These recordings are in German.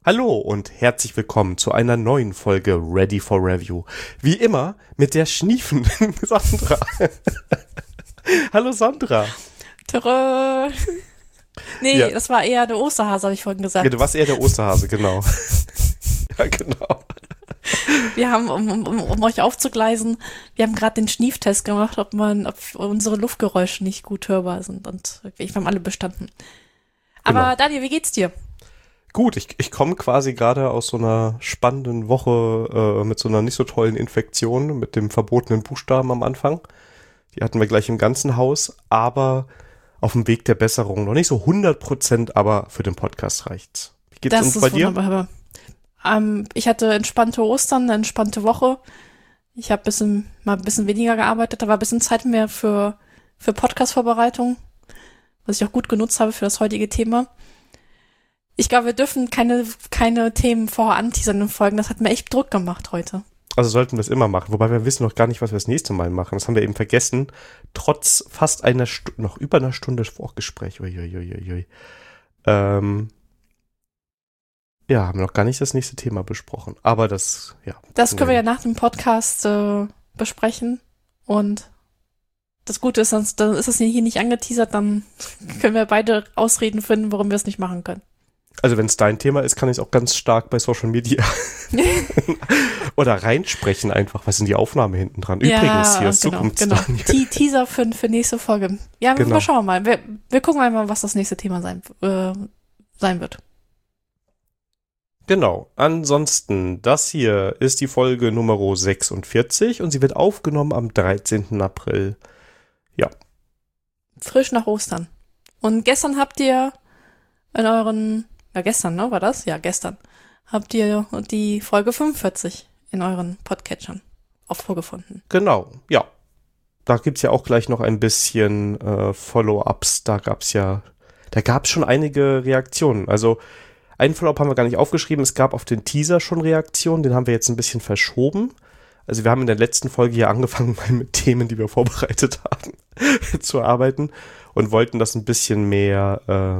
Hallo und herzlich willkommen zu einer neuen Folge Ready for Review. Wie immer mit der schniefenden Sandra. Hallo Sandra. Tada. Nee, ja. Das war eher der Osterhase, habe ich vorhin gesagt. Ja, du warst eher der Osterhase, genau. Ja, genau. Wir haben, um euch aufzugleisen, wir haben gerade den Schnieftest gemacht, ob unsere Luftgeräusche nicht gut hörbar sind. Und wir haben alle bestanden. Aber genau. Daniel, wie geht's dir? Gut, ich komme quasi gerade aus so einer spannenden Woche mit so einer nicht so tollen Infektion, mit dem verbotenen Buchstaben am Anfang. Die hatten wir gleich im ganzen Haus, aber auf dem Weg der Besserung. Noch nicht so 100%, aber für den Podcast reicht's. Wie geht's uns bei dir? Wunderbar. Ich hatte entspannte Ostern, eine entspannte Woche. Ich habe mal ein bisschen weniger gearbeitet, da war ein bisschen Zeit mehr für Podcast-Vorbereitung, was ich auch gut genutzt habe für das heutige Thema. Ich glaube, wir dürfen keine Themen vorher anteasern und folgen. Das hat mir echt Druck gemacht heute. Also sollten wir es immer machen. Wobei wir wissen noch gar nicht, was wir das nächste Mal machen. Das haben wir eben vergessen. Trotz fast noch über einer Stunde Vorgespräch. Uiuiuiui. Ja, haben wir noch gar nicht das nächste Thema besprochen. Aber das können wir ja nach dem Podcast besprechen. Und das Gute ist, dann ist es hier nicht angeteasert. Dann können wir beide Ausreden finden, warum wir es nicht machen können. Also wenn es dein Thema ist, kann ich es auch ganz stark bei Social Media oder reinsprechen einfach. Was sind die Aufnahme hinten dran? Übrigens, hier ist Zukunftsdaniel. Genau. Teaser für nächste Folge. Ja, genau. Wir schauen mal. Wir gucken einmal, was das nächste Thema sein wird. Genau. Ansonsten, das hier ist die Folge Nummer 46 und sie wird aufgenommen am 13. April. Ja. Frisch nach Ostern. Und gestern habt ihr in euren... Ja, gestern, ne, war das? Ja, gestern. Habt ihr die Folge 45 in euren Podcatchern auch vorgefunden. Genau, ja. Da gibt's ja auch gleich noch ein bisschen Follow-ups. Da gab's schon einige Reaktionen. Also, einen Follow-up haben wir gar nicht aufgeschrieben. Es gab auf den Teaser schon Reaktionen. Den haben wir jetzt ein bisschen verschoben. Also, wir haben in der letzten Folge hier angefangen, mal mit Themen, die wir vorbereitet haben, zu arbeiten und wollten das ein bisschen mehr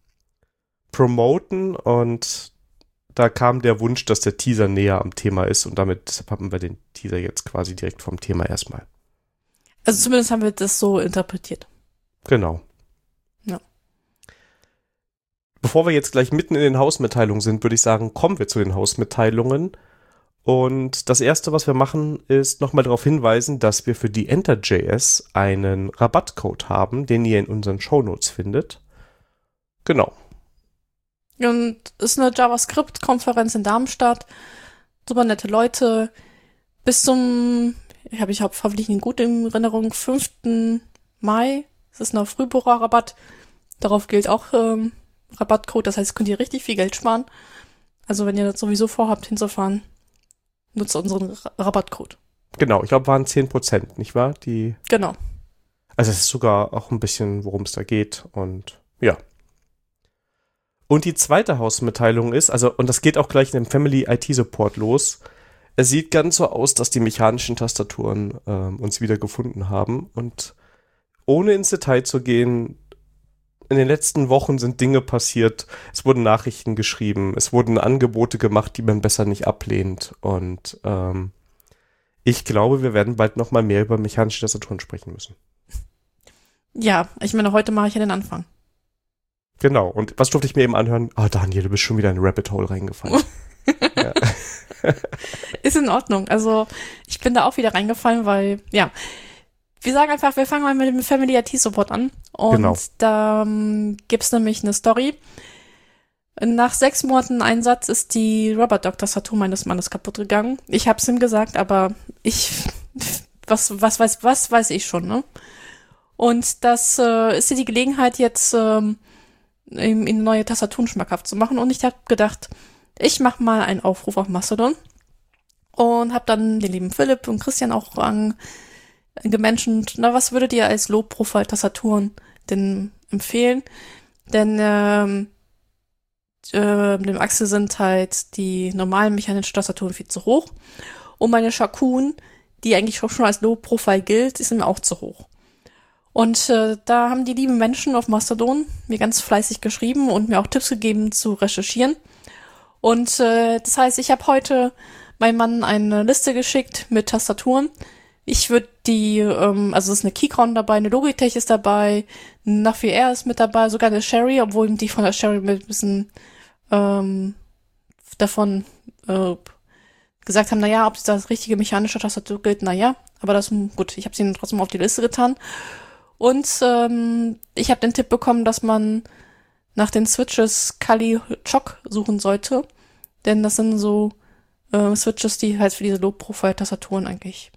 promoten und da kam der Wunsch, dass der Teaser näher am Thema ist und damit haben wir den Teaser jetzt quasi direkt vom Thema erstmal. Also zumindest haben wir das so interpretiert. Genau. Ja. Bevor wir jetzt gleich mitten in den Hausmitteilungen sind, würde ich sagen, kommen wir zu den Hausmitteilungen. Und das erste, was wir machen, ist nochmal darauf hinweisen, dass wir für die Enter.js einen Rabattcode haben, den ihr in unseren Shownotes findet. Genau. Und ist eine JavaScript-Konferenz in Darmstadt. Super nette Leute. Bis zum, ich habe hoffentlich eine gute Erinnerung, 5. Mai. Es ist ein Frühbucherrabatt. Darauf gilt auch Rabattcode. Das heißt, könnt ihr richtig viel Geld sparen. Also wenn ihr das sowieso vorhabt, hinzufahren, nutzt unseren Rabattcode. Genau, ich glaube, waren 10%, nicht wahr? Genau. Also es ist sogar auch ein bisschen, worum es da geht. Und ja. Und die zweite Hausmitteilung ist, und das geht auch gleich in dem Family IT Support los. Es sieht ganz so aus, dass die mechanischen Tastaturen uns wieder gefunden haben. Und ohne ins Detail zu gehen, in den letzten Wochen sind Dinge passiert. Es wurden Nachrichten geschrieben, es wurden Angebote gemacht, die man besser nicht ablehnt. Und ich glaube, wir werden bald noch mal mehr über mechanische Tastaturen sprechen müssen. Ja, ich meine, heute mache ich ja den Anfang. Genau, und was durfte ich mir eben anhören? Daniel, du bist schon wieder in ein Rabbit Hole reingefallen. Ja. Ist in Ordnung, also ich bin da auch wieder reingefallen, weil, ja, wir sagen einfach, wir fangen mal mit dem Family IT Support an und genau. Da gibt's nämlich eine Story. Nach 6 Monaten Einsatz ist die Rubber-Duck-Tastatur meines Mannes kaputt gegangen. Ich hab's ihm gesagt, aber was weiß ich schon, ne? Und das ist hier die Gelegenheit jetzt ihm eine neue Tastaturen schmackhaft zu machen. Und ich habe gedacht, ich mache mal einen Aufruf auf Mastodon und habe dann den lieben Philipp und Christian auch gemenschent, was würdet ihr als Low-Profile-Tastaturen denn empfehlen? Denn dem Axel sind halt die normalen mechanischen Tastaturen viel zu hoch. Und meine Shakun, die eigentlich schon als Low-Profile gilt, ist ihm auch zu hoch. Und da haben die lieben Menschen auf Mastodon mir ganz fleißig geschrieben und mir auch Tipps gegeben zu recherchieren. Und das heißt, ich habe heute meinem Mann eine Liste geschickt mit Tastaturen. Ich würde die, also es ist eine Keychron dabei, eine Logitech ist dabei, ein Navi Air ist mit dabei, sogar eine Sherry, obwohl die von der Sherry mit ein bisschen davon gesagt haben, naja, ob es das richtige mechanische Tastatur gilt, naja, aber das, gut, ich habe sie trotzdem auf die Liste getan. Und ich habe den Tipp bekommen, dass man nach den Switches Kali Choc suchen sollte, denn das sind so Switches, die halt für diese Low-Profile-Tastaturen eigentlich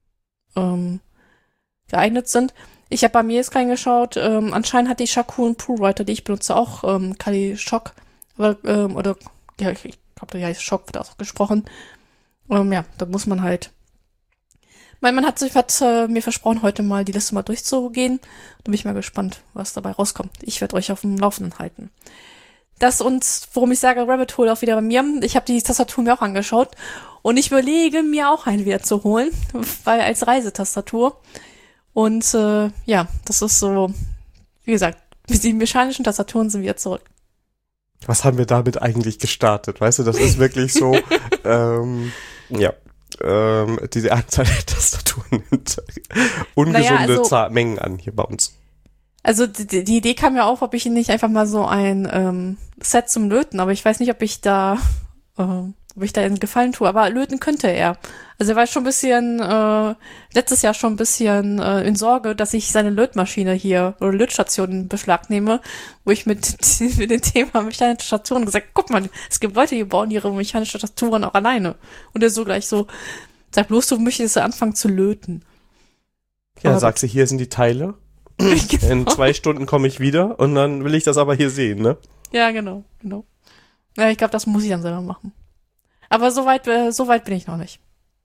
geeignet sind. Ich habe bei mir jetzt reingeschaut, anscheinend hat die Shakun ProWriter, die ich benutze, auch Kali Choc, aber, oder, ja, ich glaube, der heißt Schock, wird auch gesprochen. Ja, da muss man halt. Mein Mann hat mir versprochen, heute mal die Liste mal durchzugehen. Da bin ich mal gespannt, was dabei rauskommt. Ich werde euch auf dem Laufenden halten. Das und, worum ich sage, Rabbit Hole auch wieder bei mir. Ich habe die Tastatur mir auch angeschaut und ich überlege, mir auch einen wieder zu holen, weil als Reisetastatur. Und ja, das ist so, wie gesagt, die mechanischen Tastaturen sind wieder zurück. Was haben wir damit eigentlich gestartet? Weißt du, das ist wirklich so, ja. Diese Anzahl der Tastaturen nimmt ungesunde Mengen an hier bei uns. Also die Idee kam ja auf, ob ich nicht einfach mal so ein Set zum Löten, aber ich weiß nicht, ob ich da einen Gefallen tue, aber löten könnte er. Also er war schon ein bisschen, letztes Jahr schon ein bisschen in Sorge, dass ich seine Lötmaschine hier oder Lötstation in Beschlag nehme, wo ich mit dem Thema mechanische Tastaturen gesagt, guck mal, es gibt Leute, die bauen ihre mechanische Tastaturen auch alleine. Und er so gleich so, sag bloß, du möchtest anfangen zu löten. Ja, dann sagst du, hier sind die Teile. Genau. In 2 Stunden komme ich wieder und dann will ich das aber hier sehen, ne? Ja, genau. Ja, ich glaube, das muss ich dann selber machen. Aber so weit bin ich noch nicht.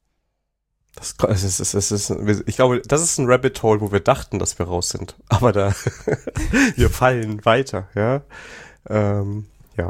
Ich glaube, das ist ein Rabbit Hole, wo wir dachten, dass wir raus sind. Aber wir fallen weiter, ja. Ja.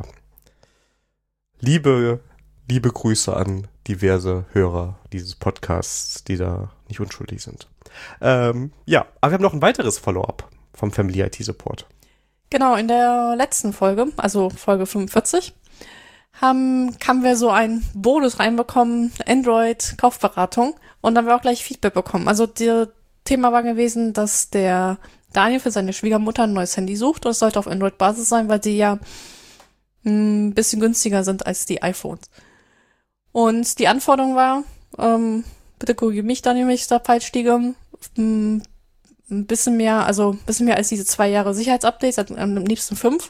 Liebe Grüße an diverse Hörer dieses Podcasts, die da nicht unschuldig sind. Ja, aber wir haben noch ein weiteres Follow-up vom Family IT Support. Genau, in der letzten Folge, also Folge 45, haben wir so einen Bonus reinbekommen, Android-Kaufberatung, und dann haben wir auch gleich Feedback bekommen. Also das Thema war gewesen, dass der Daniel für seine Schwiegermutter ein neues Handy sucht und es sollte auf Android-Basis sein, weil die ja ein bisschen günstiger sind als die iPhones. Und die Anforderung war, bitte korrigiere mich, Daniel, wenn ich da falsch liege, ein bisschen mehr als diese 2 Jahre Sicherheitsupdates, also am liebsten 5.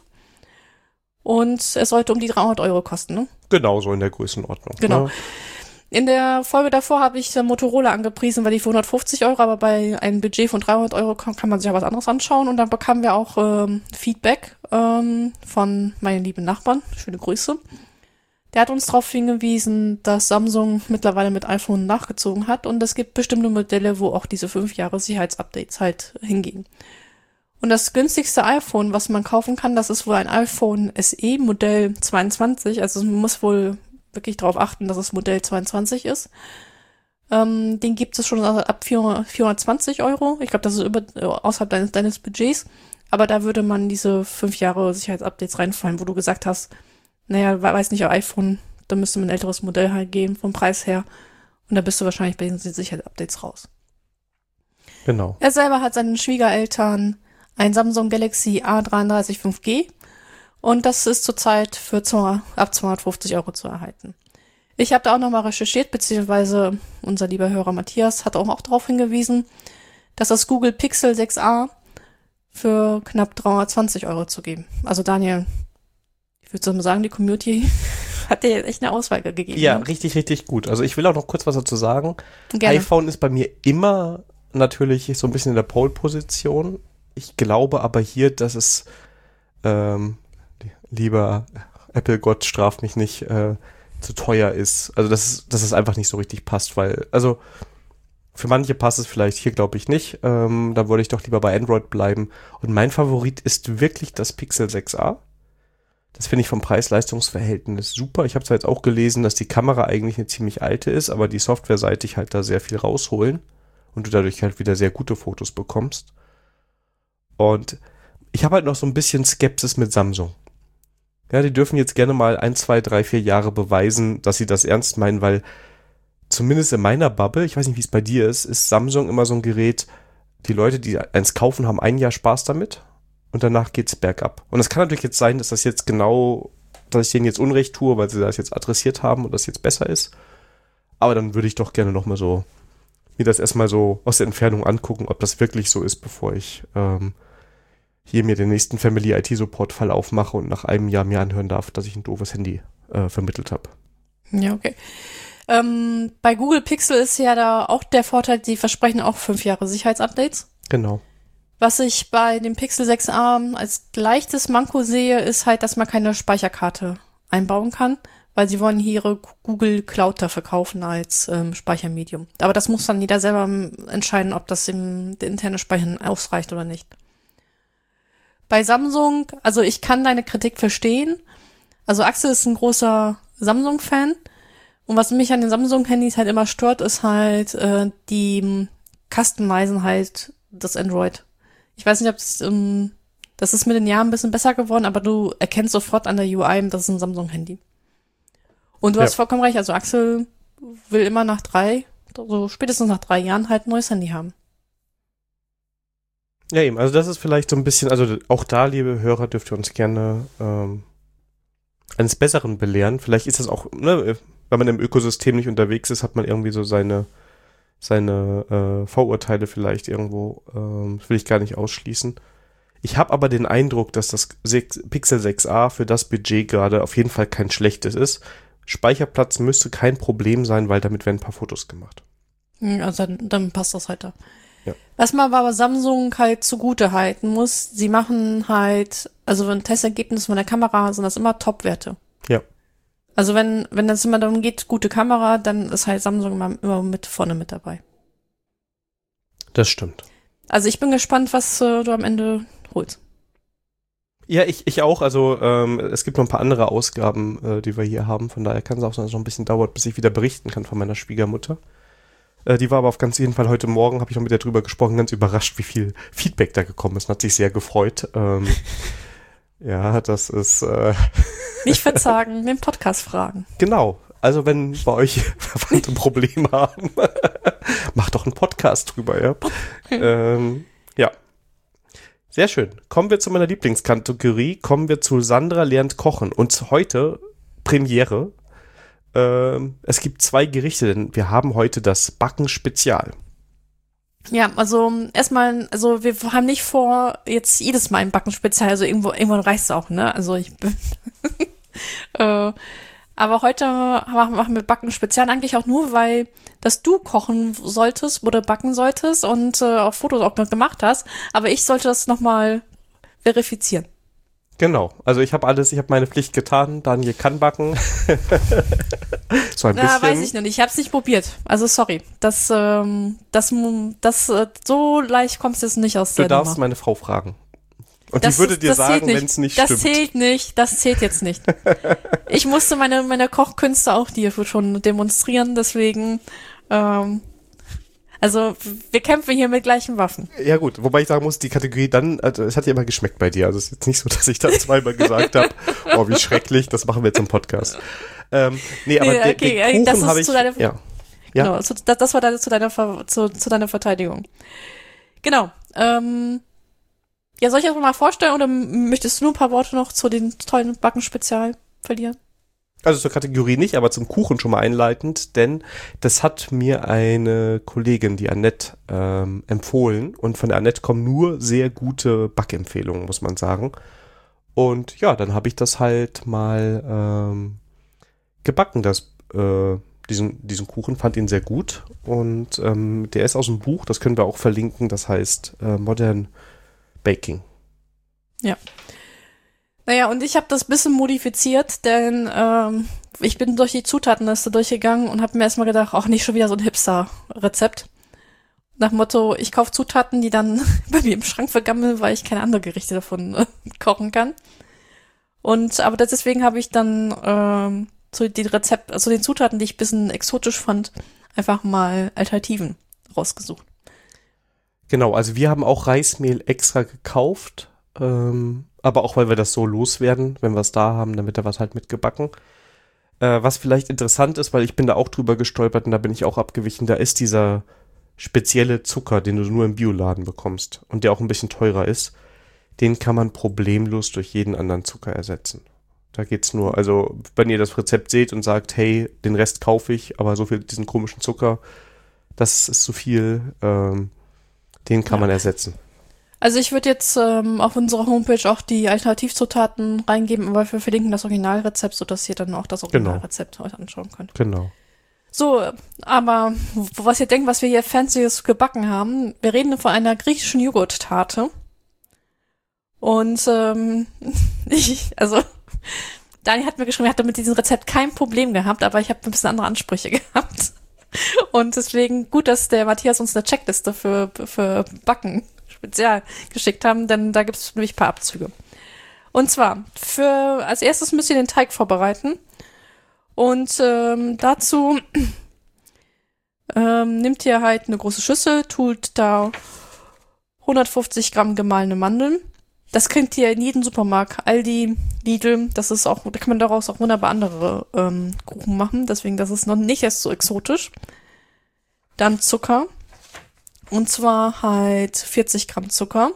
Und es sollte um die 300 € kosten, ne? Genau, so in der Größenordnung. Genau. Ne? In der Folge davor habe ich Motorola angepriesen, weil die für 150 €, aber bei einem Budget von 300 € kann man sich ja was anderes anschauen. Und dann bekamen wir auch Feedback von meinen lieben Nachbarn. Schöne Grüße. Der hat uns darauf hingewiesen, dass Samsung mittlerweile mit iPhone nachgezogen hat und es gibt bestimmte Modelle, wo auch diese 5 Jahre Sicherheitsupdates halt hingehen. Und das günstigste iPhone, was man kaufen kann, das ist wohl ein iPhone SE Modell 22. Also man muss wohl wirklich darauf achten, dass es Modell 22 ist. Den gibt es schon ab 420 €. Ich glaube, das ist außerhalb deines Budgets. Aber da würde man diese 5 Jahre Sicherheitsupdates reinfallen, wo du gesagt hast, naja, weiß nicht, iPhone, da müsste man ein älteres Modell halt geben vom Preis her. Und da bist du wahrscheinlich bei den Sicherheitsupdates raus. Genau. Er selber hat seinen Schwiegereltern ein Samsung Galaxy A33 5G und das ist zurzeit für ab 250 € zu erhalten. Ich habe da auch nochmal recherchiert, beziehungsweise unser lieber Hörer Matthias hat auch darauf hingewiesen, dass das Google Pixel 6a für knapp 320 € zu geben. Also Daniel, ich würde mal sagen, die Community hat dir echt eine Auswahl gegeben. Ja, ne? richtig, richtig gut. Also ich will auch noch kurz was dazu sagen. Gerne. iPhone ist bei mir immer natürlich so ein bisschen in der Pole-Position. Ich glaube aber hier, dass es, lieber Apple-Gott, straf mich nicht, zu teuer ist. Also dass es einfach nicht so richtig passt, weil, also für manche passt es vielleicht, hier glaube ich nicht. Da würde ich doch lieber bei Android bleiben. Und mein Favorit ist wirklich das Pixel 6a. Das finde ich vom Preis-Leistungs-Verhältnis super. Ich habe zwar jetzt auch gelesen, dass die Kamera eigentlich eine ziemlich alte ist, aber die softwareseitig halt da sehr viel rausholen und du dadurch halt wieder sehr gute Fotos bekommst. Und ich habe halt noch so ein bisschen Skepsis mit Samsung. Ja, die dürfen jetzt gerne mal 1, 2, 3, 4 Jahre beweisen, dass sie das ernst meinen, weil zumindest in meiner Bubble, ich weiß nicht, wie es bei dir ist Samsung immer so ein Gerät, die Leute, die eins kaufen, haben ein Jahr Spaß damit und danach geht's bergab. Und es kann natürlich jetzt sein, dass das jetzt genau, dass ich denen jetzt Unrecht tue, weil sie das jetzt adressiert haben und das jetzt besser ist. Aber dann würde ich doch gerne nochmal so mir das erstmal so aus der Entfernung angucken, ob das wirklich so ist, bevor ich hier mir den nächsten Family IT-Support-Fall aufmache und nach einem Jahr mir anhören darf, dass ich ein doofes Handy vermittelt habe. Ja, okay. Bei Google Pixel ist ja da auch der Vorteil, die versprechen auch 5 Jahre Sicherheitsupdates. Genau. Was ich bei dem Pixel 6a als leichtes Manko sehe, ist halt, dass man keine Speicherkarte einbauen kann, weil sie wollen hier ihre Google Cloud dafür kaufen als Speichermedium. Aber das muss dann jeder selber entscheiden, ob das der interne Speicher ausreicht oder nicht. Bei Samsung, also ich kann deine Kritik verstehen. Also Axel ist ein großer Samsung-Fan. Und was mich an den Samsung-Handys halt immer stört, ist halt die Customizen halt das Android. Ich weiß nicht, ob das ist mit den Jahren ein bisschen besser geworden, aber du erkennst sofort an der UI, das ist ein Samsung-Handy. Und du hast vollkommen recht, also Axel will immer spätestens nach 3 Jahren halt ein neues Handy haben. Ja, eben, also das ist vielleicht so ein bisschen, also auch da, liebe Hörer, dürft ihr uns gerne eines Besseren belehren. Vielleicht ist das auch, ne, wenn man im Ökosystem nicht unterwegs ist, hat man irgendwie so seine Vorurteile vielleicht irgendwo, das will ich gar nicht ausschließen. Ich habe aber den Eindruck, dass das Pixel 6a für das Budget gerade auf jeden Fall kein schlechtes ist. Speicherplatz müsste kein Problem sein, weil damit werden ein paar Fotos gemacht. Also dann passt das halt da. Ja. Was man aber Samsung halt zugute halten muss, sie machen halt, also wenn Testergebnisse von der Kamera sind das immer Top-Werte. Ja. Also wenn das immer darum geht, gute Kamera, dann ist halt Samsung immer mit vorne mit dabei. Das stimmt. Also ich bin gespannt, was du am Ende holst. Ja, ich auch. Also es gibt noch ein paar andere Ausgaben, die wir hier haben. Von daher kann es auch sein, dass es noch ein bisschen dauert, bis ich wieder berichten kann von meiner Schwiegermutter. Die war aber auf ganz jeden Fall heute Morgen, habe ich noch mit ihr drüber gesprochen, ganz überrascht, wie viel Feedback da gekommen ist und hat sich sehr gefreut. Ja, das ist... Nicht verzagen, den Podcast fragen. Genau. Also wenn bei euch Verwandte Probleme haben, macht doch einen Podcast drüber, ja. Ja. Sehr schön. Kommen wir zu meiner Lieblingskategorie. Kommen wir zu Sandra lernt kochen. Und heute Premiere. Es gibt 2 Gerichte, denn wir haben heute das Backen-Spezial. Ja, also erstmal, also wir haben nicht vor, jetzt jedes Mal ein Backen-Spezial, also irgendwann reicht's auch, ne? Also ich bin aber heute machen wir Backen-Spezial eigentlich auch nur, weil dass du kochen solltest oder backen solltest und auch Fotos auch noch gemacht hast, aber ich sollte das nochmal verifizieren. Genau, also ich habe meine Pflicht getan, Daniel kann backen. So ein bisschen. Weiß ich noch nicht, ich habe es nicht probiert, also sorry, das so leicht kommst du jetzt nicht aus der Du darfst Nummer. Meine Frau fragen. Und die würde dir sagen, wenn es nicht stimmt. Das zählt jetzt nicht. Ich musste meine Kochkünste auch dir schon demonstrieren, deswegen, also wir kämpfen hier mit gleichen Waffen. Ja gut, wobei ich sagen muss, die Kategorie dann, also es hat ja immer geschmeckt bei dir. Also es ist jetzt nicht so, dass ich da zweimal gesagt habe, oh wie schrecklich, das machen wir jetzt im Podcast. Nee, aber den Kuchen habe ich... Ja. Genau, das war zu deiner Verteidigung. Genau, ja, soll ich das mal vorstellen oder möchtest du nur ein paar Worte noch zu den tollen Backen-Spezial verlieren? Also zur Kategorie nicht, aber zum Kuchen schon mal einleitend, denn das hat mir eine Kollegin, die Annette, empfohlen. Und von der Annette kommen nur sehr gute Backempfehlungen, muss man sagen. Und ja, dann habe ich das halt mal gebacken, diesen Kuchen, fand ihn sehr gut. Und der ist aus dem Buch, das können wir auch verlinken, das heißt Modern Baking. Ja. Naja, und ich habe das bisschen modifiziert, denn ich bin durch die Zutatenliste durchgegangen und habe mir erstmal gedacht, auch nicht schon wieder so ein Hipster-Rezept. Nach dem Motto, ich kaufe Zutaten, die dann bei mir im Schrank vergammeln, weil ich keine anderen Gerichte davon kochen kann. Aber deswegen habe ich dann zu den Zutaten, die ich ein bisschen exotisch fand, einfach mal Alternativen rausgesucht. Genau, also wir haben auch Reismehl extra gekauft, aber auch, weil wir das so loswerden, wenn wir es da haben, dann wird da was halt mitgebacken. Was vielleicht interessant ist, weil ich bin da auch drüber gestolpert und da bin ich auch abgewichen, da ist dieser spezielle Zucker, den du nur im Bioladen bekommst und der auch ein bisschen teurer ist, den kann man problemlos durch jeden anderen Zucker ersetzen. Da geht's nur, also wenn ihr das Rezept seht und sagt, hey, den Rest kaufe ich, aber so viel diesen komischen Zucker, das ist zu viel, den kann man ersetzen. Also ich würde jetzt auf unserer Homepage auch die Alternativzutaten reingeben, aber wir verlinken das Originalrezept, sodass ihr dann auch das Originalrezept euch anschauen könnt. Genau. So, aber was ihr denkt, was wir hier Fancyes gebacken haben, wir reden von einer griechischen Joghurt-Tarte. Und Dani hat mir geschrieben, er hatte mit diesem Rezept kein Problem gehabt, aber ich habe ein bisschen andere Ansprüche gehabt. Und deswegen gut, dass der Matthias uns eine Checkliste für Backen speziell geschickt haben, denn da gibt es nämlich ein paar Abzüge. Und zwar, als erstes müsst ihr den Teig vorbereiten. Und dazu nehmt ihr halt eine große Schüssel, tut da 150 Gramm gemahlene Mandeln. Das kriegt ihr in jedem Supermarkt, Aldi, Lidl, da kann man daraus auch wunderbar andere Kuchen machen, deswegen das ist noch nicht erst so exotisch. Dann Zucker, und zwar halt 40 Gramm Zucker.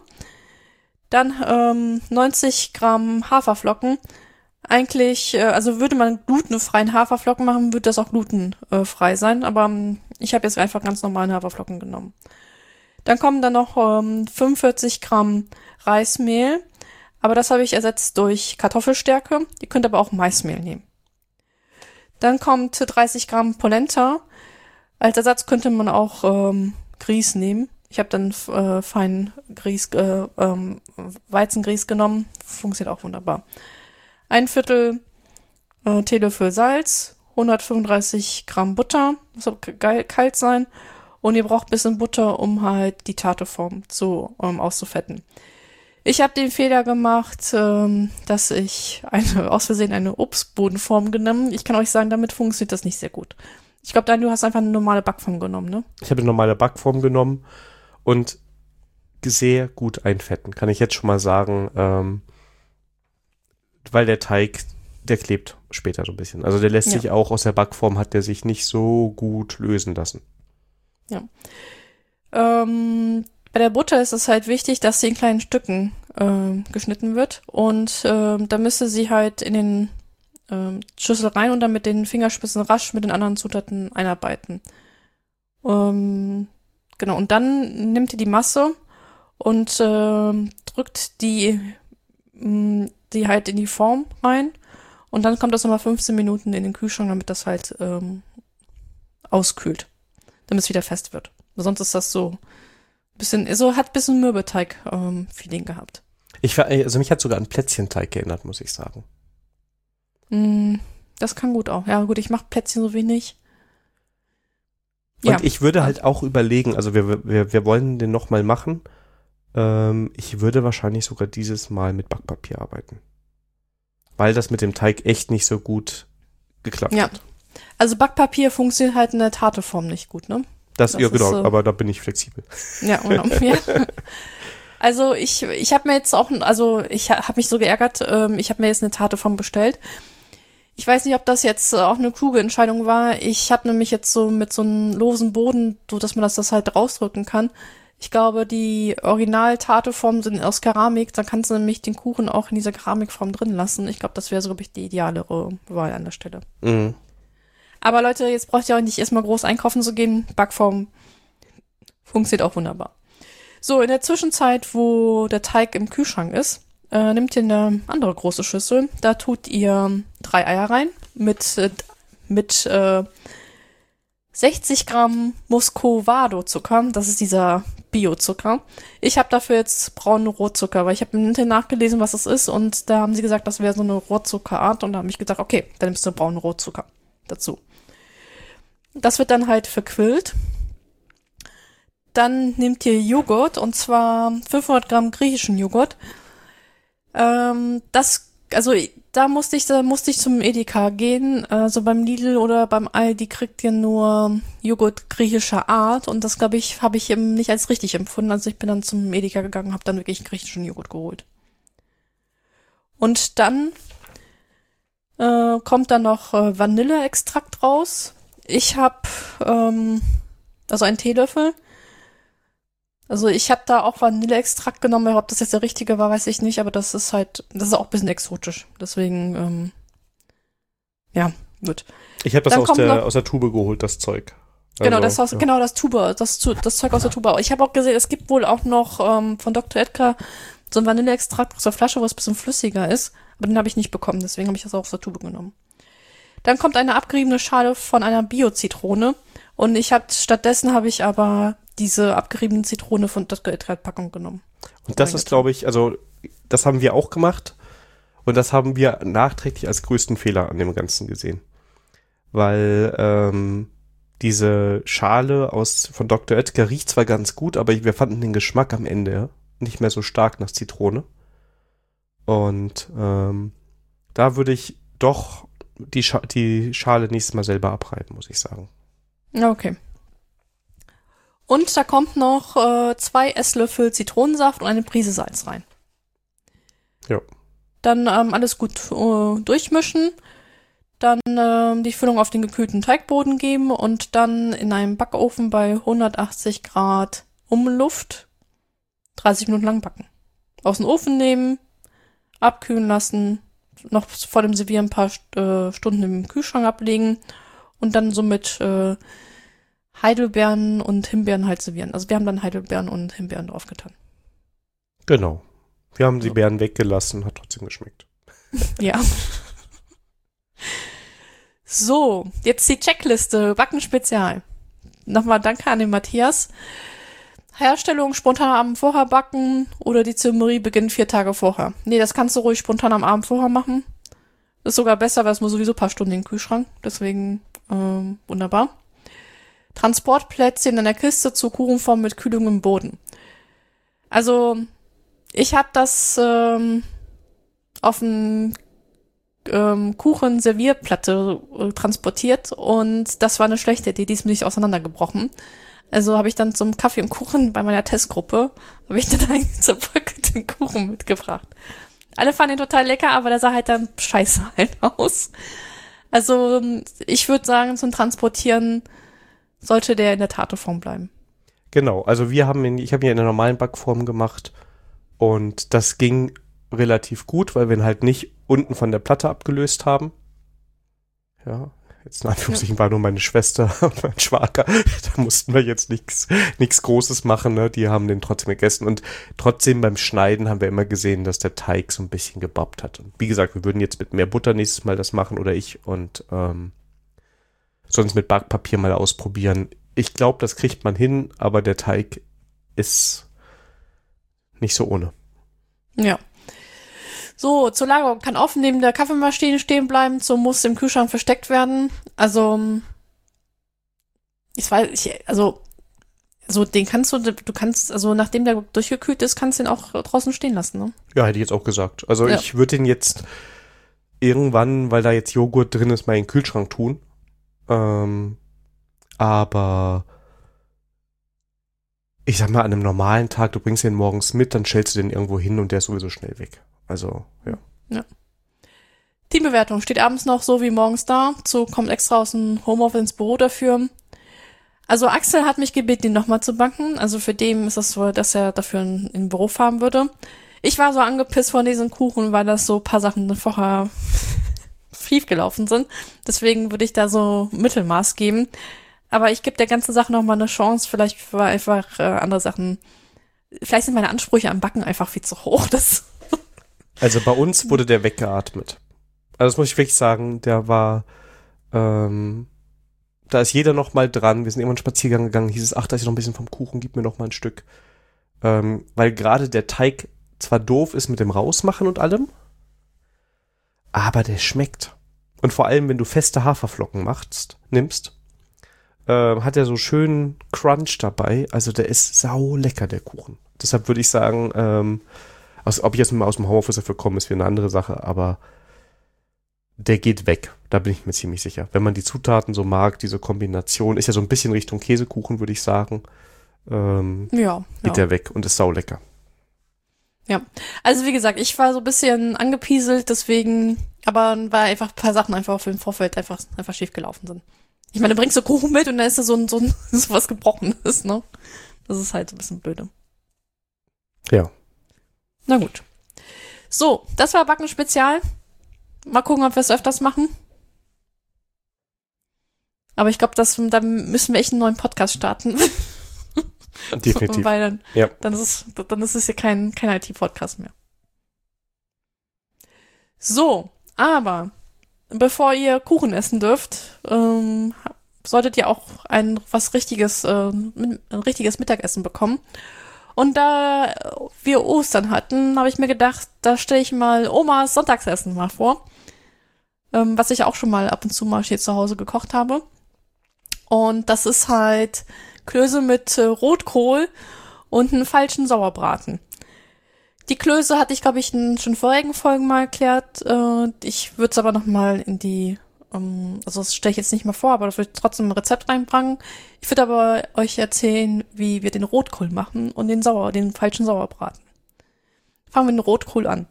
Dann 90 Gramm Haferflocken. Eigentlich, also würde man glutenfreien Haferflocken machen, würde das auch glutenfrei sein, aber ich habe jetzt einfach ganz normalen Haferflocken genommen. Dann kommen dann noch 45 Gramm Reismehl, aber das habe ich ersetzt durch Kartoffelstärke. Ihr könnt aber auch Maismehl nehmen. Dann kommt 30 Gramm Polenta. Als Ersatz könnte man auch Grieß nehmen. Ich habe dann feinen Weizengrieß genommen. Funktioniert auch wunderbar. 1/4 Teelöffel Salz, 135 Gramm Butter, muss aber kalt sein. Und ihr braucht ein bisschen Butter, um halt die Tarteform auszufetten. Ich habe den Fehler gemacht, dass ich aus Versehen eine Obstbodenform genommen. Ich kann euch sagen, damit funktioniert das nicht sehr gut. Ich glaube, du hast einfach eine normale Backform genommen, ne? Ich habe eine normale Backform genommen und sehr gut einfetten, kann ich jetzt schon mal sagen, weil der Teig, der klebt später so ein bisschen. Also der lässt sich auch aus der Backform, hat der sich nicht so gut lösen lassen. Ja. Bei der Butter ist es halt wichtig, dass sie in kleinen Stücken geschnitten wird und da müsste sie halt in den Schüssel rein und dann mit den Fingerspitzen rasch mit den anderen Zutaten einarbeiten. Genau, und dann nimmt ihr die Masse und drückt die halt in die Form rein und dann kommt das nochmal 15 Minuten in den Kühlschrank, damit das halt auskühlt, damit es wieder fest wird. Sonst ist das so hat ein bisschen Mürbeteig-Feeling gehabt. Also mich hat sogar an Plätzchenteig geändert, muss ich sagen. Das kann gut auch. Ja gut, ich mache Plätzchen so wenig. Und ich würde halt auch überlegen, also wir wollen den nochmal machen. Ich würde wahrscheinlich sogar dieses Mal mit Backpapier arbeiten. Weil das mit dem Teig echt nicht so gut geklappt hat. Also Backpapier funktioniert halt in der Tarteform nicht gut, ne? Das ja genau, aber da bin ich flexibel. Ja, genau. Ja. Also ich habe mir jetzt auch, ich habe mich so geärgert, ich habe mir jetzt eine Tarteform bestellt. Ich weiß nicht, ob das jetzt auch eine kluge Entscheidung war. Ich habe nämlich jetzt so mit so einem losen Boden, so dass man das halt rausdrücken kann. Ich glaube, die Original-Tarteformen sind aus Keramik. Da kannst du nämlich den Kuchen auch in dieser Keramikform drin lassen. Ich glaube, das wäre so, glaube ich, die idealere Wahl an der Stelle. Mhm. Aber Leute, jetzt braucht ihr auch nicht erstmal groß einkaufen zu gehen. Backform funktioniert auch wunderbar. So, in der Zwischenzeit, wo der Teig im Kühlschrank ist, nehmt ihr eine andere große Schüssel. Da tut ihr 3 Eier rein mit 60 Gramm Muscovado-Zucker. Das ist dieser Bio-Zucker. Ich habe dafür jetzt braunen Rohrzucker, weil ich habe im Internet nachgelesen, was das ist. Und da haben sie gesagt, das wäre so eine Rohrzuckerart. Und da habe ich gedacht, okay, dann nimmst du braunen Rohrzucker dazu. Das wird dann halt verquillt. Dann nehmt ihr Joghurt, und zwar 500 Gramm griechischen Joghurt. Da musste ich zum Edeka gehen. Also beim Lidl oder beim Aldi kriegt ihr nur Joghurt griechischer Art. Und das, glaube ich, habe ich eben nicht als richtig empfunden. Also ich bin dann zum Edeka gegangen und habe dann wirklich griechischen Joghurt geholt. Und dann kommt dann noch Vanilleextrakt raus. Ich habe also einen Teelöffel. Also ich habe da auch Vanilleextrakt genommen. Ob das jetzt der richtige war, weiß ich nicht. Aber das ist auch ein bisschen exotisch. Deswegen, ja, gut. Ich habe das aus der Tube geholt, das Zeug. Genau, das Zeug aus der Tube. Ich habe auch gesehen, es gibt wohl auch noch von Dr. Edgar so ein Vanilleextrakt aus der Flasche, wo es ein bisschen flüssiger ist. Aber den habe ich nicht bekommen, deswegen habe ich das auch aus der Tube genommen. Dann kommt eine abgeriebene Schale von einer Bio-Zitrone. Und stattdessen habe ich aber diese abgeriebene Zitrone von Dr. Edgar Packung genommen. Und das ist, glaube ich, also das haben wir auch gemacht. Und das haben wir nachträglich als größten Fehler an dem Ganzen gesehen. Weil diese Schale von Dr. Oetker riecht zwar ganz gut, aber wir fanden den Geschmack am Ende nicht mehr so stark nach Zitrone. Und da würde ich doch die Schale nächstes Mal selber abreiben, muss ich sagen. Okay. Und da kommt noch 2 Esslöffel Zitronensaft und eine Prise Salz rein. Ja. Dann alles gut durchmischen. Dann die Füllung auf den gekühlten Teigboden geben und dann in einem Backofen bei 180 Grad Umluft 30 Minuten lang backen. Aus dem Ofen nehmen, abkühlen lassen, noch vor dem Servieren ein paar Stunden im Kühlschrank ablegen und dann so mit Heidelbeeren und Himbeeren halt servieren. Also wir haben dann Heidelbeeren und Himbeeren draufgetan. Genau. Wir haben die Beeren weggelassen, hat trotzdem geschmeckt. Ja. So, jetzt die Checkliste, Backen Spezial. Nochmal danke an den Matthias. Herstellung spontan am Abend vorher backen oder die Zeremonie beginnt 4 Tage vorher. Nee, das kannst du ruhig spontan am Abend vorher machen. Ist sogar besser, weil es muss sowieso ein paar Stunden in den Kühlschrank. Deswegen wunderbar. Transportplätzchen in der Kiste zur Kuchenform mit Kühlung im Boden. Also, ich habe das auf einen Kuchen-Servierplatte transportiert und das war eine schlechte Idee, die ist mir nicht auseinandergebrochen. Also habe ich dann zum Kaffee und Kuchen bei meiner Testgruppe, habe ich dann einen zerbröckelten Kuchen mitgebracht. Alle fanden ihn total lecker, aber der sah halt dann scheiße halt aus. Also ich würde sagen, zum Transportieren sollte der in der Tateform bleiben. Genau, also ich habe ihn in der normalen Backform gemacht und das ging relativ gut, weil wir ihn halt nicht unten von der Platte abgelöst haben. Ja, jetzt in Anführungszeichen war nur meine Schwester und mein Schwager. Da mussten wir jetzt nichts Großes machen, ne? Die haben den trotzdem gegessen und trotzdem beim Schneiden haben wir immer gesehen, dass der Teig so ein bisschen gebappt hat. Und wie gesagt, wir würden jetzt mit mehr Butter nächstes Mal das machen oder ich und sonst mit Backpapier mal ausprobieren. Ich glaube, das kriegt man hin, aber der Teig ist nicht so ohne. Ja. So, zur Lagerung kann offen neben der Kaffeemaschine stehen bleiben, so muss im Kühlschrank versteckt werden. Also, den kannst du kannst, also nachdem der durchgekühlt ist, kannst du den auch draußen stehen lassen, ne? Ja, hätte ich jetzt auch gesagt. Also ich würde den jetzt irgendwann, weil da jetzt Joghurt drin ist, mal in den Kühlschrank tun. Aber ich sag mal, an einem normalen Tag, du bringst den morgens mit, dann stellst du den irgendwo hin und der ist sowieso schnell weg. Also, ja. Teambewertung steht abends noch so wie morgens da. So kommt extra aus dem Homeoffice ins Büro dafür. Also Axel hat mich gebeten, ihn nochmal zu backen. Also für den ist das so, dass er dafür in Büro fahren würde. Ich war so angepisst von diesem Kuchen, weil das so ein paar Sachen vorher schief gelaufen sind. Deswegen würde ich da so Mittelmaß geben. Aber ich gebe der ganzen Sache nochmal eine Chance. Vielleicht war einfach andere Sachen. Vielleicht sind meine Ansprüche am Backen einfach viel zu hoch. Also bei uns wurde der weggeatmet. Also das muss ich wirklich sagen, der war, da ist jeder noch mal dran. Wir sind irgendwann Spaziergang gegangen, hieß es, ach, da ist noch ein bisschen vom Kuchen, gib mir noch mal ein Stück. Weil gerade der Teig zwar doof ist mit dem Rausmachen und allem, aber der schmeckt. Und vor allem, wenn du feste Haferflocken nimmst, hat er so schön Crunch dabei. Also der ist sau lecker, der Kuchen. Deshalb würde ich sagen, ob ich jetzt mal aus dem Homeoffice dafür komme, ist wieder eine andere Sache, aber der geht weg. Da bin ich mir ziemlich sicher. Wenn man die Zutaten so mag, diese Kombination, ist ja so ein bisschen Richtung Käsekuchen, würde ich sagen, geht der weg und ist sau lecker. Ja, also wie gesagt, ich war so ein bisschen angepieselt, deswegen, aber weil einfach ein paar Sachen einfach für den Vorfeld einfach schief gelaufen sind. Ich meine, du bringst so Kuchen mit und dann ist da so was Gebrochenes, ne? Das ist halt so ein bisschen blöde. Ja. Na gut. So, das war Backen Spezial. Mal gucken, ob wir es öfters machen. Aber ich glaube, da müssen wir echt einen neuen Podcast starten. Definitiv. Weil dann ist es ja kein IT-Podcast mehr. So, aber bevor ihr Kuchen essen dürft, solltet ihr auch ein richtiges Mittagessen bekommen. Und da wir Ostern hatten, habe ich mir gedacht, da stelle ich mal Omas Sonntagsessen mal vor. Was ich auch schon mal ab und zu mal hier zu Hause gekocht habe. Und das ist halt Klöße mit Rotkohl und einen falschen Sauerbraten. Die Klöße hatte ich, glaube ich, in schon vorigen Folgen mal erklärt. Ich würde es aber noch mal in die, also das stelle ich jetzt nicht mal vor, aber das würde ich trotzdem ein Rezept reinbringen. Ich würde aber euch erzählen, wie wir den Rotkohl machen und den falschen Sauerbraten. Fangen wir mit dem Rotkohl an.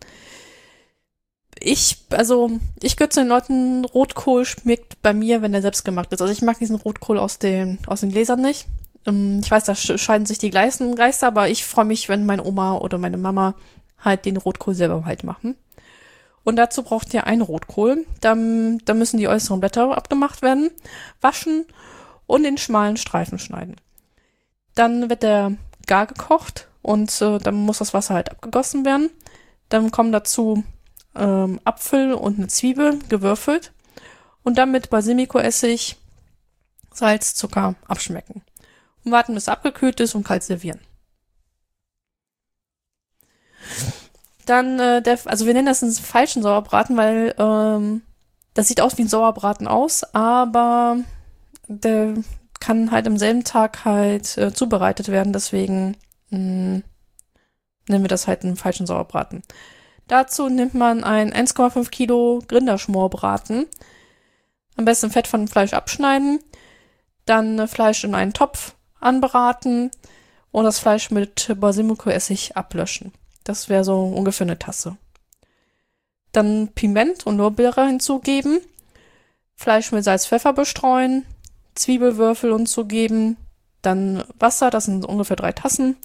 Ich gehöre zu den Leuten, Rotkohl schmeckt bei mir, wenn der selbst gemacht ist. Also ich mag diesen Rotkohl aus den Gläsern nicht. Ich weiß, da scheiden sich die Geister, aber ich freue mich, wenn meine Oma oder meine Mama halt den Rotkohl selber halt machen. Und dazu braucht ihr einen Rotkohl. Da müssen die äußeren Blätter abgemacht werden, waschen und in schmalen Streifen schneiden. Dann wird der gar gekocht und dann muss das Wasser halt abgegossen werden. Dann kommen dazu Apfel und eine Zwiebel gewürfelt und dann mit Basilico-Essig, Salz, Zucker abschmecken. Und warten, bis es abgekühlt ist und kalt servieren. Dann, wir nennen das einen falschen Sauerbraten, weil das sieht aus wie ein Sauerbraten aus, aber der kann halt am selben Tag halt zubereitet werden, deswegen nennen wir das halt einen falschen Sauerbraten. Dazu nimmt man ein 1,5 Kilo Rinderschmorbraten. Am besten Fett von dem Fleisch abschneiden. Dann Fleisch in einen Topf anbraten und das Fleisch mit Basilico-Essig ablöschen. Das wäre so ungefähr eine Tasse. Dann Piment und Lorbeere hinzugeben. Fleisch mit Salz, Pfeffer bestreuen. Zwiebelwürfel hinzugeben. Dann Wasser, das sind ungefähr 3 Tassen,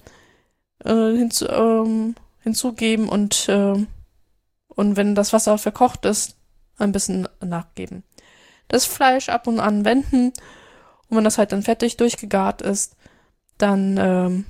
hinzugeben und wenn das Wasser verkocht ist, ein bisschen nachgeben. Das Fleisch ab und an wenden und wenn das halt dann fertig durchgegart ist, dann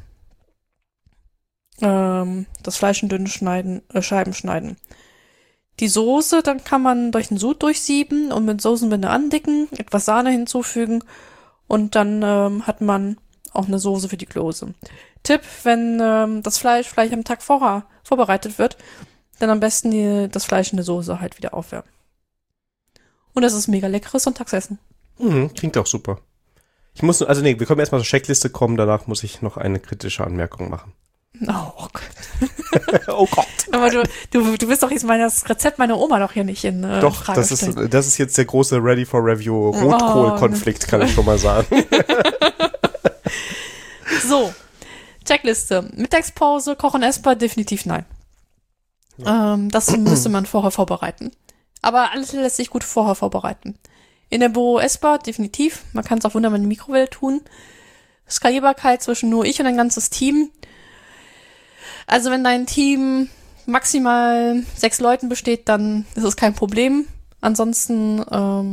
das Fleisch in dünne Scheiben schneiden. Die Soße, dann kann man durch den Sud durchsieben und mit Soßenbinde andicken, etwas Sahne hinzufügen und dann hat man auch eine Soße für die Klöße. Tipp, wenn das Fleisch vielleicht am Tag vorher vorbereitet wird, dann am besten das Fleisch in der Soße halt wieder aufwärmen. Und das ist mega leckeres Sonntagsessen. Klingt auch super. Wir können erstmal zur Checkliste kommen, danach muss ich noch eine kritische Anmerkung machen. Oh Gott. Oh Gott. Aber du willst doch jetzt mal das Rezept meiner Oma doch hier nicht in Doch, Frage stellen. Das ist jetzt der große Ready for Review Rotkohl-Konflikt, kann ich schon mal sagen. So, Checkliste. Mittagspause, Kochen essbar, definitiv nein. Ja. Das müsste man vorher vorbereiten. Aber alles lässt sich gut vorher vorbereiten. In der Büro essbar, definitiv. Man kann es auch wunderbar in die Mikrowelle tun. Skalierbarkeit zwischen nur ich und ein ganzes Team. Also wenn dein Team maximal 6 Leuten besteht, dann ist es kein Problem. Ansonsten,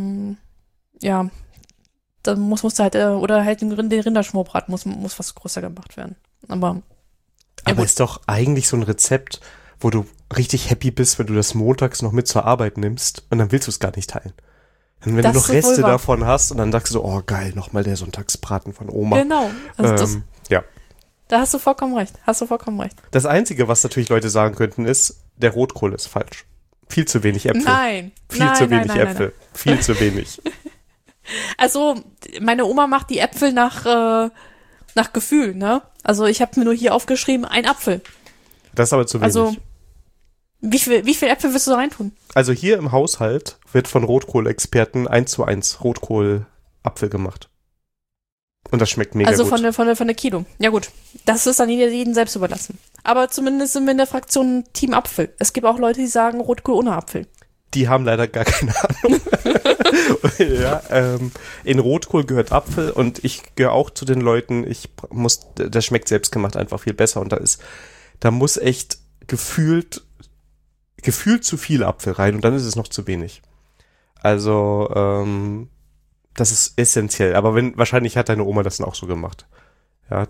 dann muss halt, oder halt den Rinderschmorbraten muss was größer gemacht werden. Aber ist doch eigentlich so ein Rezept, wo du richtig happy bist, wenn du das montags noch mit zur Arbeit nimmst und dann willst du es gar nicht teilen. Und wenn du noch Reste davon hast und dann sagst du so, oh geil, nochmal der Sonntagsbraten von Oma. Genau. Also ja. Da hast du vollkommen recht. Das Einzige, was natürlich Leute sagen könnten, ist, der Rotkohl ist falsch. Viel zu wenig Äpfel. Nein. Viel zu wenig Äpfel. Viel zu wenig. Also, meine Oma macht die Äpfel nach Gefühl, ne? Also, ich habe mir nur hier aufgeschrieben, ein Apfel. Das ist aber zu wenig. Also, wie viel Äpfel willst du da reintun? Also, hier im Haushalt wird von Rotkohl-Experten 1:1 Rotkohl-Apfel gemacht. Und das schmeckt mega gut. Also von der Kilo. Ja gut, das ist dann jedem selbst überlassen. Aber zumindest sind wir in der Fraktion Team Apfel. Es gibt auch Leute, die sagen Rotkohl ohne Apfel. Die haben leider gar keine Ahnung. Ja, in Rotkohl gehört Apfel und ich gehöre auch zu den Leuten, das schmeckt selbstgemacht einfach viel besser und da muss echt gefühlt zu viel Apfel rein und dann ist es noch zu wenig. Also, das ist essentiell. Aber wahrscheinlich hat deine Oma das dann auch so gemacht. Ja,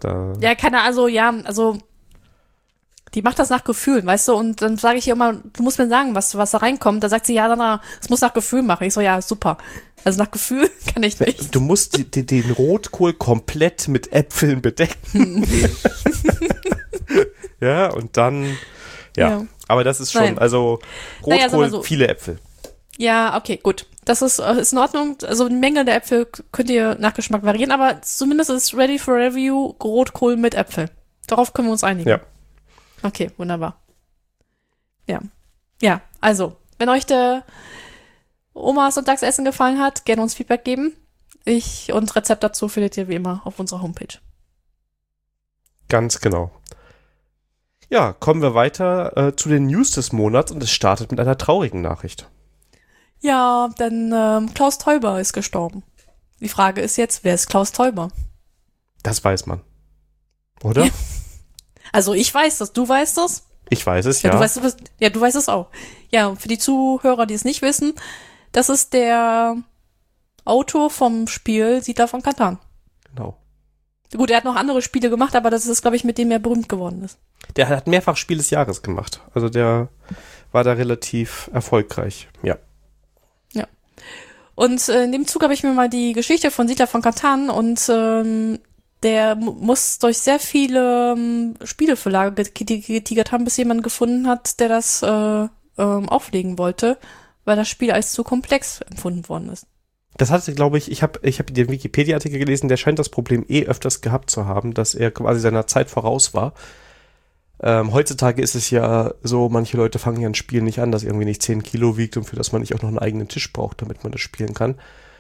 die macht das nach Gefühl, weißt du, und dann sage ich ihr immer, du musst mir sagen, was da reinkommt. Da sagt sie, ja, Sandra, es muss nach Gefühl machen. Ich so, ja, super. Also nach Gefühl kann ich nicht. Du musst den Rotkohl komplett mit Äpfeln bedecken. Ja, und dann, ja. Aber das ist schon, also Rotkohl, viele Äpfel. Ja, okay, gut. Das ist in Ordnung. Also die Menge der Äpfel könnt ihr nach Geschmack variieren, aber zumindest ist ready for review Rotkohl mit Äpfel. Darauf können wir uns einigen. Ja. Okay, wunderbar. Ja. Ja, also, wenn euch der Omas Sonntagsessen gefallen hat, gerne uns Feedback geben. Und Rezept dazu findet ihr wie immer auf unserer Homepage. Ganz genau. Ja, kommen wir weiter zu den News des Monats und es startet mit einer traurigen Nachricht. Ja, denn Klaus Teuber ist gestorben. Die Frage ist jetzt, wer ist Klaus Teuber? Das weiß man. Oder? Ja. Also ich weiß das, du weißt das? Ich weiß es, ja. Du weißt es auch. Ja, für die Zuhörer, die es nicht wissen, das ist der Autor vom Spiel Siedler von Catan. Genau. Gut, er hat noch andere Spiele gemacht, aber das ist, glaube ich, mit dem er berühmt geworden ist. Der hat mehrfach Spiel des Jahres gemacht. Also der war da relativ erfolgreich, ja. Ja. Und in dem Zug habe ich mir mal die Geschichte von Siedler von Catan und der muss durch sehr viele Spieleverlage getigert haben, bis jemand gefunden hat, der das auflegen wollte, weil das Spiel als zu komplex empfunden worden ist. Das hatte, glaube ich hab den Wikipedia-Artikel gelesen, der scheint das Problem öfters gehabt zu haben, dass er quasi seiner Zeit voraus war. Heutzutage ist es ja so, manche Leute fangen ja ein Spiel nicht an, das irgendwie nicht 10 Kilo wiegt und für das man nicht auch noch einen eigenen Tisch braucht, damit man das spielen kann.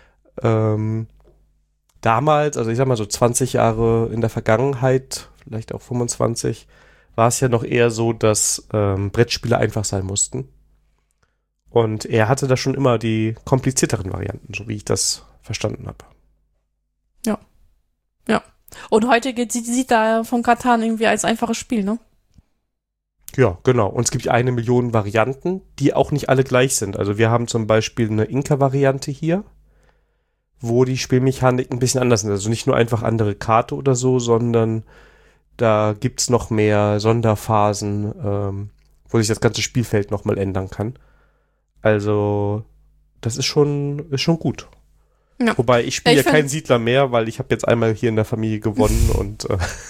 Damals, also ich sag mal so 20 Jahre in der Vergangenheit, vielleicht auch 25, war es ja noch eher so, dass Brettspiele einfach sein mussten. Und er hatte da schon immer die komplizierteren Varianten, so wie ich das verstanden habe. Ja. Ja. Und heute sieht da von Catan irgendwie als einfaches Spiel, ne? Ja, genau. Und es gibt 1 Million Varianten, die auch nicht alle gleich sind. Also wir haben zum Beispiel eine Inka-Variante hier, wo die Spielmechanik ein bisschen anders sind. Also nicht nur einfach andere Karte oder so, sondern da gibt's noch mehr Sonderphasen, wo sich das ganze Spielfeld nochmal ändern kann. Also das ist schon gut. Ja. Wobei ich spiele ja keinen Siedler mehr, weil ich habe jetzt einmal hier in der Familie gewonnen und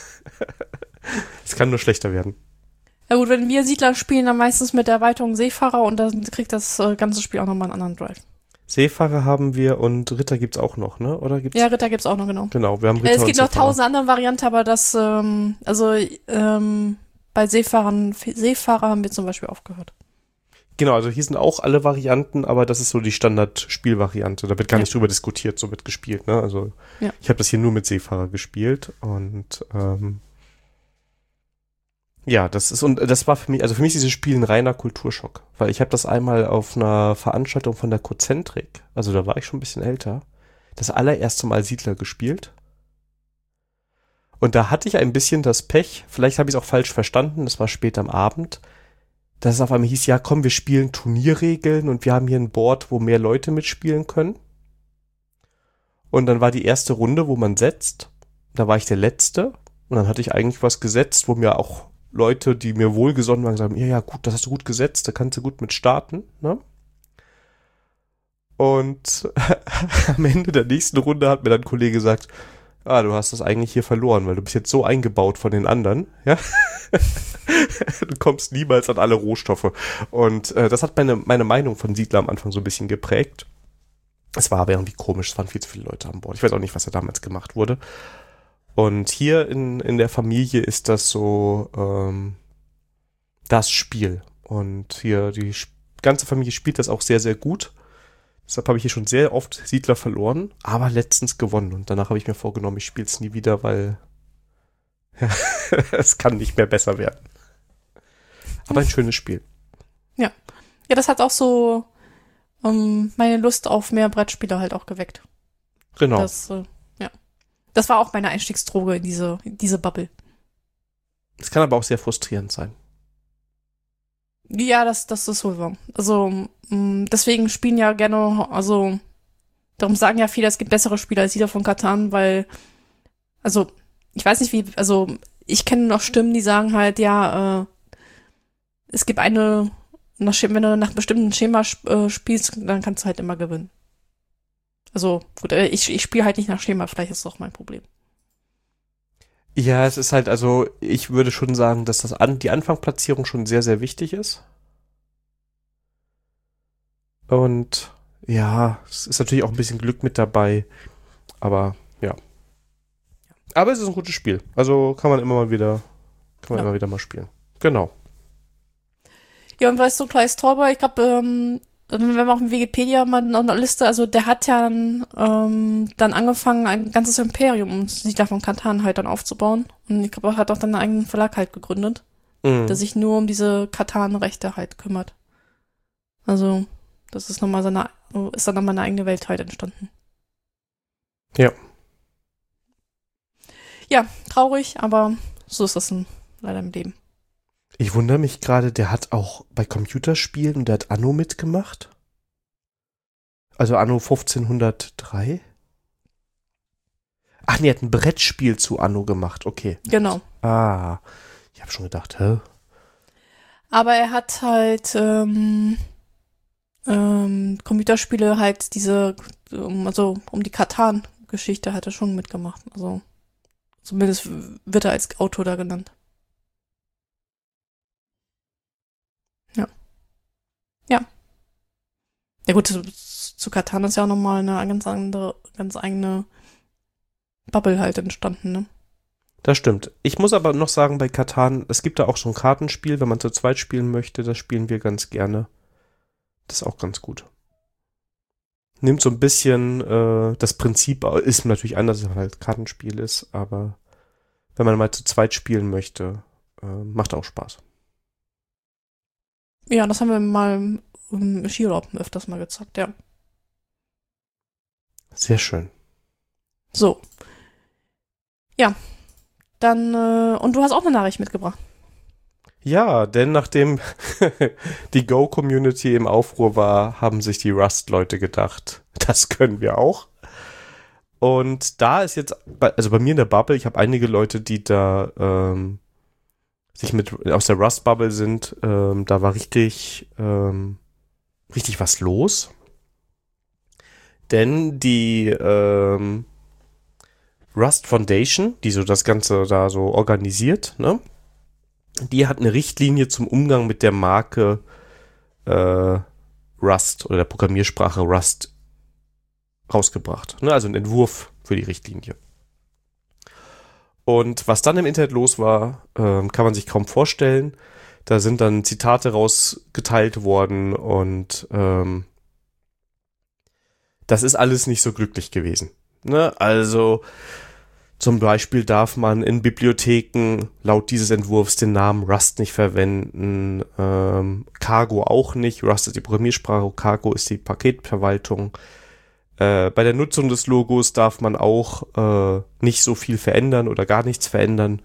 es kann nur schlechter werden. Ja gut, wenn wir Siedler spielen, dann meistens mit der Erweiterung Seefahrer und dann kriegt das ganze Spiel auch nochmal einen anderen Drive. Seefahrer haben wir und Ritter gibt's auch noch, ne? Oder gibt's? Ja, Ritter gibt's auch noch, genau. Genau, wir haben Ritter es gibt noch 1000 andere Varianten, aber das, bei Seefahrer haben wir zum Beispiel aufgehört. Genau, also hier sind auch alle Varianten, aber das ist so die Standard-Spielvariante. Da wird gar nicht drüber diskutiert, so wird gespielt, ne? Also ich habe das hier nur mit Seefahrer gespielt und ja, das war für mich, also für mich ist dieses Spiel ein reiner Kulturschock, weil ich habe das einmal auf einer Veranstaltung von der Cozentrik, also da war ich schon ein bisschen älter, das allererste Mal Siedler gespielt. Und da hatte ich ein bisschen das Pech, vielleicht habe ich es auch falsch verstanden, das war spät am Abend, dass es auf einmal hieß, ja komm, wir spielen Turnierregeln und wir haben hier ein Board, wo mehr Leute mitspielen können. Und dann war die erste Runde, wo man setzt, da war ich der Letzte und dann hatte ich eigentlich was gesetzt, wo mir auch Leute, die mir wohlgesonnen waren, sagen, ja gut, das hast du gut gesetzt, da kannst du gut mit starten, ne? Und am Ende der nächsten Runde hat mir dann ein Kollege gesagt, du hast das eigentlich hier verloren, weil du bist jetzt so eingebaut von den anderen, ja? Du kommst niemals an alle Rohstoffe. Und das hat meine Meinung von Siedler am Anfang so ein bisschen geprägt. Es war aber irgendwie komisch, es waren viel zu viele Leute an Bord. Ich weiß auch nicht, was da damals gemacht wurde. Und hier in der Familie ist das so das Spiel. Und hier die ganze Familie spielt das auch sehr, sehr gut. Deshalb habe ich hier schon sehr oft Siedler verloren, aber letztens gewonnen. Und danach habe ich mir vorgenommen, ich spiele es nie wieder, weil es kann nicht mehr besser werden. aber ein schönes Spiel. Ja. Ja, das hat auch so meine Lust auf mehr Brettspiele halt auch geweckt. Genau. Das war auch meine Einstiegsdroge in diese Bubble. Es kann aber auch sehr frustrierend sein. Ja, das ist wohl wahr. Also, deswegen spielen ja gerne, also, darum sagen ja viele, es gibt bessere Spiele als Siedler von Catan, weil, also, ich weiß nicht wie, also, ich kenne noch Stimmen, die sagen halt, ja, es gibt wenn du nach einem bestimmten Schema spielst, dann kannst du halt immer gewinnen. Also, gut, ich spiele halt nicht nach Schema, vielleicht ist es auch mein Problem. Ja, es ist halt, also ich würde schon sagen, dass die Anfangsplatzierung schon sehr, sehr wichtig ist. Und ja, es ist natürlich auch ein bisschen Glück mit dabei, aber ja. Aber es ist ein gutes Spiel, also kann man immer wieder mal spielen. Genau. Ja, und weißt du, Klaus Tauber, ich glaube, wenn wir auf dem Wikipedia mal noch eine Liste, also der hat ja dann angefangen, ein ganzes Imperium, um sich davon Catan halt dann aufzubauen. Und ich glaube, er hat auch dann einen eigenen Verlag halt gegründet, der sich nur um diese Catan-Rechte halt kümmert. Also, das ist dann nochmal eine eigene Welt halt entstanden. Ja. Ja, traurig, aber so ist das leider im Leben. Ich wundere mich gerade, der hat auch bei Computerspielen und der hat Anno mitgemacht. Also Anno 1503. Ach nee, er hat ein Brettspiel zu Anno gemacht, okay. Genau. Ah, ich habe schon gedacht, hä? Aber er hat halt Computerspiele halt also um die Catan-Geschichte hat er schon mitgemacht. Also zumindest wird er als Autor da genannt. Ja. Ja. Ja gut, zu Catan ist ja auch nochmal eine ganz eigene Bubble halt entstanden, ne? Das stimmt. Ich muss aber noch sagen, bei Catan, es gibt da auch so ein Kartenspiel, wenn man zu zweit spielen möchte, das spielen wir ganz gerne. Das ist auch ganz gut. Nimmt so ein bisschen, das Prinzip ist natürlich anders, als halt Kartenspiel ist, aber wenn man mal zu zweit spielen möchte, macht auch Spaß. Ja, das haben wir mal im Skiurlaub öfters mal gezockt, ja. Sehr schön. So. Ja. Dann, und du hast auch eine Nachricht mitgebracht. Ja, denn nachdem die Go-Community im Aufruhr war, haben sich die Rust-Leute gedacht, das können wir auch. Und da ist jetzt, also bei mir in der Bubble, ich habe einige Leute, die da aus der Rust-Bubble sind, da war richtig was los. Denn die Rust Foundation, die so das Ganze da so organisiert, ne? Die hat eine Richtlinie zum Umgang mit der Marke Rust oder der Programmiersprache Rust rausgebracht. Ne? Also ein Entwurf für die Richtlinie. Und was dann im Internet los war, kann man sich kaum vorstellen. Da sind dann Zitate rausgeteilt worden und das ist alles nicht so glücklich gewesen. Ne? Also zum Beispiel darf man in Bibliotheken laut dieses Entwurfs den Namen Rust nicht verwenden, Cargo auch nicht. Rust ist die Programmiersprache, Cargo ist die Paketverwaltung. Bei der Nutzung des Logos darf man auch nicht so viel verändern oder gar nichts verändern.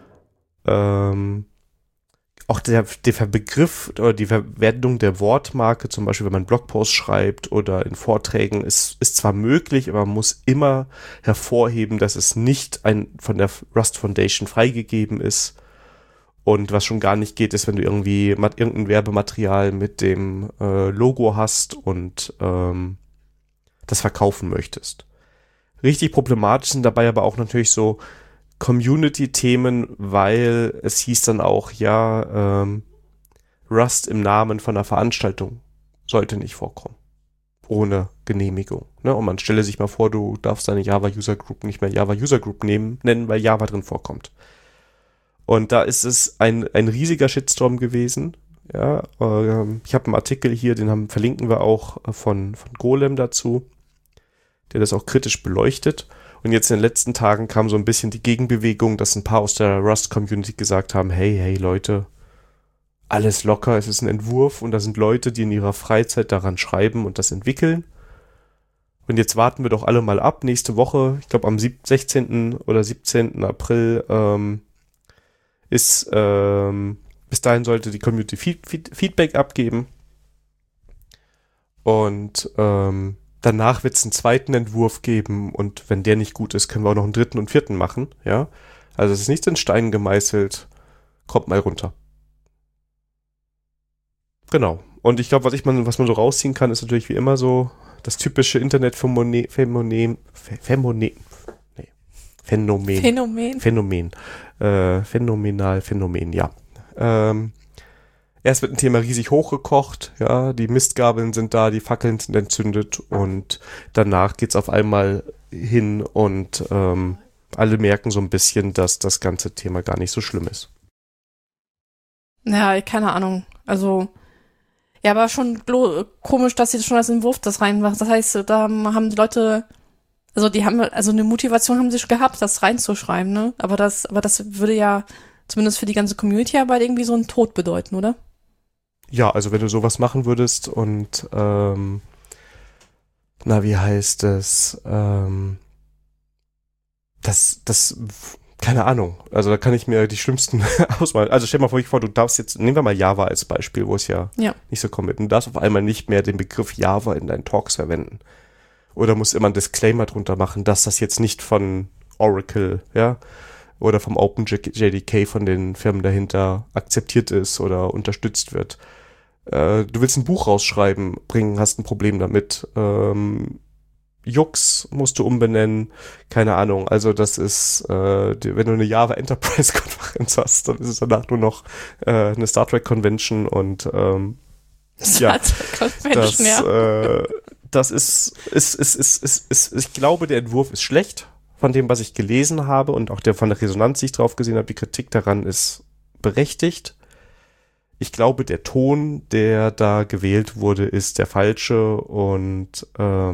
Auch der Begriff oder die Verwendung der Wortmarke, zum Beispiel wenn man Blogposts schreibt oder in Vorträgen, ist zwar möglich, aber man muss immer hervorheben, dass es nicht von der Rust Foundation freigegeben ist. Und was schon gar nicht geht, ist, wenn du irgendwie irgendein Werbematerial mit dem Logo hast und das verkaufen möchtest. Richtig problematisch sind dabei aber auch natürlich so Community-Themen, weil es hieß dann auch, ja, Rust im Namen von einer Veranstaltung sollte nicht vorkommen. Ohne Genehmigung. Ne? Und man stelle sich mal vor, du darfst deine Java-User-Group nicht mehr Java-User-Group nennen, weil Java drin vorkommt. Und da ist es ein riesiger Shitstorm gewesen. Ja, ich habe einen Artikel hier, verlinken wir auch von Golem dazu, der das auch kritisch beleuchtet. Und jetzt in den letzten Tagen kam so ein bisschen die Gegenbewegung, dass ein paar aus der Rust-Community gesagt haben, hey Leute, alles locker, es ist ein Entwurf und da sind Leute, die in ihrer Freizeit daran schreiben und das entwickeln. Und jetzt warten wir doch alle mal ab. Nächste Woche, ich glaube am 16. oder 17. April bis dahin sollte die Community Feedback abgeben. Und danach wird es einen zweiten Entwurf geben und wenn der nicht gut ist, können wir auch noch einen dritten und vierten machen. Ja, also es ist nicht in Stein gemeißelt. Kommt mal runter. Genau. Und ich glaube, was man so rausziehen kann, ist natürlich wie immer so das typische Internetphänomen. Phänomenal. Phänomen, ja. Erst wird ein Thema riesig hochgekocht, ja, die Mistgabeln sind da, die Fackeln sind entzündet und danach geht's auf einmal hin und alle merken so ein bisschen, dass das ganze Thema gar nicht so schlimm ist. Ja, keine Ahnung. Also, ja, aber schon komisch, dass sie schon als Entwurf das reinmachen. Das heißt, da haben die Leute, also eine Motivation haben sie schon gehabt, das reinzuschreiben, ne? Aber das würde ja zumindest für die ganze Community-Arbeit irgendwie so einen Tod bedeuten, oder? Ja, also wenn du sowas machen würdest und wie heißt es? Keine Ahnung. Also da kann ich mir die schlimmsten ausmalen. Also stell dir mal vor, du darfst jetzt, nehmen wir mal Java als Beispiel, wo es ja nicht so kommt. Du darfst auf einmal nicht mehr den Begriff Java in deinen Talks verwenden. Oder musst immer einen Disclaimer drunter machen, dass das jetzt nicht von Oracle, ja, oder vom OpenJDK von den Firmen dahinter akzeptiert ist oder unterstützt wird. Du willst ein Buch bringen, hast ein Problem damit. Jux musst du umbenennen, keine Ahnung. Also das ist, wenn du eine Java Enterprise Konferenz hast, dann ist es danach nur noch eine Star Trek Convention und Star Trek Convention, das ist, ich glaube, der Entwurf ist schlecht von dem, was ich gelesen habe und auch von der Resonanz, die ich drauf gesehen habe. Die Kritik daran ist berechtigt. Ich glaube, der Ton, der da gewählt wurde, ist der falsche und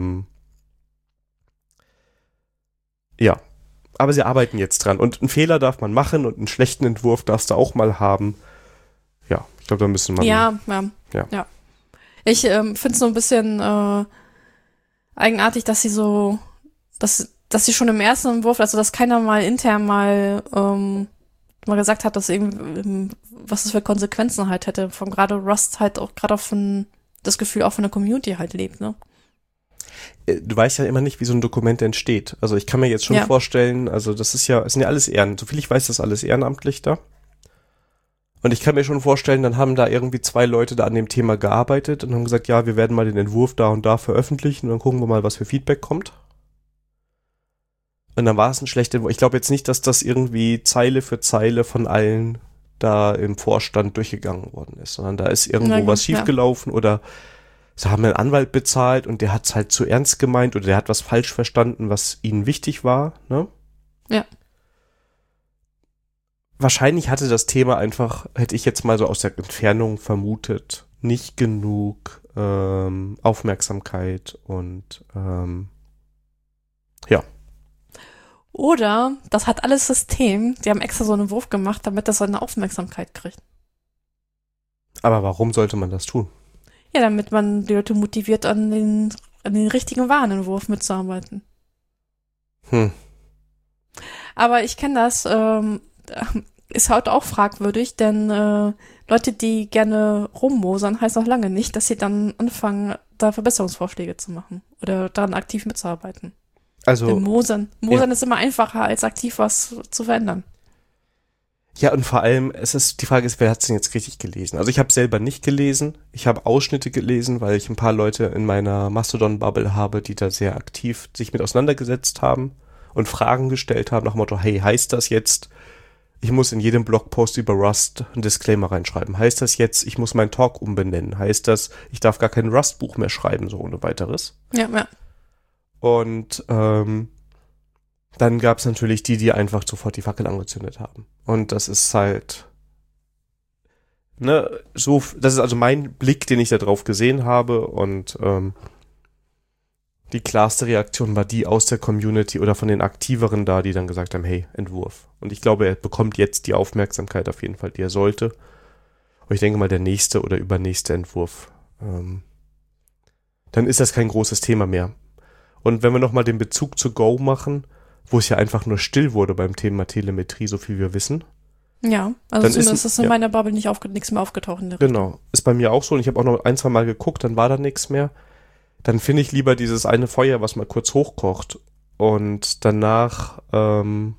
aber sie arbeiten jetzt dran und einen Fehler darf man machen und einen schlechten Entwurf darfst du auch mal haben. Ja, ich glaube, da müssen wir Ja. Ich finde es so ein bisschen eigenartig, dass sie dass sie schon im ersten Entwurf, also dass keiner mal intern mal gesagt hat, dass irgendwie, was das für Konsequenzen halt hätte, von gerade Rust halt auch gerade von das Gefühl auch von der Community halt lebt, ne? Du weißt ja immer nicht, wie so ein Dokument entsteht. Also ich kann mir jetzt schon vorstellen, also es sind ja alles soviel ich weiß, das ist alles ehrenamtlich da. Und ich kann mir schon vorstellen, dann haben da irgendwie 2 Leute da an dem Thema gearbeitet und haben gesagt, ja, wir werden mal den Entwurf da und da veröffentlichen und dann gucken wir mal, was für Feedback kommt. Und dann war es ein schlechter Entwurf. Ich glaube jetzt nicht, dass das irgendwie Zeile für Zeile von allen da im Vorstand durchgegangen worden ist, sondern da ist irgendwo was schiefgelaufen oder sie haben einen Anwalt bezahlt und der hat es halt zu ernst gemeint oder der hat was falsch verstanden, was ihnen wichtig war, ne? Ja. Wahrscheinlich hatte das Thema einfach, hätte ich jetzt mal so aus der Entfernung vermutet, nicht genug Aufmerksamkeit und Oder das hat alles System, die haben extra so einen Wurf gemacht, damit das so eine Aufmerksamkeit kriegt. Aber warum sollte man das tun? Ja, damit man die Leute motiviert, an den richtigen Warenentwurf mitzuarbeiten. Aber ich kenne das, ist heute auch fragwürdig, denn Leute, die gerne rummosern, heißt noch lange nicht, dass sie dann anfangen, da Verbesserungsvorschläge zu machen oder daran aktiv mitzuarbeiten. Also denn Mosern ist immer einfacher, als aktiv was zu verändern. Ja, und vor allem, die Frage ist, wer hat es denn jetzt richtig gelesen? Also ich habe selber nicht gelesen, ich habe Ausschnitte gelesen, weil ich ein paar Leute in meiner Mastodon-Bubble habe, die da sehr aktiv sich mit auseinandergesetzt haben und Fragen gestellt haben nach dem Motto, hey, heißt das jetzt, ich muss in jedem Blogpost über Rust einen Disclaimer reinschreiben? Heißt das jetzt, ich muss meinen Talk umbenennen? Heißt das, ich darf gar kein Rust-Buch mehr schreiben, so ohne weiteres? Ja. Und dann gab es natürlich die einfach sofort die Fackel angezündet haben. Und das ist halt, das ist also mein Blick, den ich da drauf gesehen habe. Und die klarste Reaktion war die aus der Community oder von den Aktiveren da, die dann gesagt haben, hey, Entwurf. Und ich glaube, er bekommt jetzt die Aufmerksamkeit auf jeden Fall, die er sollte. Aber ich denke mal, der nächste oder übernächste Entwurf, dann ist das kein großes Thema mehr. Und wenn wir nochmal den Bezug zu Go machen, wo es ja einfach nur still wurde beim Thema Telemetrie, so viel wir wissen. Ja, also zumindest ist in meiner Bubble nichts mehr aufgetaucht. Genau, ist bei mir auch so. Und ich habe auch noch 1-2 Mal geguckt, dann war da nichts mehr. Dann finde ich lieber dieses eine Feuer, was mal kurz hochkocht. Und danach haben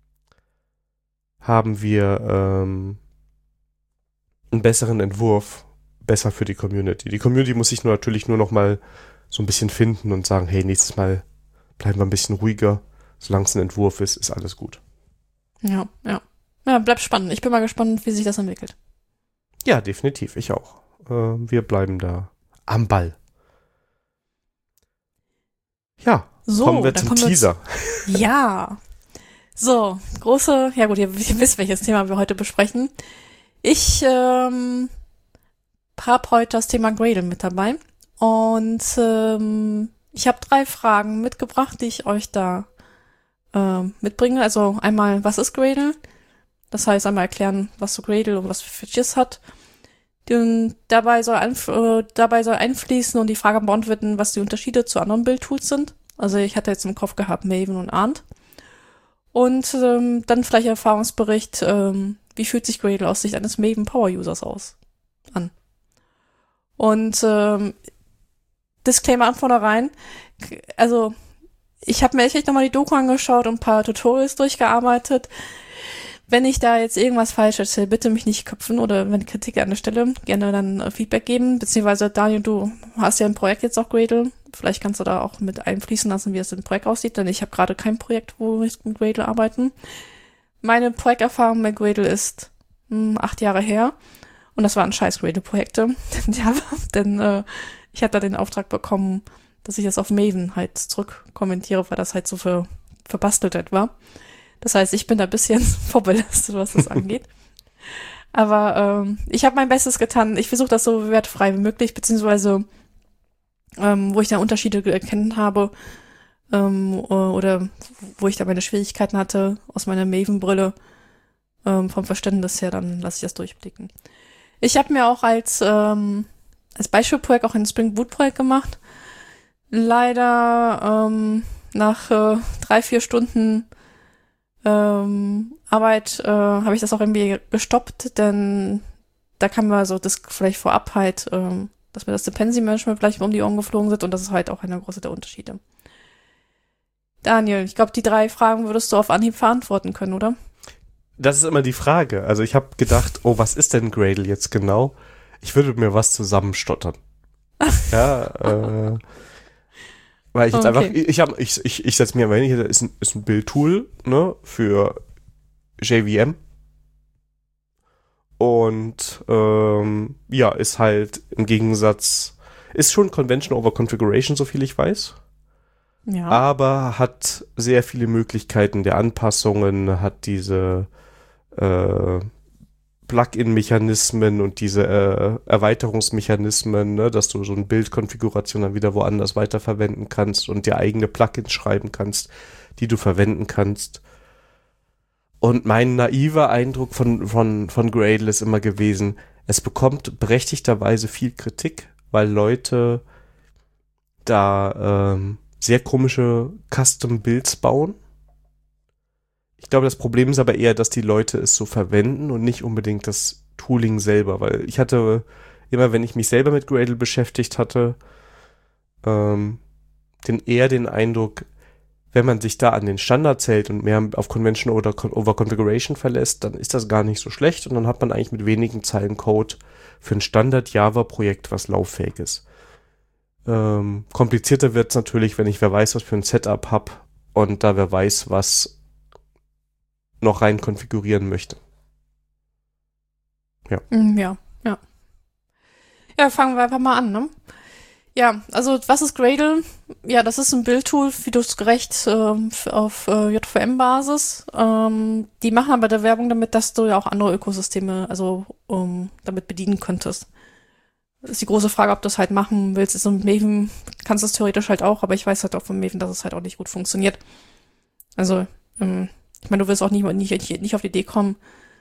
wir einen besseren Entwurf, besser für die Community. Die Community muss sich natürlich nur noch mal so ein bisschen finden und sagen, hey, nächstes Mal bleiben wir ein bisschen ruhiger. Solange es ein Entwurf ist, ist alles gut. Ja. Ja, bleibt spannend. Ich bin mal gespannt, wie sich das entwickelt. Ja, definitiv. Ich auch. Wir bleiben da am Ball. Ja, so, kommen wir zum Teaser. Ja. So, ja gut, ihr wisst, welches Thema wir heute besprechen. Ich habe heute das Thema Gradle mit dabei. Und ich habe 3 Fragen mitgebracht, die ich euch da mitbringe. Also einmal, was ist Gradle? Das heißt, einmal erklären, was so Gradle und was für Features hat. Und dabei soll einfließen und die Frage beantworten, was die Unterschiede zu anderen Build-Tools sind. Also ich hatte jetzt im Kopf gehabt Maven und Arndt. Und dann vielleicht Erfahrungsbericht, wie fühlt sich Gradle aus Sicht eines Maven Power-Users an. Und Disclaimer an vornherein, also ich habe mir echt nochmal die Doku angeschaut und ein paar Tutorials durchgearbeitet. Wenn ich da jetzt irgendwas falsch erzähle, bitte mich nicht köpfen oder wenn Kritik an der Stelle, gerne dann Feedback geben, beziehungsweise Daniel, du hast ja ein Projekt jetzt auch Gradle, vielleicht kannst du da auch mit einfließen lassen, wie es im Projekt aussieht, denn ich habe gerade kein Projekt, wo ich mit Gradle arbeiten. Meine Projekterfahrung mit Gradle ist 8 Jahre her und das waren scheiß Gradle-Projekte, denn ich hatte da den Auftrag bekommen, dass ich das auf Maven halt zurückkommentiere, weil das halt so verbastelt war. Das heißt, ich bin da ein bisschen vorbelastet, was das angeht. Aber ich habe mein Bestes getan. Ich versuche das so wertfrei wie möglich, beziehungsweise wo ich da Unterschiede erkennen habe oder wo ich da meine Schwierigkeiten hatte aus meiner Maven-Brille vom Verständnis her, dann lasse ich das durchblicken. Ich habe mir auch als Beispielprojekt auch ein Spring Boot-Projekt gemacht. Leider nach 3-4 Stunden Arbeit habe ich das auch irgendwie gestoppt, denn da kam mir so das vielleicht vorab halt, dass mir das Dependency Management vielleicht um die Ohren geflogen sind und das ist halt auch eine große der Unterschiede. Daniel, ich glaube, die 3 Fragen würdest du auf Anhieb beantworten können, oder? Das ist immer die Frage. Also ich habe gedacht, oh, was ist denn Gradle jetzt genau? Ich würde mir was zusammenstottern. Ja, weil ich jetzt einfach, ich setze mir mal hin, hier ist ein Build-Tool, ne, für JVM. Und ja, ist halt im Gegensatz, ist schon Convention over Configuration, so viel ich weiß. Ja. Aber hat sehr viele Möglichkeiten der Anpassungen, hat diese Plugin-Mechanismen und diese Erweiterungsmechanismen, ne, dass du so eine Bildkonfiguration dann wieder woanders weiterverwenden kannst und dir eigene Plugins schreiben kannst, die du verwenden kannst. Und mein naiver Eindruck von Gradle ist immer gewesen, es bekommt berechtigterweise viel Kritik, weil Leute da sehr komische Custom-Builds bauen. Ich glaube, das Problem ist aber eher, dass die Leute es so verwenden und nicht unbedingt das Tooling selber, weil ich hatte immer, wenn ich mich selber mit Gradle beschäftigt hatte, den Eindruck, wenn man sich da an den Standards hält und mehr auf Convention oder over Configuration verlässt, dann ist das gar nicht so schlecht und dann hat man eigentlich mit wenigen Zeilen Code für ein Standard-Java-Projekt, was lauffähig ist. Komplizierter wird es natürlich, wenn ich wer weiß, was für ein Setup habe und da wer weiß, was noch rein konfigurieren möchte. Ja. Ja. Ja, fangen wir einfach mal an, ne? Ja, also was ist Gradle? Ja, das ist ein Build-Tool, wie du es gerecht auf JVM-Basis. Die machen aber der Werbung damit, dass du ja auch andere Ökosysteme damit bedienen könntest. Das ist die große Frage, ob du es halt machen willst. Ist so mit Maven kannst du es theoretisch halt auch, aber ich weiß halt auch von Maven, dass es halt auch nicht gut funktioniert. Also, ich meine, du wirst auch nicht auf die Idee kommen,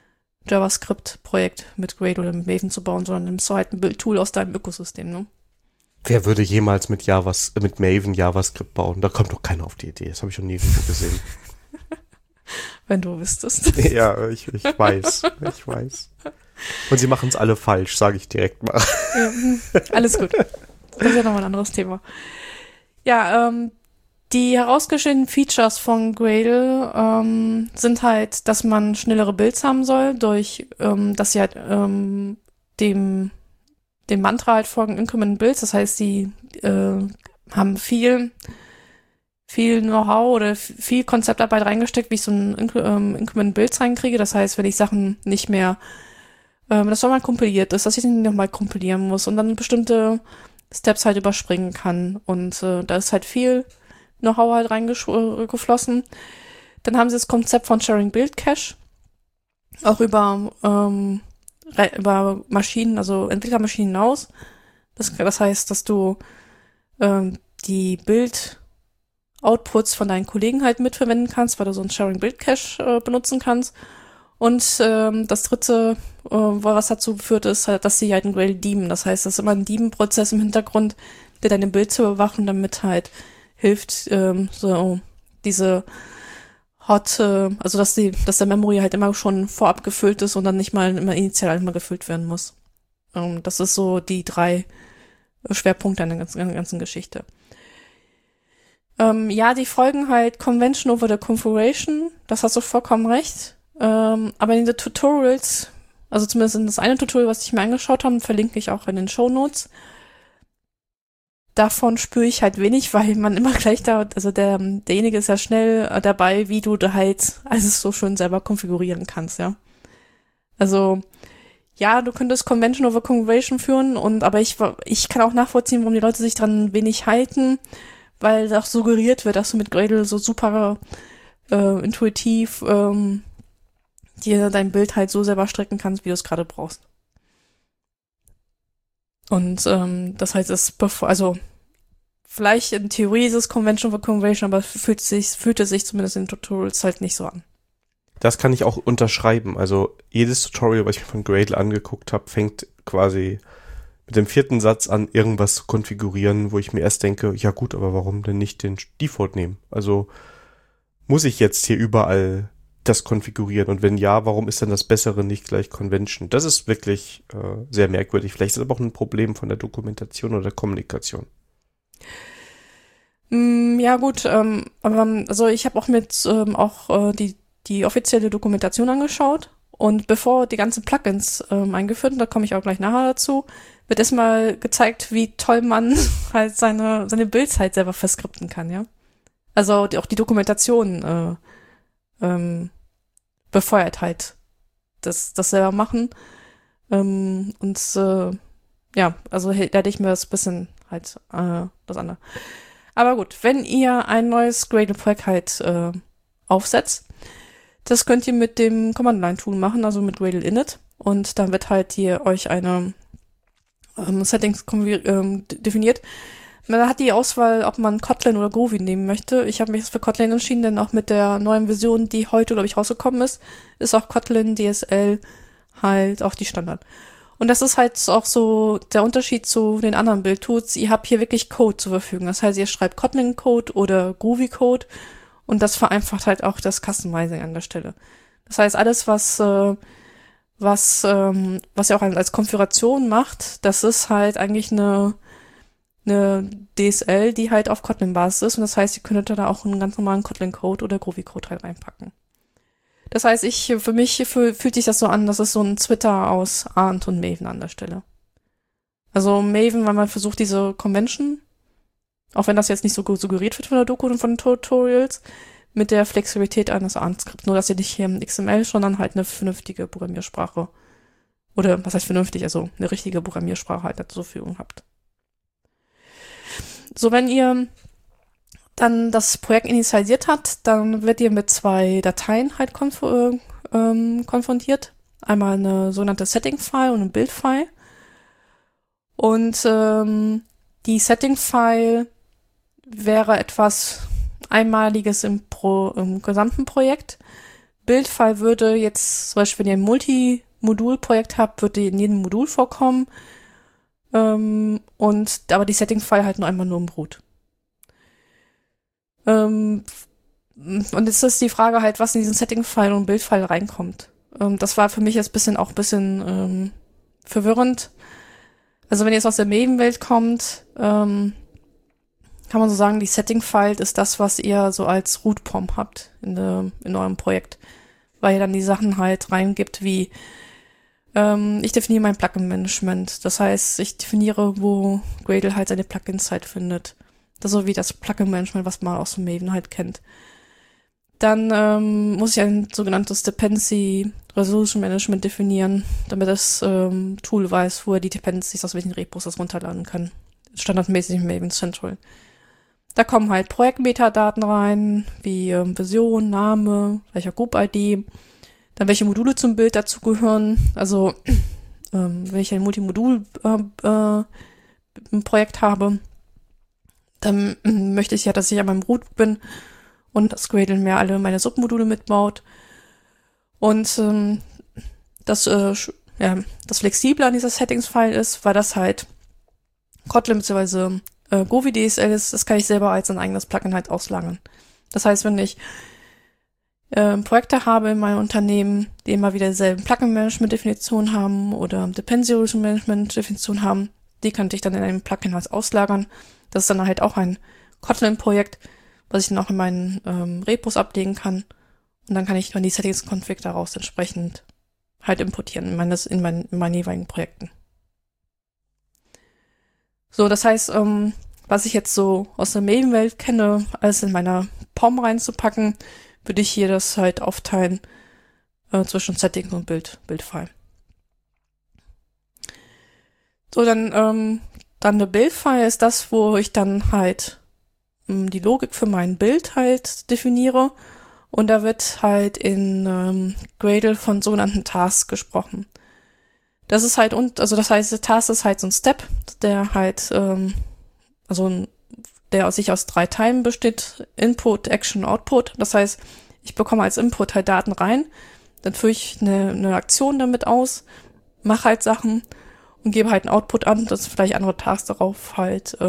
JavaScript-Projekt mit Gradle oder mit Maven zu bauen, sondern nimmst du halt ein Build-Tool aus deinem Ökosystem, ne? Wer würde jemals mit Maven JavaScript bauen? Da kommt doch keiner auf die Idee. Das habe ich schon nirgendwo gesehen. Wenn du wüsstest. Ja, ich weiß. Und sie machen es alle falsch, sage ich direkt mal. Ja, alles gut. Das ist ja nochmal ein anderes Thema. Ja, die herausgestellten Features von Gradle sind halt, dass man schnellere Builds haben soll, durch, dass sie halt dem Mantra halt folgen, Increment Builds. Das heißt, sie haben viel Know-how oder viel Konzeptarbeit reingesteckt, wie ich so ein Increment Builds reinkriege. Das heißt, wenn ich Sachen nicht mehr, das soll mal kompiliert ist, dass ich den nochmal kompilieren muss und dann bestimmte Steps halt überspringen kann. Und da ist halt viel Know-how halt reingeflossen. Dann haben sie das Konzept von Sharing Build Cache auch über Maschinen, also Entwicklermaschinen hinaus. Das heißt, dass du die Build-Outputs von deinen Kollegen halt mitverwenden kannst, weil du so ein Sharing Build Cache benutzen kannst. Und das dritte, was dazu führt, ist halt, dass sie halt ein Gradle daemen. Das heißt, das ist immer ein Daemon-Prozess im Hintergrund, der deine Build zu überwachen, damit halt hilft, so diese also dass der Memory halt immer schon vorab gefüllt ist und dann nicht mal immer initial einmal gefüllt werden muss. Das ist so die 3 Schwerpunkte an der ganzen Geschichte. Ja, die folgen halt Convention over the Configuration, das hast du vollkommen recht. Aber in den Tutorials, also zumindest in das eine Tutorial, was ich mir angeschaut habe, verlinke ich auch in den Shownotes. Davon spüre ich halt wenig, weil man immer gleich also derjenige ist ja schnell dabei, wie du da halt alles so schön selber konfigurieren kannst, ja. Also, ja, du könntest Convention over Configuration führen aber ich kann auch nachvollziehen, warum die Leute sich dran wenig halten, weil auch suggeriert wird, dass du mit Gradle so super intuitiv dir dein Bild halt so selber strecken kannst, wie du es gerade brauchst. Und das heißt, also vielleicht in Theorie ist es Convention over Configuration, aber fühlte sich zumindest in Tutorials halt nicht so an. Das kann ich auch unterschreiben. Also jedes Tutorial, was ich mir von Gradle angeguckt habe, fängt quasi mit dem 4. Satz an, irgendwas zu konfigurieren, wo ich mir erst denke, ja gut, aber warum denn nicht den Default nehmen? Also muss ich jetzt hier überall das konfigurieren? Und wenn ja, warum ist dann das Bessere nicht gleich Convention? Das ist wirklich sehr merkwürdig. Vielleicht ist es aber auch ein Problem von der Dokumentation oder der Kommunikation. Ja gut, aber also ich habe auch die offizielle Dokumentation angeschaut und bevor die ganzen Plugins eingeführt, und da komme ich auch gleich nachher dazu, wird erstmal gezeigt, wie toll man halt seine Builds halt selber verskripten kann, ja. Also auch die Dokumentation befeuert halt das selber machen. Ja, also da hätte ich mir das bisschen halt das andere. Aber gut, wenn ihr ein neues Gradle-Projekt halt aufsetzt, das könnt ihr mit dem Command-Line-Tool machen, also mit Gradle init. Und dann wird halt hier euch eine Settings definiert. Man hat die Auswahl, ob man Kotlin oder Groovy nehmen möchte. Ich habe mich jetzt für Kotlin entschieden, denn auch mit der neuen Version, die heute, glaube ich, rausgekommen ist auch Kotlin DSL halt auch die Standard. Und das ist halt auch so der Unterschied zu den anderen Build-Tools. Ihr habt hier wirklich Code zur Verfügung. Das heißt, ihr schreibt Kotlin-Code oder Groovy-Code und das vereinfacht halt auch das Customizing an der Stelle. Das heißt, alles, was ihr auch als Konfiguration macht, das ist halt eigentlich eine DSL, die halt auf Kotlin-Basis ist. Und das heißt, ihr könntet da auch einen ganz normalen Kotlin-Code oder Groovy-Code halt reinpacken. Das heißt, für mich fühlt sich das so an, dass es so ein Twitter aus Arndt und Maven an der Stelle. Also Maven, weil man versucht, diese Convention, auch wenn das jetzt nicht so suggeriert wird von der Doku und von den Tutorials, mit der Flexibilität eines Arndt-Skripts. Nur, dass ihr nicht hier im XML, sondern halt eine vernünftige Programmiersprache oder was heißt vernünftig, also eine richtige Programmiersprache halt zur Verfügung habt. So, wenn ihr dann das Projekt initialisiert habt, dann wird ihr mit 2 Dateien halt konfrontiert. Einmal eine sogenannte Setting-File und ein Build-File. Und die Setting-File wäre etwas Einmaliges im gesamten Projekt. Bildfile würde jetzt, zum Beispiel, wenn ihr ein Multi-Modul-Projekt habt, würde in jedem Modul vorkommen. Aber die Setting-File halt nur einmal im Root. Und jetzt ist die Frage halt, was in diesen Setting-File und Build-File reinkommt. Das war für mich jetzt ein bisschen verwirrend. Also wenn ihr jetzt aus der Maven-Welt kommt, kann man so sagen, die Setting-File ist das, was ihr so als Root-Pom habt in eurem Projekt. Weil ihr dann die Sachen halt reingibt wie ich definiere mein Plugin-Management. Das heißt, ich definiere, wo Gradle halt seine Plugins halt findet. Das ist so wie das Plugin-Management, was man aus dem Maven halt kennt. Dann muss ich ein sogenanntes Dependency Resolution Management definieren, damit das Tool weiß, wo er die Dependencies aus welchen Repos das runterladen kann. Standardmäßig in Maven Central. Da kommen halt Projektmetadaten rein, wie Version, Name, welcher Group-ID, dann welche Module zum Bild dazugehören. Also wenn ich ein Multimodul-Projekt habe, dann möchte ich ja, dass ich an meinem Root bin und das Gradle mir alle meine Submodule mitbaut. Und das Flexible an dieser Settings-File ist, weil das halt Kotlin bzw. Groovy DSL ist, das kann ich selber als ein eigenes Plugin halt auslagern. Das heißt, wenn ich Projekte habe in meinem Unternehmen, die immer wieder dieselben Plugin-Management-Definitionen haben oder Dependency-Management-Definitionen haben, die könnte ich dann in einem Plugin halt auslagern. Das ist dann halt auch ein Kotlin-Projekt, was ich dann auch in meinen Repos ablegen kann. Und dann kann ich dann die Settings-Config daraus entsprechend halt importieren in meinen jeweiligen Projekten. So, das heißt, was ich jetzt so aus der Maven-Welt kenne, alles in meiner POM reinzupacken, würde ich hier das halt aufteilen zwischen Settings und Build-File. So, dann eine Build-File ist das, wo ich dann halt die Logik für mein Bild halt definiere. Und da wird halt in Gradle von sogenannten Tasks gesprochen. Das ist halt, das heißt, der Task ist halt so ein Step, der halt, der sich aus 3 Teilen besteht. Input, Action, Output. Das heißt, ich bekomme als Input halt Daten rein, dann führe ich eine Aktion damit aus, mache halt Sachen und gebe halt einen Output an, dass vielleicht andere Tasks darauf halt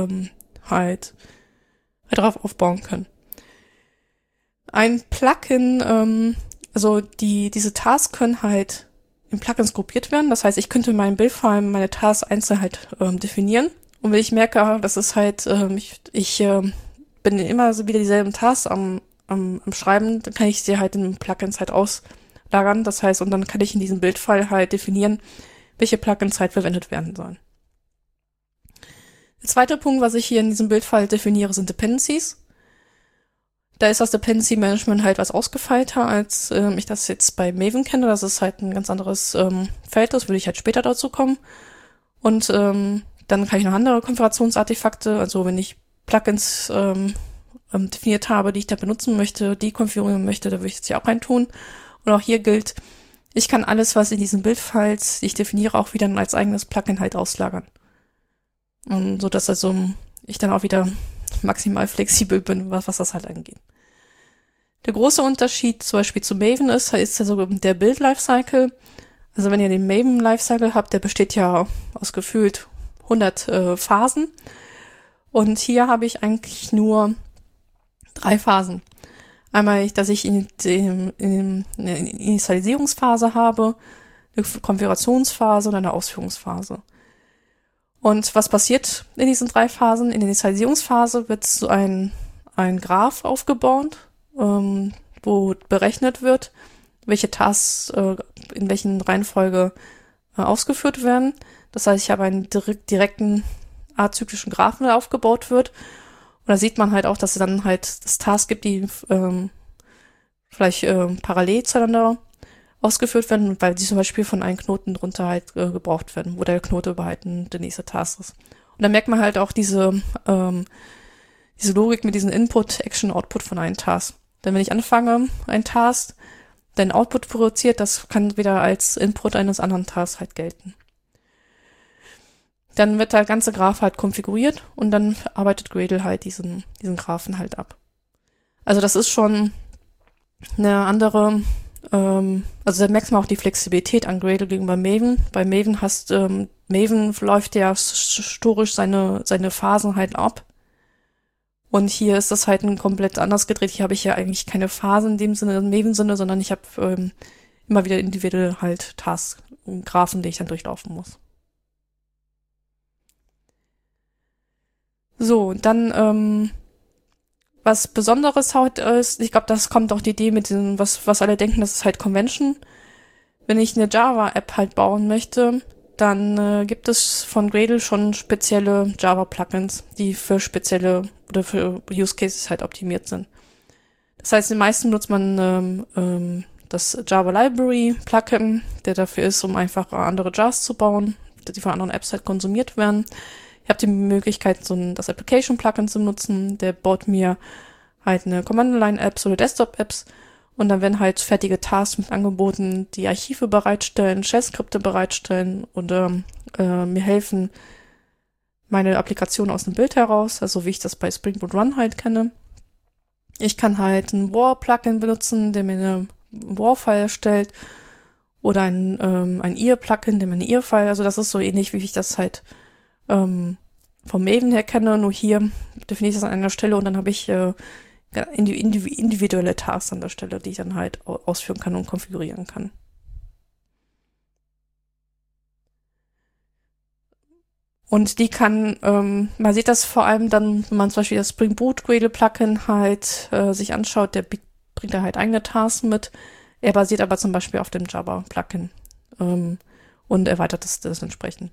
darauf aufbauen können. Ein Plugin, diese Tasks können halt in Plugins gruppiert werden. Das heißt, ich könnte in meinem Build-File meine Tasks einzeln halt definieren. Und wenn ich merke, das ist halt, ich bin immer so wieder dieselben Tasks am Schreiben, dann kann ich sie halt in den Plugins halt auslagern. Das heißt, und dann kann ich in diesem Build-File halt definieren, welche Plugins halt verwendet werden sollen. Der zweite Punkt, was ich hier in diesem Build-File definiere, sind Dependencies. Da ist das Dependency Management halt was ausgefeilter, als ich das jetzt bei Maven kenne. Das ist halt ein ganz anderes Feld, das würde ich halt später dazu kommen. Und dann kann ich noch andere Konfigurationsartefakte, also wenn ich Plugins definiert habe, die ich da benutzen möchte, die konfigurieren möchte, da würde ich jetzt hier auch reintun. Und auch hier gilt, ich kann alles, was in diesen Build-Files, die ich definiere, auch wieder als eigenes Plugin halt auslagern. Und so dass also ich dann auch wieder maximal flexibel bin, was das halt angeht. Der große Unterschied zum Beispiel zu Maven ist also der Build-Lifecycle. Also wenn ihr den Maven-Lifecycle habt, der besteht ja aus gefühlt 100 Phasen. Und hier habe ich eigentlich nur 3 Phasen. Einmal, dass ich eine Initialisierungsphase habe, eine Konfigurationsphase und eine Ausführungsphase. Und was passiert in diesen 3 Phasen? In der Initialisierungsphase wird so ein Graph aufgebaut, wo berechnet wird, welche Tasks in welchen Reihenfolge ausgeführt werden. Das heißt, ich habe einen direkten azyklischen Graphen, der aufgebaut wird. Und da sieht man halt auch, dass es dann halt das Tasks gibt, die vielleicht parallel zueinander ausgeführt werden, weil die zum Beispiel von einem Knoten drunter halt gebraucht werden, wo der Knote überhalten der nächste Task ist. Und da merkt man halt auch diese Logik mit diesem Input, Action, Output von einem Task. Denn wenn ich anfange, einen Task, der einen Output produziert, das kann wieder als Input eines anderen Tasks halt gelten. Dann wird der ganze Graph halt konfiguriert und dann arbeitet Gradle halt diesen Graphen halt ab. Also das ist schon eine andere also da merkst du auch die Flexibilität an Gradle gegenüber Maven. Bei Maven Maven läuft ja historisch seine Phasen halt ab. Und hier ist das halt komplett anders gedreht. Hier habe ich ja eigentlich keine Phasen in dem Sinne, im Maven-Sinne, sondern ich habe immer wieder individuell halt Tasks und Graphen, die ich dann durchlaufen muss. So, dann, was Besonderes halt ist, ich glaube, das kommt auch die Idee mit diesem, was alle denken, das ist halt Convention. Wenn ich eine Java-App halt bauen möchte, dann gibt es von Gradle schon spezielle Java-Plugins, die für spezielle oder für Use Cases halt optimiert sind. Das heißt, in den meisten nutzt man das Java Library Plugin, der dafür ist, um einfach andere Jars zu bauen, die von anderen Apps halt konsumiert werden. Ich habe die Möglichkeit, das Application Plugin zu nutzen. Der baut mir halt eine Command-Line-Apps oder Desktop-Apps. Und dann werden halt fertige Tasks mit angeboten, die Archive bereitstellen, Shell-Skripte bereitstellen oder mir helfen, meine Applikation aus dem Bild heraus, also wie ich das bei Spring Boot Run halt kenne. Ich kann halt ein WAR-Plugin benutzen, der mir eine WAR-File erstellt oder ein IR-Plugin, der mir eine IR-File, also das ist so ähnlich, wie ich das halt vom Maven her kenne, nur hier definiere ich das an einer Stelle und dann habe ich individuelle Tasks an der Stelle, die ich dann halt ausführen kann und konfigurieren kann. Und die kann, man sieht das vor allem dann, wenn man zum Beispiel das Spring Boot Gradle Plugin halt sich anschaut, der bringt da halt eigene Tasks mit. Er basiert aber zum Beispiel auf dem Java Plugin und erweitert das entsprechend.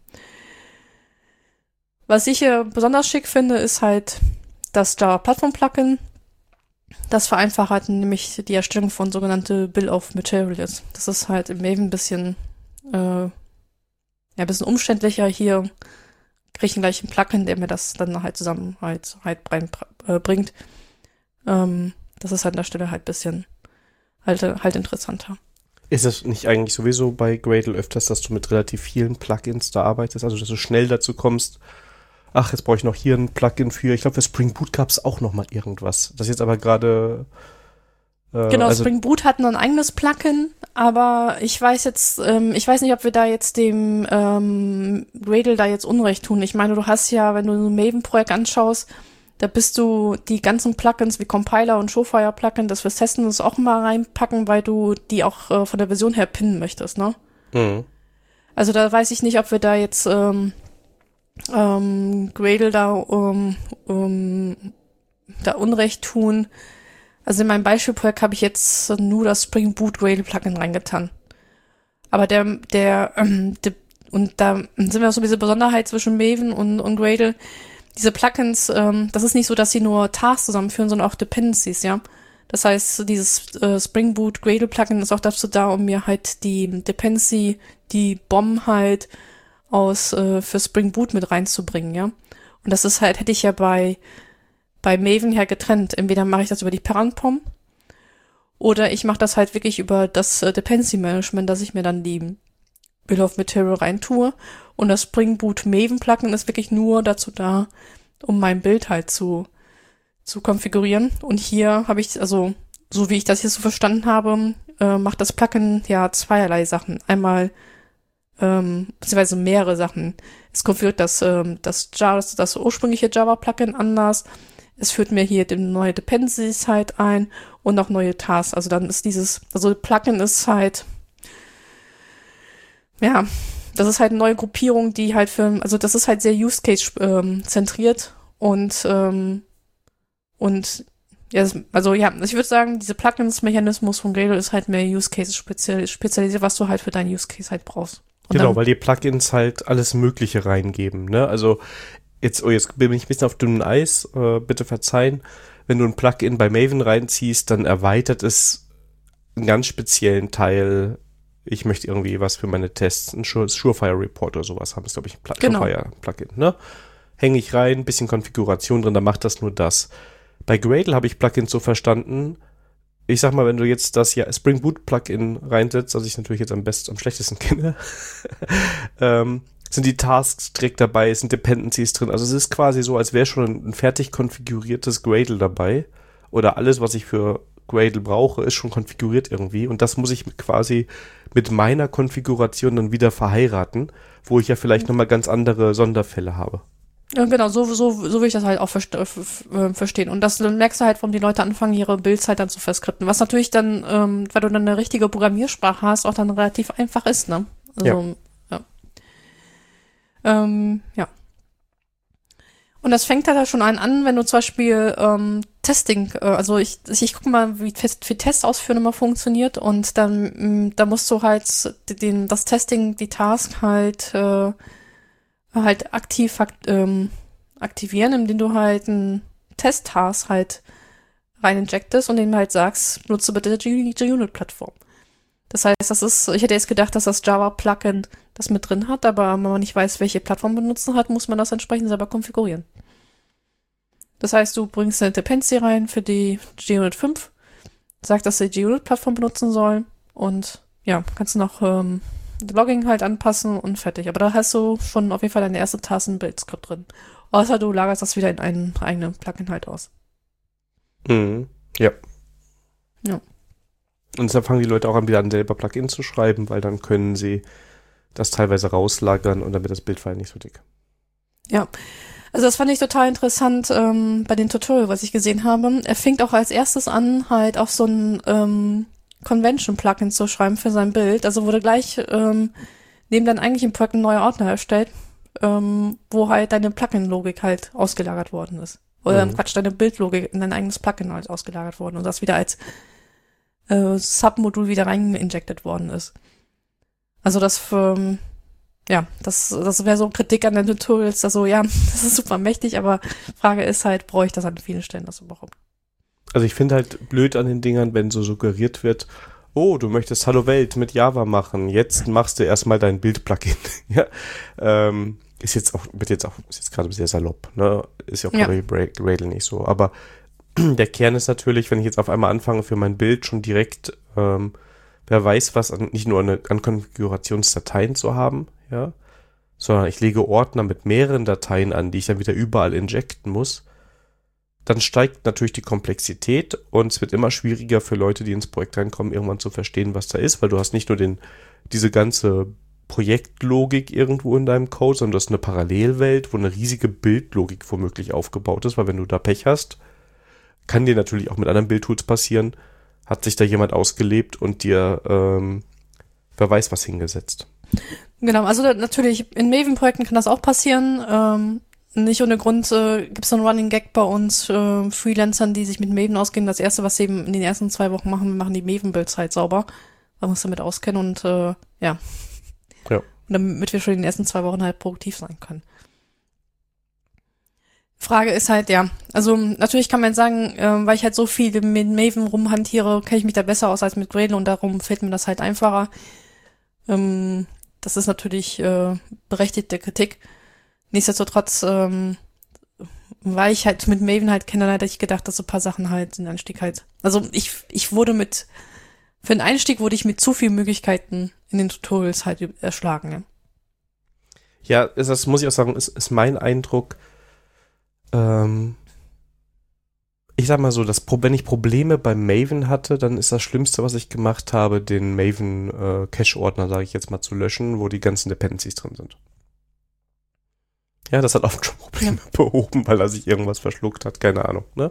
Was ich hier besonders schick finde, ist halt das Java Platform Plugin. Das vereinfacht halt nämlich die Erstellung von sogenannte Bill of Materials. Das ist halt im Maven ein bisschen umständlicher. Hier kriege ich gleich einen Plugin, der mir das dann halt zusammen halt bringt. Das ist halt an der Stelle halt ein bisschen halt interessanter. Ist es nicht eigentlich sowieso bei Gradle öfters, dass du mit relativ vielen Plugins da arbeitest, also dass du schnell dazu kommst, ach, jetzt brauche ich noch hier ein Plugin für, ich glaube, für Spring Boot gab es auch noch mal irgendwas. Das jetzt aber gerade genau, Spring Boot hat noch ein eigenes Plugin, aber ich weiß nicht, ob wir da jetzt dem Gradle da jetzt Unrecht tun. Ich meine, du hast ja, wenn du ein Maven-Projekt anschaust, da bist du die ganzen Plugins wie Compiler und Showfire-Plugin, das fürs Testen das auch mal reinpacken, weil du die auch von der Version her pinnen möchtest, ne? Mhm. Also da weiß ich nicht, ob wir da jetzt Gradle da Unrecht tun. Also in meinem Beispielprojekt habe ich jetzt nur das Spring Boot Gradle Plugin reingetan. Aber und da sind wir auch so diese Besonderheit zwischen Maven und Gradle. Diese Plugins, das ist nicht so, dass sie nur Tasks zusammenführen, sondern auch Dependencies, ja. Das heißt, dieses Spring Boot Gradle Plugin ist auch dazu da, um mir halt die Dependency, die BOM halt für Spring Boot mit reinzubringen, ja. Und das ist halt, hätte ich ja bei Maven her getrennt. Entweder mache ich das über die Parent-POM oder ich mache das halt wirklich über das Dependency Management, dass ich mir dann die Bill of Material reintue. Und das Spring Boot Maven Plugin ist wirklich nur dazu da, um mein Bild halt zu konfigurieren. Und hier habe ich, also so wie ich das hier so verstanden habe, macht das Plugin ja zweierlei Sachen. Einmal beziehungsweise mehrere Sachen. Es konfiguriert das ursprüngliche Java-Plugin anders. Es führt mir hier neue Dependencies halt ein und auch neue Tasks. Also dann ist Plugin ist halt, ja, das ist halt eine neue Gruppierung, die halt das ist halt sehr Use-Case zentriert und ja, also ja, ich würde sagen, diese Plugins-Mechanismus von Gradle ist halt mehr Use-Cases spezialisiert, was du halt für deinen Use-Case halt brauchst. Und genau, weil die Plugins halt alles Mögliche reingeben, ne? Also jetzt bin ich ein bisschen auf dünnem Eis, bitte verzeihen. Wenn du ein Plugin bei Maven reinziehst, dann erweitert es einen ganz speziellen Teil. Ich möchte irgendwie was für meine Tests, ein Surefire Report oder sowas haben. Das ist, glaube ich, ein Surefire-Plugin, ne? Hänge ich rein, ein bisschen Konfiguration drin, dann macht das nur das. Bei Gradle habe ich Plugins so verstanden, ich sag mal, wenn du jetzt das Spring Boot Plugin reinsetzt, das ich natürlich jetzt am schlechtesten kenne, sind die Tasks direkt dabei, es sind Dependencies drin. Also es ist quasi so, als wäre schon ein fertig konfiguriertes Gradle dabei. Oder alles, was ich für Gradle brauche, ist schon konfiguriert irgendwie. Und das muss ich quasi mit meiner Konfiguration dann wieder verheiraten, wo ich ja vielleicht nochmal ganz andere Sonderfälle habe. Ja, genau, so will ich das halt auch verstehen. Und das dann merkst du halt, warum die Leute anfangen, ihre Builds halt dann zu verskripten. Was natürlich dann, weil du dann eine richtige Programmiersprache hast, auch dann relativ einfach ist, ne? Also, ja. Und das fängt halt schon an, wenn du zum Beispiel Testing, also ich gucke mal, wie Test ausführen immer funktioniert und dann da musst du halt das Testing, die Task halt aktiv aktivieren, indem du halt einen Test-Task halt rein injectest und dem halt sagst, nutze bitte die JUnit-Plattform. Das heißt, ich hätte jetzt gedacht, dass das Java-Plugin das mit drin hat, aber wenn man nicht weiß, welche Plattform benutzen hat, muss man das entsprechend selber konfigurieren. Das heißt, du bringst eine Dependency rein für die JUnit 5, sagst, dass sie die JUnit-Plattform benutzen soll und ja, kannst du noch Logging halt anpassen und fertig. Aber da hast du schon auf jeden Fall deine erste Task im Build-Skript drin. Außer du lagerst das wieder in einen eigenen Plugin halt aus. Mhm. Ja. Ja. Und deshalb fangen die Leute auch an, wieder an selber Plugin zu schreiben, weil dann können sie das teilweise rauslagern und dann wird das Bildfile nicht so dick. Ja. Also das fand ich total interessant bei dem Tutorial, was ich gesehen habe. Er fängt auch als erstes an, halt auch so ein Convention-Plugin zu schreiben für sein Bild. Also wurde gleich neben deinem eigentlichen Projekt ein neuer Ordner erstellt, wo halt deine Plugin-Logik halt ausgelagert worden ist. Oder Quatsch, deine Bildlogik in dein eigenes Plugin halt ausgelagert worden und das wieder als Submodul wieder rein injected worden ist. Also das wäre so Kritik an den Tutorials, also ja, das ist super mächtig, aber Frage ist halt, brauche ich das an vielen Stellen das überhaupt? Also ich finde halt blöd an den Dingern, wenn so suggeriert wird, oh, du möchtest Hallo Welt mit Java machen, jetzt machst du erstmal dein Bild-Plugin. Ja, ist jetzt gerade sehr salopp, ne? Ist ja auch bei Gradle nicht so, aber der Kern ist natürlich, wenn ich jetzt auf einmal anfange für mein Bild schon direkt, wer weiß was, nicht nur an Konfigurationsdateien zu haben, ja, sondern ich lege Ordner mit mehreren Dateien an, die ich dann wieder überall injecten muss, dann steigt natürlich die Komplexität und es wird immer schwieriger für Leute, die ins Projekt reinkommen, irgendwann zu verstehen, was da ist, weil du hast nicht nur diese ganze Projektlogik irgendwo in deinem Code, sondern du hast eine Parallelwelt, wo eine riesige Bildlogik womöglich aufgebaut ist, weil wenn du da Pech hast, kann dir natürlich auch mit anderen Bildtools passieren, hat sich da jemand ausgelebt und dir wer weiß was hingesetzt. Genau, also natürlich in Maven-Projekten kann das auch passieren. Nicht ohne Grund gibt es so einen Running Gag bei uns, Freelancern, die sich mit Maven auskennen. Das Erste, was sie eben in den ersten 2 Wochen machen, wir machen die Maven-Builds halt sauber. Da musst du damit auskennen und ja. Und damit wir schon in den ersten 2 Wochen halt produktiv sein können. Frage ist halt, ja, also natürlich kann man sagen, weil ich halt so viel mit Maven rumhantiere, kenne ich mich da besser aus als mit Gradle und darum fällt mir das halt einfacher. Das ist natürlich berechtigte Kritik. Nichtsdestotrotz, weil ich halt mit Maven halt kenne, hätte ich gedacht, dass so ein paar Sachen halt den Einstieg halt, also ich wurde für den Einstieg wurde ich mit zu vielen Möglichkeiten in den Tutorials halt erschlagen. Ja, das muss ich auch sagen, ist mein Eindruck. Ich sag mal so, wenn ich Probleme beim Maven hatte, dann ist das Schlimmste, was ich gemacht habe, den Maven Cache-Ordner, sage ich jetzt mal, zu löschen, wo die ganzen Dependencies drin sind. Ja, das hat oft schon Probleme behoben, weil er sich irgendwas verschluckt hat, keine Ahnung. Ne?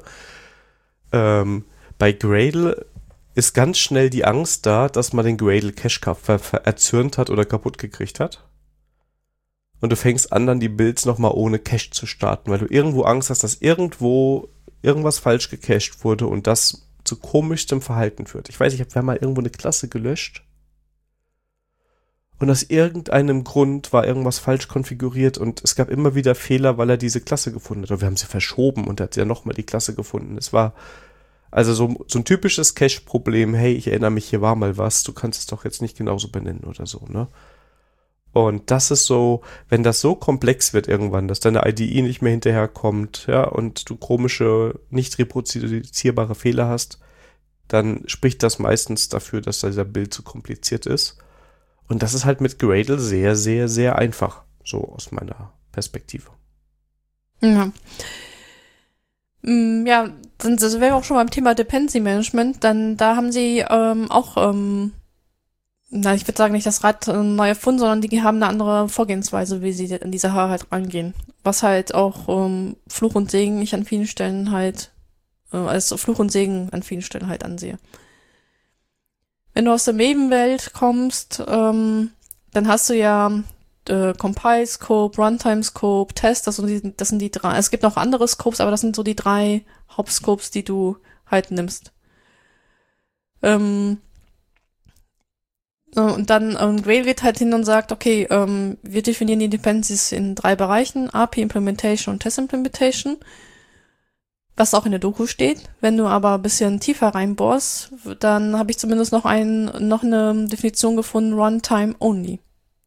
Bei Gradle ist ganz schnell die Angst da, dass man den Gradle Cache erzürnt hat oder kaputt gekriegt hat. Und du fängst an, dann die Builds nochmal ohne Cache zu starten, weil du irgendwo Angst hast, dass irgendwo irgendwas falsch gecached wurde und das zu komischstem Verhalten führt. Ich weiß, wir haben mal irgendwo eine Klasse gelöscht und aus irgendeinem Grund war irgendwas falsch konfiguriert und es gab immer wieder Fehler, weil er diese Klasse gefunden hat. Und wir haben sie verschoben und er hat ja nochmal die Klasse gefunden. Es war also so ein typisches Cache-Problem. Hey, ich erinnere mich, hier war mal was, du kannst es doch jetzt nicht genauso benennen oder so, ne? Und das ist so, wenn das so komplex wird irgendwann, dass deine IDE nicht mehr hinterherkommt, ja, und du komische, nicht reproduzierbare Fehler hast, dann spricht das meistens dafür, dass dieser Build zu kompliziert ist. Und das ist halt mit Gradle sehr, sehr, sehr einfach, so aus meiner Perspektive. Ja. Ja, dann das wäre auch schon beim Thema Dependency Management, dann da haben sie auch, ich würde sagen, nicht das Rad neu erfunden, sondern die haben eine andere Vorgehensweise, wie sie in die Sache halt rangehen. Was halt auch Fluch und Segen ich an vielen Stellen halt, als Fluch und Segen an vielen Stellen halt ansehe. Wenn du aus der Maven-Welt kommst, dann hast du ja Compile Scope, Runtime Scope, Test, das sind die drei. Es gibt noch andere Scopes, aber das sind so die drei Hauptscopes, die du halt nimmst. Und dann Grail geht halt hin und sagt, okay, wir definieren die Dependencies in 3 Bereichen, API Implementation und Test Implementation, was auch in der Doku steht. Wenn du aber ein bisschen tiefer reinbohrst, dann habe ich zumindest noch eine Definition gefunden, Runtime Only.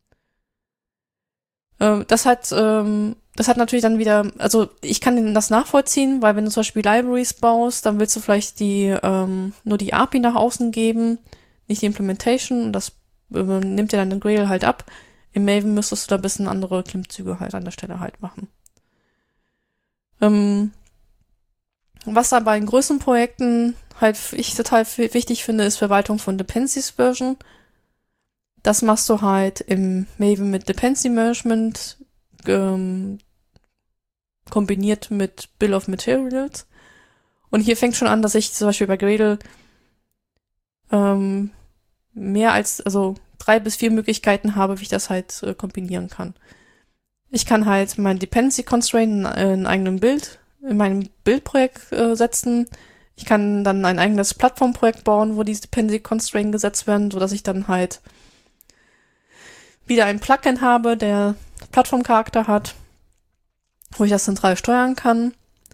Das hat natürlich dann wieder, also ich kann das nachvollziehen, weil wenn du zum Beispiel Libraries baust, dann willst du vielleicht nur die API nach außen geben, nicht die Implementation, und das nimmt dir dann den Grail halt ab. Im Maven müsstest du da ein bisschen andere Klimmzüge halt an der Stelle halt machen. Was aber in größeren Projekten halt ich total wichtig finde, ist Verwaltung von Dependencies Version. Das machst du halt im Maven mit Dependency Management kombiniert mit Bill of Materials. Und hier fängt schon an, dass ich zum Beispiel bei Gradle mehr als, 3 bis 4 Möglichkeiten habe, wie ich das halt kombinieren kann. Ich kann halt mein Dependency Constraint in meinem Bildprojekt setzen. Ich kann dann ein eigenes Plattformprojekt bauen, wo diese Dependency Constraint gesetzt werden, sodass ich dann halt wieder ein Plugin habe, der Plattformcharakter hat, wo ich das zentral steuern kann.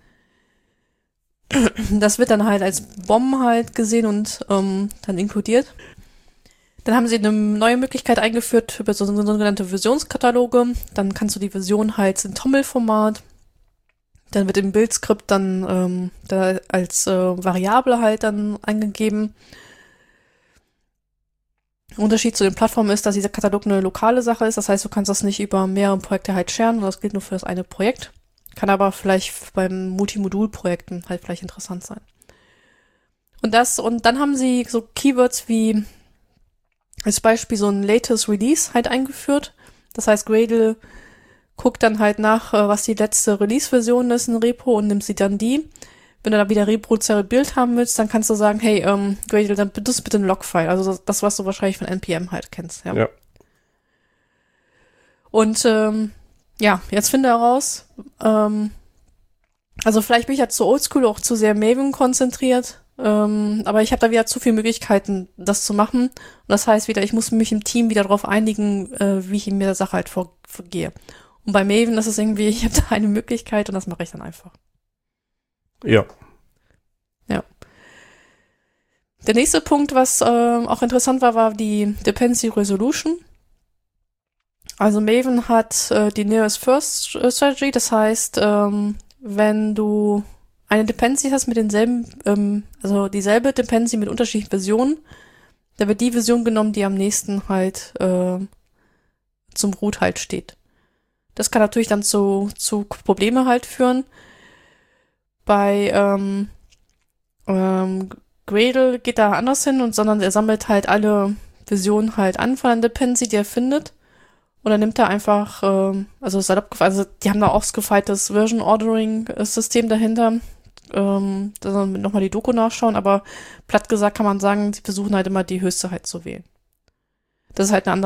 Das wird dann halt als BOM halt gesehen und dann inkludiert. Dann haben sie eine neue Möglichkeit eingeführt über so sogenannte Versionskataloge. Dann kannst du die Version halt in TOML-Format. Dann wird im Bildskript dann da als Variable halt dann eingegeben. Unterschied zu den Plattformen ist, dass dieser Katalog eine lokale Sache ist. Das heißt, du kannst das nicht über mehrere Projekte halt sharen, und das gilt nur für das eine Projekt. Kann aber vielleicht beim Multimodul-Projekten halt vielleicht interessant sein. Und dann haben sie so Keywords wie als Beispiel so ein Latest Release halt eingeführt. Das heißt, Gradle guckt dann halt nach, was die letzte Release-Version ist in Repo, und nimmt sie dann die. Wenn du da wieder reproduzierte Bild haben willst, dann kannst du sagen, hey, Gradle, dann benutzt bitte ein Log-File. Also das, was du wahrscheinlich von NPM halt kennst. Ja. Und jetzt finde heraus, also vielleicht bin ich ja zu oldschool, auch zu sehr Maven konzentriert, aber ich habe da wieder zu viele Möglichkeiten, das zu machen. Und das heißt wieder, ich muss mich im Team wieder darauf einigen, wie ich in der Sache halt vorgehe. Und bei Maven ist es irgendwie, ich habe da eine Möglichkeit und das mache ich dann einfach. Ja. Der nächste Punkt, was auch interessant war die Dependency Resolution. Also Maven hat die Nearest First Strategy, das heißt, wenn du eine Dependency hast mit denselben, also dieselbe Dependency mit unterschiedlichen Versionen, da wird die Version genommen, die am nächsten halt zum Root halt steht. Das kann natürlich dann zu Probleme halt führen. Bei Gradle geht da anders hin, sondern er sammelt halt alle Versionen halt an von einer Dependency, die er findet. Und dann nimmt er einfach, die haben da ausgefeiltes Version Ordering System dahinter. Da nochmal die Doku nachschauen, aber platt gesagt kann man sagen, sie versuchen halt immer die höchste halt zu wählen. Das ist halt eine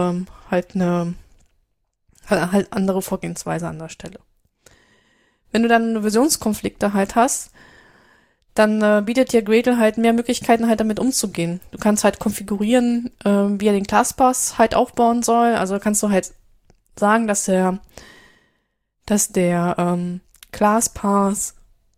andere Vorgehensweise an der Stelle. Wenn du dann Versionskonflikte halt hast, dann bietet dir Gradle halt mehr Möglichkeiten halt damit umzugehen. Du kannst halt konfigurieren, wie er den ClassPath halt aufbauen soll. Also kannst du halt sagen, dass der ClassPath,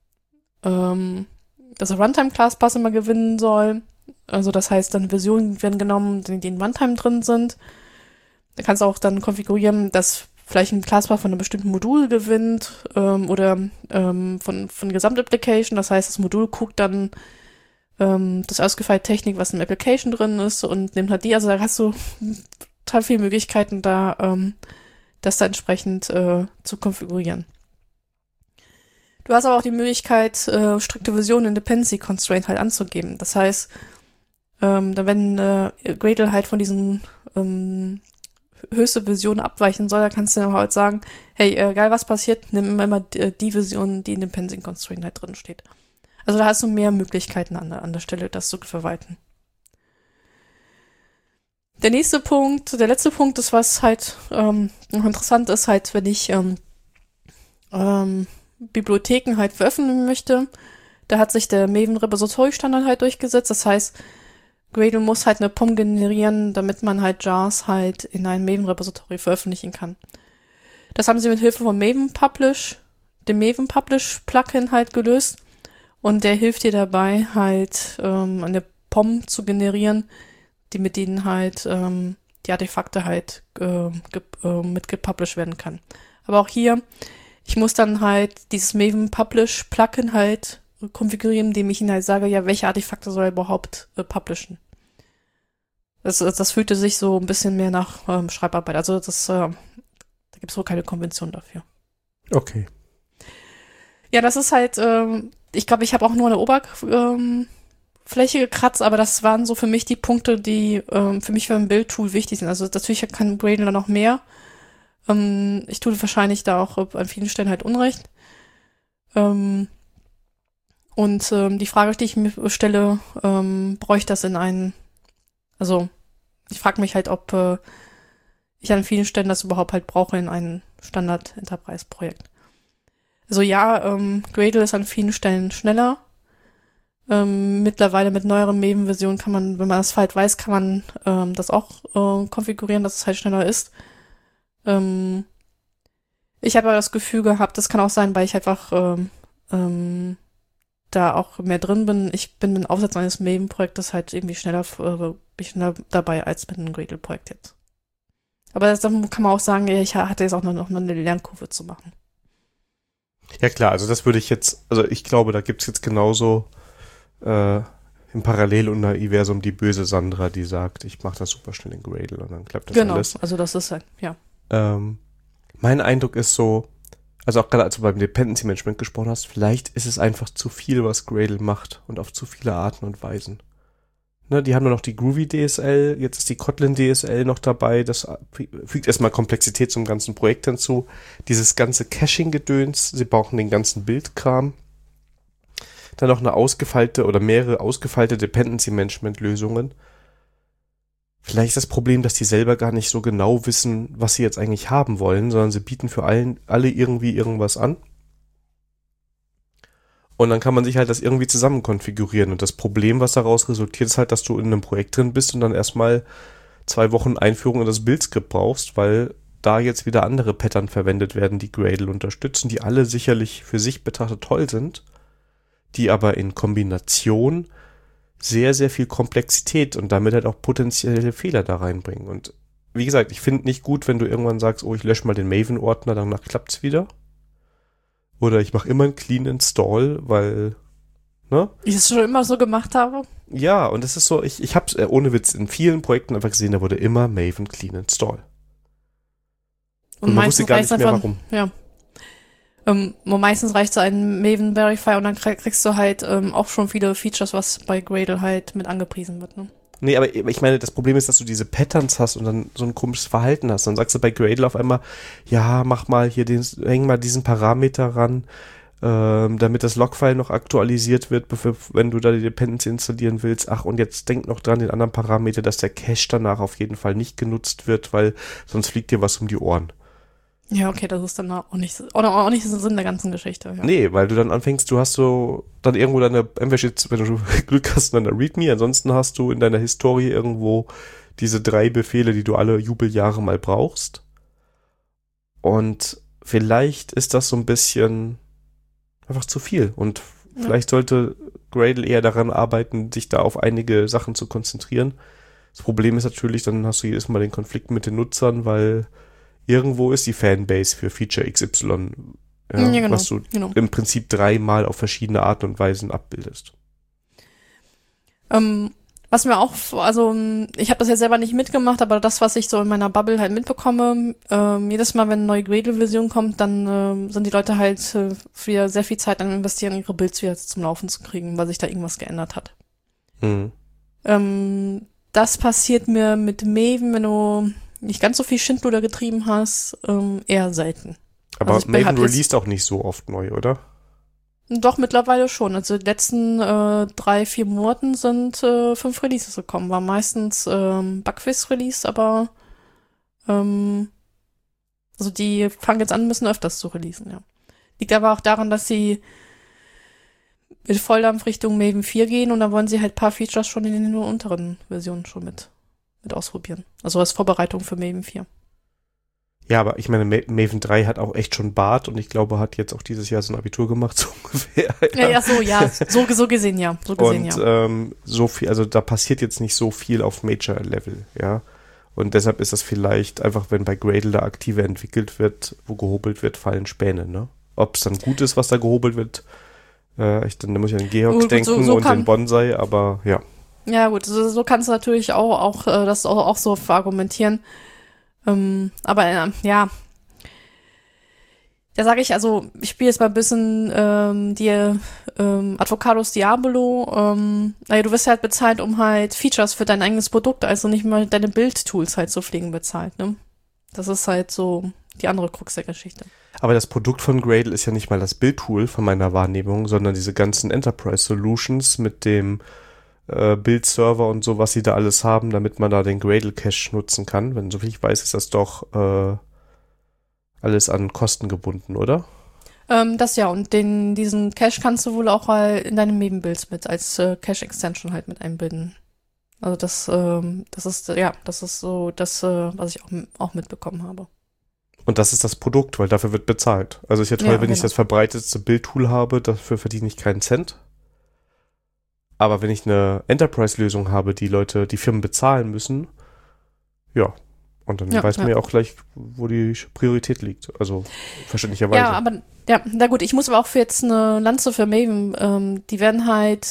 dass der Runtime ClassPath immer gewinnen soll. Also das heißt, dann Versionen werden genommen, die in Runtime drin sind. Da kannst du auch dann konfigurieren, dass vielleicht ein ClassPath von einem bestimmten Modul gewinnt oder von Gesamtapplication. Das heißt, das Modul guckt dann das ausgefeilte Technik, was in der Application drin ist, und nimmt halt die. Also da hast du total viele Möglichkeiten, das da entsprechend zu konfigurieren. Du hast aber auch die Möglichkeit, strikte Version in Dependency Constraint halt anzugeben. Das heißt, wenn Gradle halt von diesen höchste Version abweichen soll, dann kannst du dann halt sagen, hey, egal was passiert, nimm immer die Version, die in dem Dependency Constraint halt drin steht. Also da hast du mehr Möglichkeiten an der Stelle, das zu verwalten. Der letzte Punkt ist, was halt noch interessant ist, halt, wenn ich Bibliotheken halt veröffentlichen möchte, da hat sich der Maven Repository Standard halt durchgesetzt. Das heißt, Gradle muss halt eine POM generieren, damit man halt Jars halt in einem Maven Repository veröffentlichen kann. Das haben sie mit Hilfe von Maven Publish, dem Maven Publish Plugin halt gelöst. Und der hilft dir dabei halt eine POM zu generieren, die mit denen halt die Artefakte halt mit gepublished werden kann. Aber auch hier, ich muss dann halt dieses Maven Publish Plugin halt konfigurieren, indem ich ihnen halt sage, ja, welche Artefakte soll er überhaupt publishen. Das fühlte sich so ein bisschen mehr nach Schreibarbeit. Also da gibt es wohl keine Konvention dafür. Okay. Ja, das ist halt, ich glaube, ich habe auch nur eine Oberfläche gekratzt, aber das waren so für mich die Punkte, die für mich für ein Build-Tool wichtig sind. Also natürlich kann Gradle noch mehr. Ich tue wahrscheinlich da auch an vielen Stellen halt Unrecht. Und die Frage, die ich mir stelle, brauche ich das in einen, also ich frage mich halt, ob ich an vielen Stellen das überhaupt halt brauche in ein Standard-Enterprise-Projekt. Also ja, Gradle ist an vielen Stellen schneller. Mittlerweile mit neueren Maven-Versionen kann man, wenn man das halt weiß, kann man das auch konfigurieren, dass es halt schneller ist. Ich habe aber das Gefühl gehabt, das kann auch sein, weil ich einfach da auch mehr drin bin. Ich bin mit dem Aufsetzen eines Maven-Projektes halt irgendwie schneller dabei als mit einem Gradle-Projekt jetzt. Aber dann kann man auch sagen, ich hatte jetzt auch noch eine Lernkurve zu machen. Ja klar, also das würde ich jetzt, also ich glaube, da gibt es jetzt genauso im Paralleluniversum die böse Sandra, die sagt, ich mache das super schnell in Gradle und dann klappt das alles. Genau, also das ist halt, ja. Mein Eindruck ist so, also auch gerade als du beim Dependency Management gesprochen hast, vielleicht ist es einfach zu viel, was Gradle macht und auf zu viele Arten und Weisen. Ne, die haben nur noch die Groovy DSL, jetzt ist die Kotlin DSL noch dabei, das fügt erstmal Komplexität zum ganzen Projekt hinzu. Dieses ganze Caching-Gedöns, sie brauchen den ganzen Bildkram. Dann noch eine ausgefeilte oder mehrere ausgefeilte Dependency Management Lösungen. Vielleicht ist das Problem, dass die selber gar nicht so genau wissen, was sie jetzt eigentlich haben wollen, sondern sie bieten für alle irgendwie irgendwas an. Und dann kann man sich halt das irgendwie zusammen konfigurieren. Und das Problem, was daraus resultiert, ist halt, dass du in einem Projekt drin bist und dann erstmal 2 Wochen Einführung in das Build-Skript brauchst, weil da jetzt wieder andere Pattern verwendet werden, die Gradle unterstützen, die alle sicherlich für sich betrachtet toll sind, die aber in Kombination sehr, sehr viel Komplexität und damit halt auch potenzielle Fehler da reinbringen. Und wie gesagt, ich finde nicht gut, wenn du irgendwann sagst, oh, ich lösche mal den Maven-Ordner, danach klappt's wieder. Oder ich mache immer einen Clean Install, weil, ne? Ich es schon immer so gemacht habe. Ja, und das ist so, ich habe es ohne Witz in vielen Projekten einfach gesehen, da wurde immer Maven Clean Install. Und man wusste gar nicht mehr, warum. Ja. Meistens reicht so ein Maven Verify und dann kriegst du halt auch schon viele Features, was bei Gradle halt mit angepriesen wird, ne? Nee, aber ich meine, das Problem ist, dass du diese Patterns hast und dann so ein komisches Verhalten hast. Dann sagst du bei Gradle auf einmal, ja, mach mal hier häng mal diesen Parameter ran, damit das Logfile noch aktualisiert wird, wenn du da die Dependency installieren willst. Ach, und jetzt denk noch dran, den anderen Parameter, dass der Cache danach auf jeden Fall nicht genutzt wird, weil sonst fliegt dir was um die Ohren. Ja, okay, das ist dann auch nicht der Sinn der ganzen Geschichte. Ja. Nee, weil du dann anfängst, du hast so dann irgendwo entweder steht, wenn du Glück hast, in deiner README, ansonsten hast du in deiner Historie irgendwo diese 3 Befehle, die du alle Jubeljahre mal brauchst. Und vielleicht ist das so ein bisschen einfach zu viel. Und vielleicht sollte Gradle eher daran arbeiten, sich da auf einige Sachen zu konzentrieren. Das Problem ist natürlich, dann hast du jedes Mal den Konflikt mit den Nutzern, weil irgendwo ist die Fanbase für Feature XY, genau, was du im Prinzip 3-mal auf verschiedene Arten und Weisen abbildest. Was mir auch, also ich habe das jetzt selber nicht mitgemacht, aber das, was ich so in meiner Bubble halt mitbekomme, jedes Mal, wenn eine neue Gradle-Version kommt, dann sind die Leute halt wieder sehr viel Zeit an investieren, ihre Builds wieder zum Laufen zu kriegen, weil sich da irgendwas geändert hat. Das passiert mir mit Maven, wenn du nicht ganz so viel Schindluder getrieben hast, eher selten. Aber also Maven released auch nicht so oft neu, oder? Doch, mittlerweile schon. Also die letzten 3-4 Monaten sind 5 Releases gekommen. War meistens Bugfix-Release, aber also die fangen jetzt an, müssen öfters zu releasen, ja. Liegt aber auch daran, dass sie mit Volldampf Richtung Maven 4 gehen und da wollen sie halt ein paar Features schon in den unteren Versionen schon mit ausprobieren. Also als Vorbereitung für Maven 4. Ja, aber ich meine, Maven 3 hat auch echt schon Bart und ich glaube, hat jetzt auch dieses Jahr so ein Abitur gemacht, so ungefähr. So gesehen, ja. So viel, also da passiert jetzt nicht so viel auf Major-Level, ja. Und deshalb ist das vielleicht einfach, wenn bei Gradle da aktiver entwickelt wird, wo gehobelt wird, fallen Späne, ne? Ob es dann gut ist, was da gehobelt wird, da muss ich an Georg denken und den Bonsai, aber ja. Ja gut, so kannst du natürlich auch das auch so verargumentieren. Aber ja, da sage ich, also ich spiele jetzt mal ein bisschen die Advocados Diablo. Du wirst halt bezahlt, um halt Features für dein eigenes Produkt, also nicht mal deine Build-Tools halt zu pflegen bezahlt, ne? Das ist halt so die andere Krux der Geschichte. Aber das Produkt von Gradle ist ja nicht mal das Build-Tool von meiner Wahrnehmung, sondern diese ganzen Enterprise-Solutions mit dem Build-Server und so, was sie da alles haben, damit man da den Gradle-Cache nutzen kann. Wenn so viel ich weiß, ist das doch alles an Kosten gebunden, oder? Das ja, und diesen Cache kannst du wohl auch in deinen Maven-Builds mit als Cache-Extension halt mit einbinden. Also das ist so das, was ich auch mitbekommen habe. Und das ist das Produkt, weil dafür wird bezahlt. Also ist ja toll, wenn ich das verbreitetste Build-Tool habe, dafür verdiene ich keinen Cent. Aber wenn ich eine Enterprise-Lösung habe, die Firmen bezahlen müssen, ja, und dann weiß man ja auch gleich, wo die Priorität liegt. Also verständlicherweise. Na gut, ich muss aber auch für jetzt eine Lanze für Maven, die werden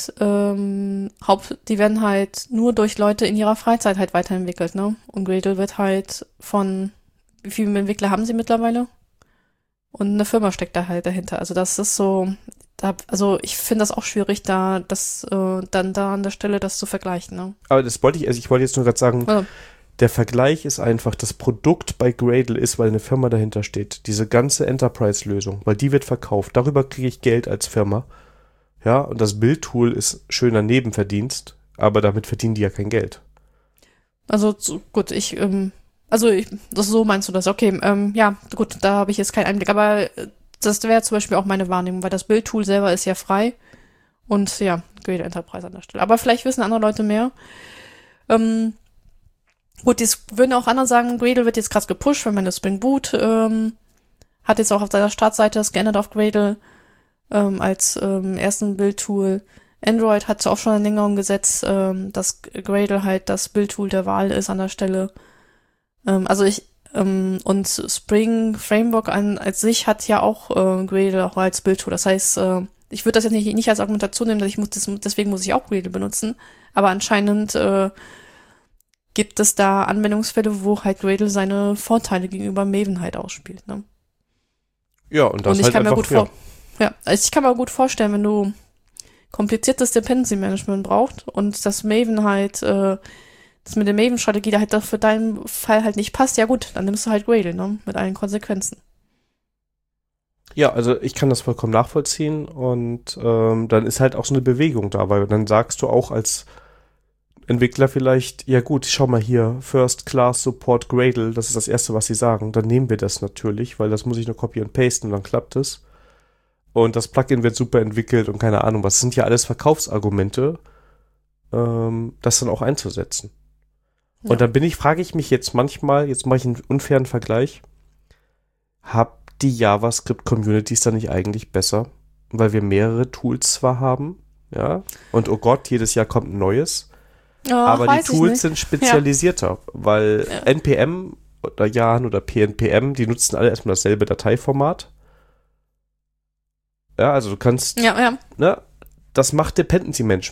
halt nur durch Leute in ihrer Freizeit halt weiterentwickelt, ne? Und Gradle wird halt von, wie viele Entwickler haben sie mittlerweile? Und eine Firma steckt da halt dahinter. Also das ist so, also ich finde das auch schwierig, dann da an der Stelle das zu vergleichen, ne? Aber ich wollte jetzt nur gerade sagen, der Vergleich ist einfach, das Produkt bei Gradle ist, weil eine Firma dahinter steht. Diese ganze Enterprise-Lösung, weil die wird verkauft. Darüber kriege ich Geld als Firma. Ja, und das Build-Tool ist schöner Nebenverdienst, aber damit verdienen die ja kein Geld. Also gut, so meinst du das, okay, ja, gut, da habe ich jetzt keinen Einblick, aber das wäre zum Beispiel auch meine Wahrnehmung, weil das Build-Tool selber ist ja frei und ja, Gradle Enterprise an der Stelle. Aber vielleicht wissen andere Leute mehr. Gut, jetzt würden auch andere sagen, Gradle wird jetzt krass gepusht, wenn man das Spring Boot hat jetzt auch auf seiner Startseite das geändert auf Gradle als ersten Build-Tool. Android hat auch schon eine Längerung gesetzt, dass Gradle halt das Build-Tool der Wahl ist an der Stelle. Und Spring Framework als sich hat ja auch Gradle auch als Build-Tool. Das heißt, ich würde das jetzt nicht als Argumentation nehmen, deswegen muss ich auch Gradle benutzen. Aber anscheinend gibt es da Anwendungsfälle, wo halt Gradle seine Vorteile gegenüber Maven halt ausspielt, ne? Ja, und das halt einfach, also ich kann mir gut vorstellen, wenn du kompliziertes Dependency Management brauchst und das Maven halt, das mit der Maven-Strategie da halt für deinen Fall halt nicht passt, ja gut, dann nimmst du halt Gradle, ne? Mit allen Konsequenzen. Ja, also ich kann das vollkommen nachvollziehen und dann ist halt auch so eine Bewegung da, weil dann sagst du auch als Entwickler vielleicht, ja gut, schau mal hier, First Class Support Gradle, das ist das Erste, was sie sagen. Dann nehmen wir das natürlich, weil das muss ich nur copy und pasten und dann klappt es. Und das Plugin wird super entwickelt und keine Ahnung was. Das sind ja alles Verkaufsargumente, das dann auch einzusetzen. Ja. Und dann frage ich mich jetzt manchmal, jetzt mache ich einen unfairen Vergleich, habt die JavaScript-Communities da nicht eigentlich besser? Weil wir mehrere Tools zwar haben, ja, und oh Gott, jedes Jahr kommt ein neues, aber die Tools sind spezialisierter, weil NPM oder Jan oder PNPM, die nutzen alle erstmal dasselbe Dateiformat. Ja, also du kannst, ne, das macht Dependency Management.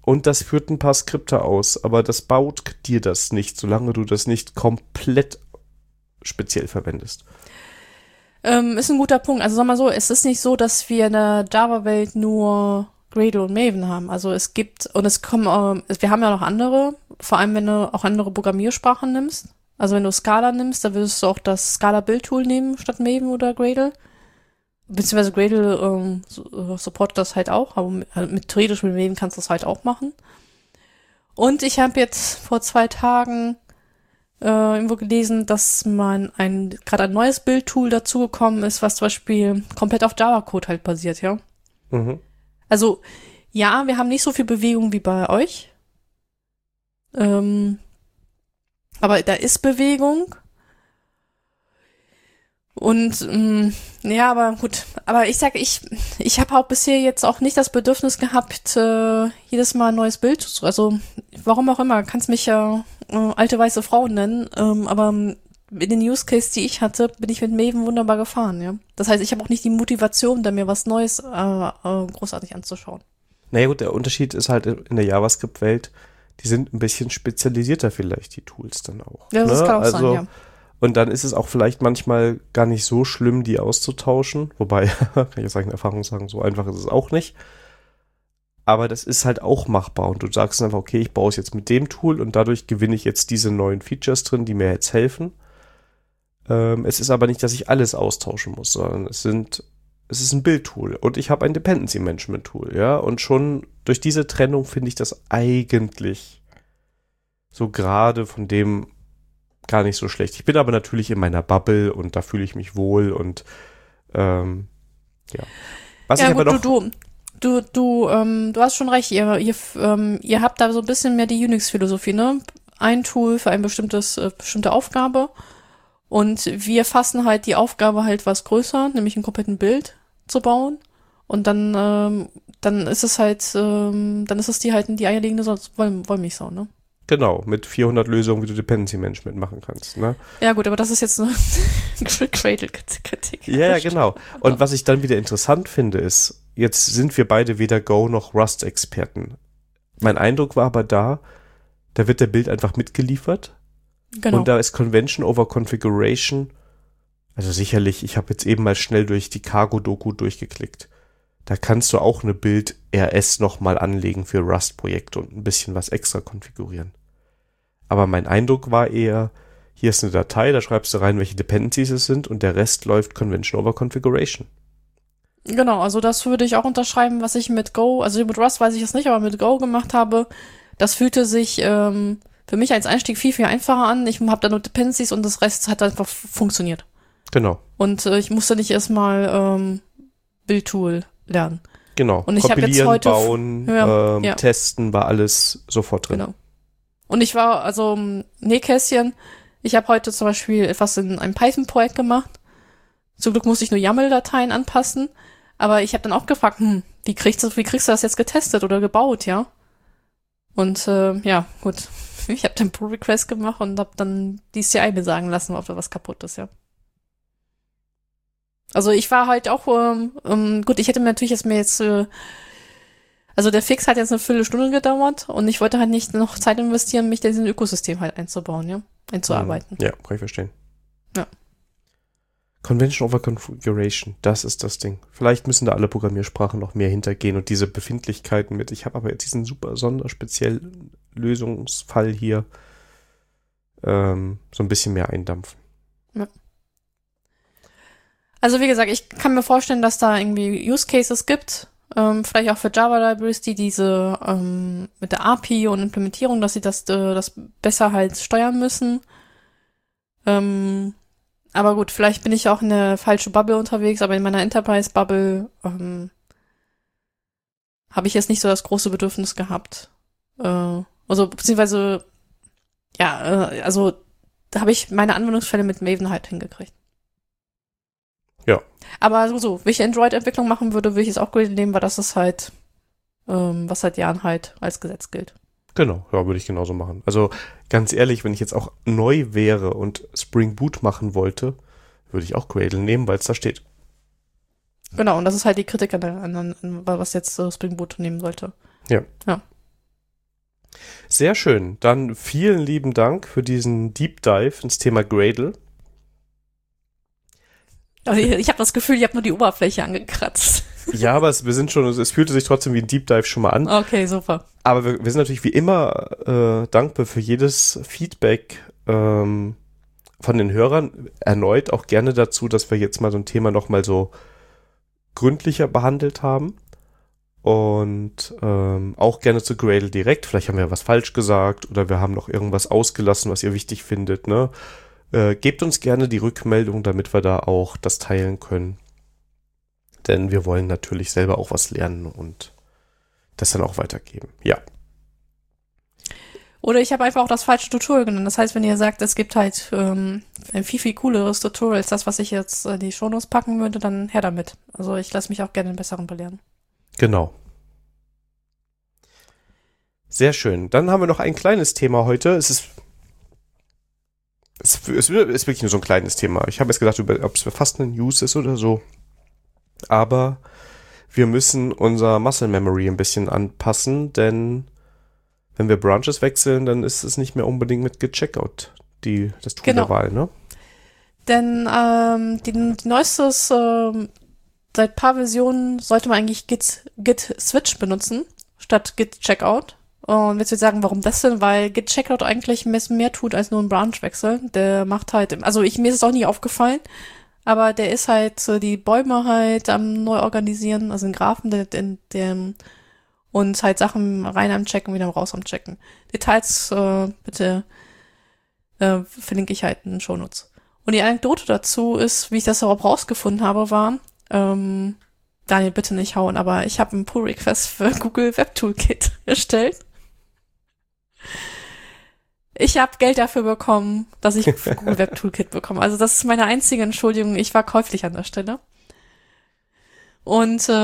Und das führt ein paar Skripte aus, aber das baut dir das nicht, solange du das nicht komplett speziell verwendest. Ist ein guter Punkt. Also sag mal so, es ist nicht so, dass wir in der Java-Welt nur Gradle und Maven haben. Also es gibt, und es kommen, wir haben ja noch andere, vor allem wenn du auch andere Programmiersprachen nimmst. Also wenn du Scala nimmst, dann würdest du auch das Scala-Build-Tool nehmen statt Maven oder Gradle. Beziehungsweise Gradle supportet das halt auch, aber theoretisch mit Maven kannst du das halt auch machen. Und ich habe jetzt vor 2 Tagen irgendwo gelesen, dass gerade ein neues Build-Tool dazugekommen ist, was zum Beispiel komplett auf Java-Code halt basiert, ja. Mhm. Also, ja, wir haben nicht so viel Bewegung wie bei euch. Aber da ist Bewegung. Und, ja, aber gut. Aber ich sag, ich habe auch bisher jetzt auch nicht das Bedürfnis gehabt, jedes Mal ein neues Bild zu, also, warum auch immer, kannst mich ja alte weiße Frau nennen, aber in den Use Case, die ich hatte, bin ich mit Maven wunderbar gefahren, ja. Das heißt, ich habe auch nicht die Motivation, da mir was Neues großartig anzuschauen. Naja gut, der Unterschied ist halt in der JavaScript-Welt, die sind ein bisschen spezialisierter vielleicht, die Tools dann auch. Ja, das kann auch sein, ja. Und dann ist es auch vielleicht manchmal gar nicht so schlimm, die auszutauschen. Wobei, kann ich aus eigener Erfahrung sagen, so einfach ist es auch nicht. Aber das ist halt auch machbar. Und du sagst einfach, okay, ich baue es jetzt mit dem Tool und dadurch gewinne ich jetzt diese neuen Features drin, die mir jetzt helfen. Es ist aber nicht, dass ich alles austauschen muss, sondern es ist ein Build-Tool und ich habe ein Dependency-Management-Tool, ja. Und schon durch diese Trennung finde ich das eigentlich so gerade von dem gar nicht so schlecht. Ich bin aber natürlich in meiner Bubble und da fühle ich mich wohl und ja. Was ja, ich gut, aber noch du hast schon recht, ihr habt da so ein bisschen mehr die Unix-Philosophie, ne? Ein Tool für eine bestimmte Aufgabe und wir fassen halt die Aufgabe halt was größer, nämlich einen kompletten Bild zu bauen und dann ist es halt, dann ist es die halt die eierlegende Wollmilchsau, ne? Genau, mit 400 Lösungen, wie du Dependency Management machen kannst, ne? Ja gut, aber das ist jetzt eine Cradle-Kritik. Ja, genau. Und was ich dann wieder interessant finde, ist, jetzt sind wir beide weder Go noch Rust-Experten. Mein Eindruck war aber da wird der Bild einfach mitgeliefert. Genau. Und da ist Convention over Configuration, also sicherlich, ich habe jetzt eben mal schnell durch die Cargo-Doku durchgeklickt. Da kannst du auch eine Bild-RS nochmal anlegen für Rust-Projekte und ein bisschen was extra konfigurieren. Aber mein Eindruck war eher, hier ist eine Datei, da schreibst du rein, welche Dependencies es sind und der Rest läuft Convention over Configuration. Genau, also das würde ich auch unterschreiben, was ich mit Go, also mit Rust weiß ich es nicht, aber mit Go gemacht habe. Das fühlte sich für mich als Einstieg viel, viel einfacher an. Ich habe da nur Dependencies und das Rest hat einfach funktioniert. Genau. Und ich musste nicht erstmal Build-Tool lernen. Genau. Und ich habe jetzt heute bauen, testen, war alles sofort drin. Genau. Und ich war, also, Nähkästchen, ich habe heute zum Beispiel etwas in einem Python-Projekt gemacht. Zum Glück musste ich nur YAML-Dateien anpassen. Aber ich habe dann auch gefragt, wie kriegst du das jetzt getestet oder gebaut, ja? Und ja, gut. Ich habe dann Pull-Request gemacht und habe dann die CI mir sagen lassen, ob da was kaputt ist, ja. Also ich war halt auch, gut, ich hätte mir natürlich also der Fix hat jetzt eine Viertelstunde gedauert und ich wollte halt nicht noch Zeit investieren, mich in diesem Ökosystem halt einzubauen, ja, einzuarbeiten. Ja, kann ich verstehen. Ja. Convention over Configuration, das ist das Ding. Vielleicht müssen da alle Programmiersprachen noch mehr hintergehen und diese Befindlichkeiten mit, ich habe aber jetzt diesen super sonderspeziellen Lösungsfall hier, so ein bisschen mehr eindampfen. Ja. Also wie gesagt, ich kann mir vorstellen, dass da irgendwie Use Cases gibt, vielleicht auch für Java-Libraries, die diese mit der API und Implementierung, dass sie das besser halt steuern müssen. Aber gut, vielleicht bin ich auch in der falschen Bubble unterwegs, aber in meiner Enterprise-Bubble habe ich jetzt nicht so das große Bedürfnis gehabt. Also beziehungsweise, ja, also da habe ich meine Anwendungsfälle mit Maven halt hingekriegt. Ja. Aber so, wenn ich Android-Entwicklung machen würde ich es auch Gradle nehmen, weil das ist halt, was seit Jahren halt als Gesetz gilt. Genau, ja, würde ich genauso machen. Also ganz ehrlich, wenn ich jetzt auch neu wäre und Spring Boot machen wollte, würde ich auch Gradle nehmen, weil es da steht. Genau, und das ist halt die Kritik an was jetzt Spring Boot nehmen sollte. Ja. Ja. Sehr schön. Dann vielen lieben Dank für diesen Deep Dive ins Thema Gradle. Also ich habe das Gefühl, ich habe nur die Oberfläche angekratzt. Ja, aber es fühlte sich trotzdem wie ein Deep Dive schon mal an. Okay, super. Aber wir sind natürlich wie immer dankbar für jedes Feedback von den Hörern. Erneut auch gerne dazu, dass wir jetzt mal so ein Thema nochmal so gründlicher behandelt haben. Und auch gerne zu Gradle direkt. Vielleicht haben wir was falsch gesagt oder wir haben noch irgendwas ausgelassen, was ihr wichtig findet, ne? Gebt uns gerne die Rückmeldung, damit wir da auch das teilen können. Denn wir wollen natürlich selber auch was lernen und das dann auch weitergeben. Ja. Oder ich habe einfach auch das falsche Tutorial genommen. Das heißt, wenn ihr sagt, es gibt halt ein viel, viel cooleres Tutorial als das, was ich jetzt in die Shownotes packen würde, dann her damit. Also ich lasse mich auch gerne den besseren belehren. Genau. Sehr schön. Dann haben wir noch ein kleines Thema heute. Es ist wirklich nur so ein kleines Thema. Ich habe jetzt gedacht, ob es fast eine News ist oder so. Aber wir müssen unser Muscle Memory ein bisschen anpassen, denn wenn wir Branches wechseln, dann ist es nicht mehr unbedingt mit Git Checkout das Tool der Wahl, ne? Denn die neuestes, seit ein paar Versionen sollte man eigentlich Git Switch benutzen, statt Git Checkout. Und willst du sagen, warum das denn? Weil Git Checkout eigentlich ein bisschen mehr tut als nur ein Branch-Wechsel. Der macht halt, also mir ist es auch nie aufgefallen, aber der ist halt die Bäume halt am neu organisieren, also den Graphen, und halt Sachen rein am Checken, wieder raus am Checken. Details bitte verlinke ich halt in den Shownotes. Und die Anekdote dazu ist, wie ich das auch rausgefunden habe, war, Daniel, bitte nicht hauen, aber ich habe einen Pull-Request für Google Web Toolkit erstellt. Ich habe Geld dafür bekommen, dass ich Google Web Toolkit bekomme. Also das ist meine einzige Entschuldigung. Ich war käuflich an der Stelle. Und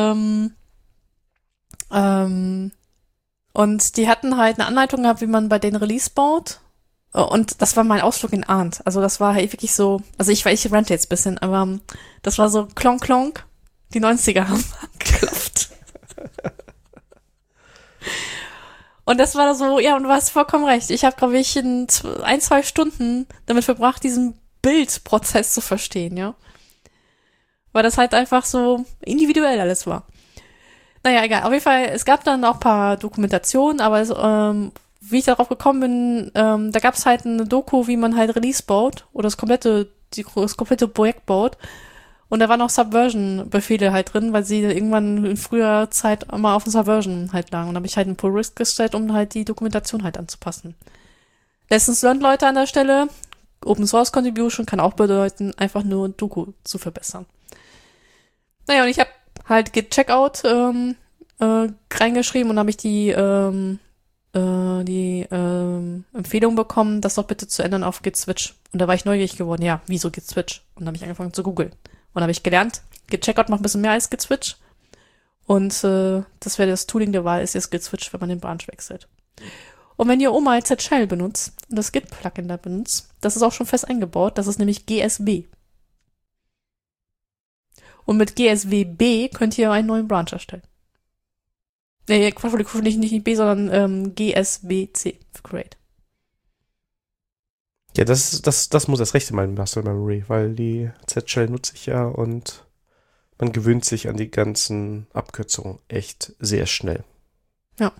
und die hatten halt eine Anleitung gehabt, wie man bei denen Release baut. Und das war mein Ausflug in Arndt. Also das war halt wirklich so, also ich rante jetzt ein bisschen, aber das war so klonk klonk. Die 90er haben angeklopft. Und das war so, ja, und du hast vollkommen recht. Ich habe, glaube ich, in 1-2 Stunden damit verbracht, diesen Bildprozess zu verstehen, ja. Weil das halt einfach so individuell alles war. Naja, egal. Auf jeden Fall, es gab dann auch ein paar Dokumentationen, aber wie ich darauf gekommen bin, da gab es halt eine Doku, wie man halt Release baut oder das komplette Projekt baut. Und da waren auch Subversion-Befehle halt drin, weil sie irgendwann in früher Zeit immer auf dem Subversion halt lagen. Und da habe ich halt einen Pull-Risk gestellt, um halt die Dokumentation halt anzupassen. Lessons learned, Leute, an der Stelle. Open Source Contribution kann auch bedeuten, einfach nur Doku zu verbessern. Naja, und ich habe halt Git Checkout reingeschrieben und habe ich die Empfehlung bekommen, das doch bitte zu ändern auf Git Switch. Und da war ich neugierig geworden, ja, wieso Git Switch? Und dann habe ich angefangen zu googeln. Und habe ich gelernt, Git Checkout macht ein bisschen mehr als Git Switch. Und das wäre das Tooling der Wahl, ist jetzt Git Switch, wenn man den Branch wechselt. Und wenn ihr Oma als Shell benutzt und das Git-Plugin da benutzt, das ist auch schon fest eingebaut, das ist nämlich GSB. Und mit GSWB könnt ihr einen neuen Branch erstellen. Nee, nicht B, sondern GSBC für Create. Ja, das muss das Rechte meinen Muscle Memory, weil die Z-Shell nutze ich ja und man gewöhnt sich an die ganzen Abkürzungen echt sehr schnell. Ja.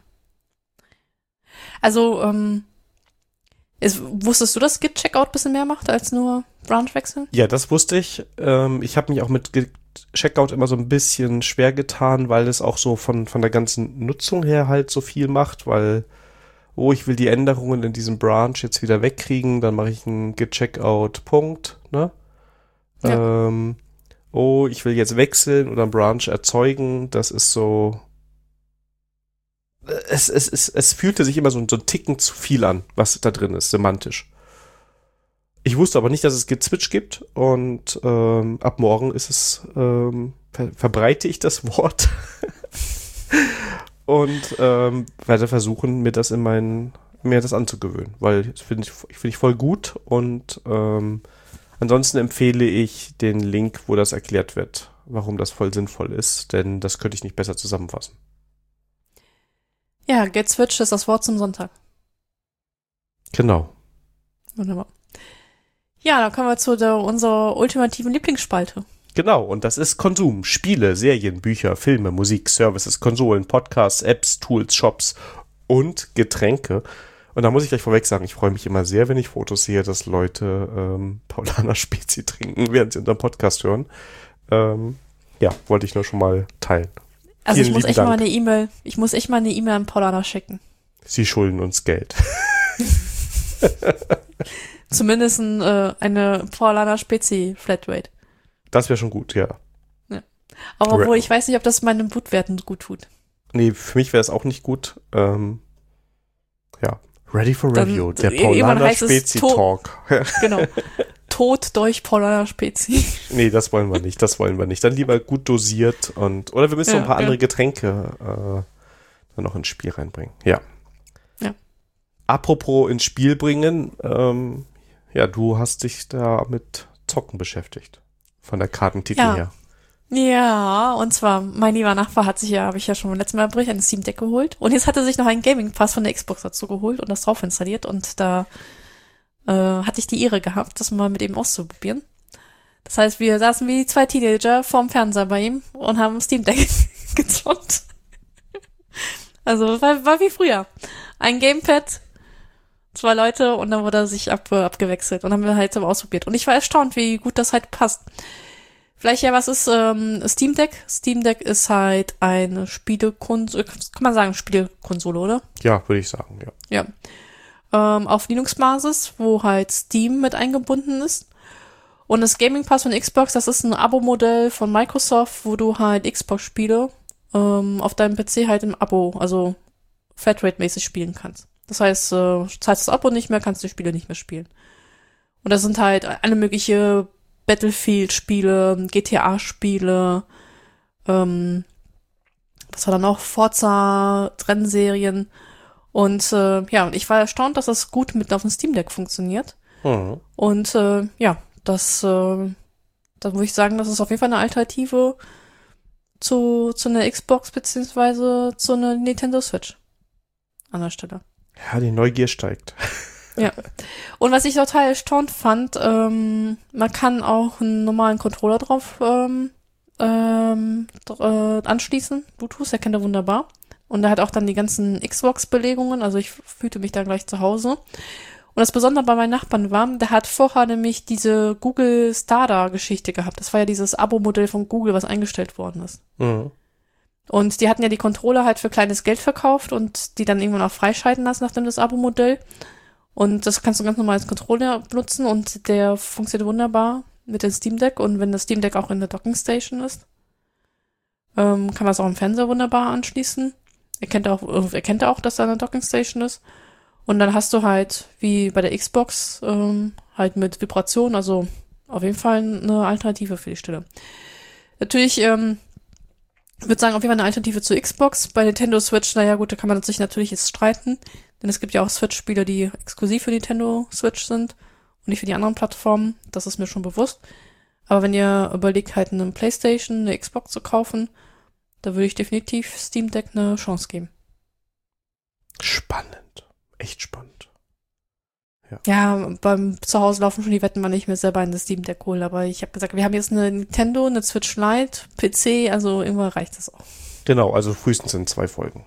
Also, wusstest du, dass Git Checkout ein bisschen mehr macht als nur Branch wechseln? Ja, das wusste ich. Ich habe mich auch mit Git Checkout immer so ein bisschen schwer getan, weil es auch so von der ganzen Nutzung her halt so viel macht, weil ich will die Änderungen in diesem Branch jetzt wieder wegkriegen, dann mache ich einen Git Checkout Punkt, ne? Ja. Ich will jetzt wechseln oder einen Branch erzeugen, das ist so es fühlte sich immer so ein Ticken zu viel an, was da drin ist, semantisch. Ich wusste aber nicht, dass es Git Switch gibt und ab morgen ist es, verbreite ich das Wort und werde versuchen, mir das anzugewöhnen, weil das finde ich voll gut und ansonsten empfehle ich den Link, wo das erklärt wird, warum das voll sinnvoll ist, denn das könnte ich nicht besser zusammenfassen. Ja, Get Switched ist das Wort zum Sonntag. Genau. Wunderbar. Ja, dann kommen wir zu unserer ultimativen Lieblingsspalte. Genau, und das ist Konsum, Spiele, Serien, Bücher, Filme, Musik, Services, Konsolen, Podcasts, Apps, Tools, Shops und Getränke. Und da muss ich gleich vorweg sagen, ich freue mich immer sehr, wenn ich Fotos sehe, dass Leute Paulaner Spezi trinken, während sie unseren Podcast hören. Ja, wollte ich nur schon mal teilen. Also ich muss echt mal eine E-Mail an Paulaner schicken. Sie schulden uns Geld. Zumindest eine Paulaner Spezi Flatrate. Das wäre schon gut, ja. Aber obwohl, ich weiß nicht, ob das meinen Blutwerten gut tut. Nee, für mich wäre es auch nicht gut. Ja, ready for review, Dann, der Paulaner Spezi Talk. Genau. Tod durch Paulaner Spezi. Nee, das wollen wir nicht. Dann lieber gut dosiert oder wir müssen noch ein paar andere Getränke dann noch ins Spiel reinbringen. Ja. Apropos ins Spiel bringen, ja, du hast dich da mit Zocken beschäftigt. Von der Kartentitel her. Ja, und zwar, mein lieber Nachbar habe ich ja schon beim letzten Mal berichtet, ein Steam Deck geholt. Und jetzt hat er sich noch einen Gaming Pass von der Xbox dazu geholt und das drauf installiert. Und da hatte ich die Ehre gehabt, das mal mit ihm auszuprobieren. Das heißt, wir saßen wie 2 Teenager vorm Fernseher bei ihm und haben Steam Deck gezockt. Also, war wie früher. Ein Gamepad, 2 Leute und dann wurde er sich abgewechselt und haben wir halt so ausprobiert. Und ich war erstaunt, wie gut das halt passt. Vielleicht was ist Steam Deck? Steam Deck ist halt eine Spielekonsole, kann man sagen Spielekonsole, oder? Ja, würde ich sagen, ja. Ja. Auf Linux-Basis, wo halt Steam mit eingebunden ist. Und das Gaming Pass von Xbox, das ist ein Abo-Modell von Microsoft, wo du halt Xbox-Spiele auf deinem PC halt im Abo, also Flatrate-mäßig spielen kannst. Das heißt, zahlst das Abo nicht mehr, kannst die Spiele nicht mehr spielen. Und das sind halt alle mögliche Battlefield-Spiele, GTA-Spiele, was war dann noch? Forza-Rennserien. Und und ich war erstaunt, dass das gut mit auf dem Steam Deck funktioniert. Mhm. Und da würde ich sagen, das ist auf jeden Fall eine Alternative zu einer Xbox beziehungsweise zu einer Nintendo Switch an der Stelle. Ja, die Neugier steigt. Ja. Und was ich total erstaunt fand, man kann auch einen normalen Controller drauf anschließen. Bluetooth, erkennt er wunderbar. Und er hat auch dann die ganzen Xbox-Belegungen, also ich fühlte mich da gleich zu Hause. Und das Besondere bei meinen Nachbarn war, der hat vorher nämlich diese Google Stadia-Geschichte gehabt. Das war ja dieses Abo-Modell von Google, was eingestellt worden ist. Mhm. Und die hatten ja die Controller halt für kleines Geld verkauft und die dann irgendwann auch freischalten lassen nach dem das Abo-Modell. Und das kannst du ganz normal als Controller benutzen und der funktioniert wunderbar mit dem Steam Deck. Und wenn das Steam Deck auch in der Docking Station ist, kann man es auch im Fernseher wunderbar anschließen. Erkennt er auch, dass da eine Docking Station ist. Und dann hast du halt, wie bei der Xbox, halt mit Vibration, also auf jeden Fall eine Alternative für die Stelle. Natürlich, würde sagen, auf jeden Fall eine Alternative zur Xbox. Bei Nintendo Switch, naja gut, da kann man sich natürlich jetzt streiten, denn es gibt ja auch Switch-Spiele, die exklusiv für Nintendo Switch sind und nicht für die anderen Plattformen. Das ist mir schon bewusst. Aber wenn ihr überlegt, halt eine Playstation, eine Xbox zu kaufen, da würde ich definitiv Steam Deck eine Chance geben. Spannend. Echt spannend. Ja, beim Zuhause laufen schon die Wetten, wann ich mir selber eine Steam Deck hole. Aber ich habe gesagt, wir haben jetzt eine Nintendo, eine Switch Lite, PC, also irgendwann reicht das auch. Genau, also frühestens in 2 Folgen.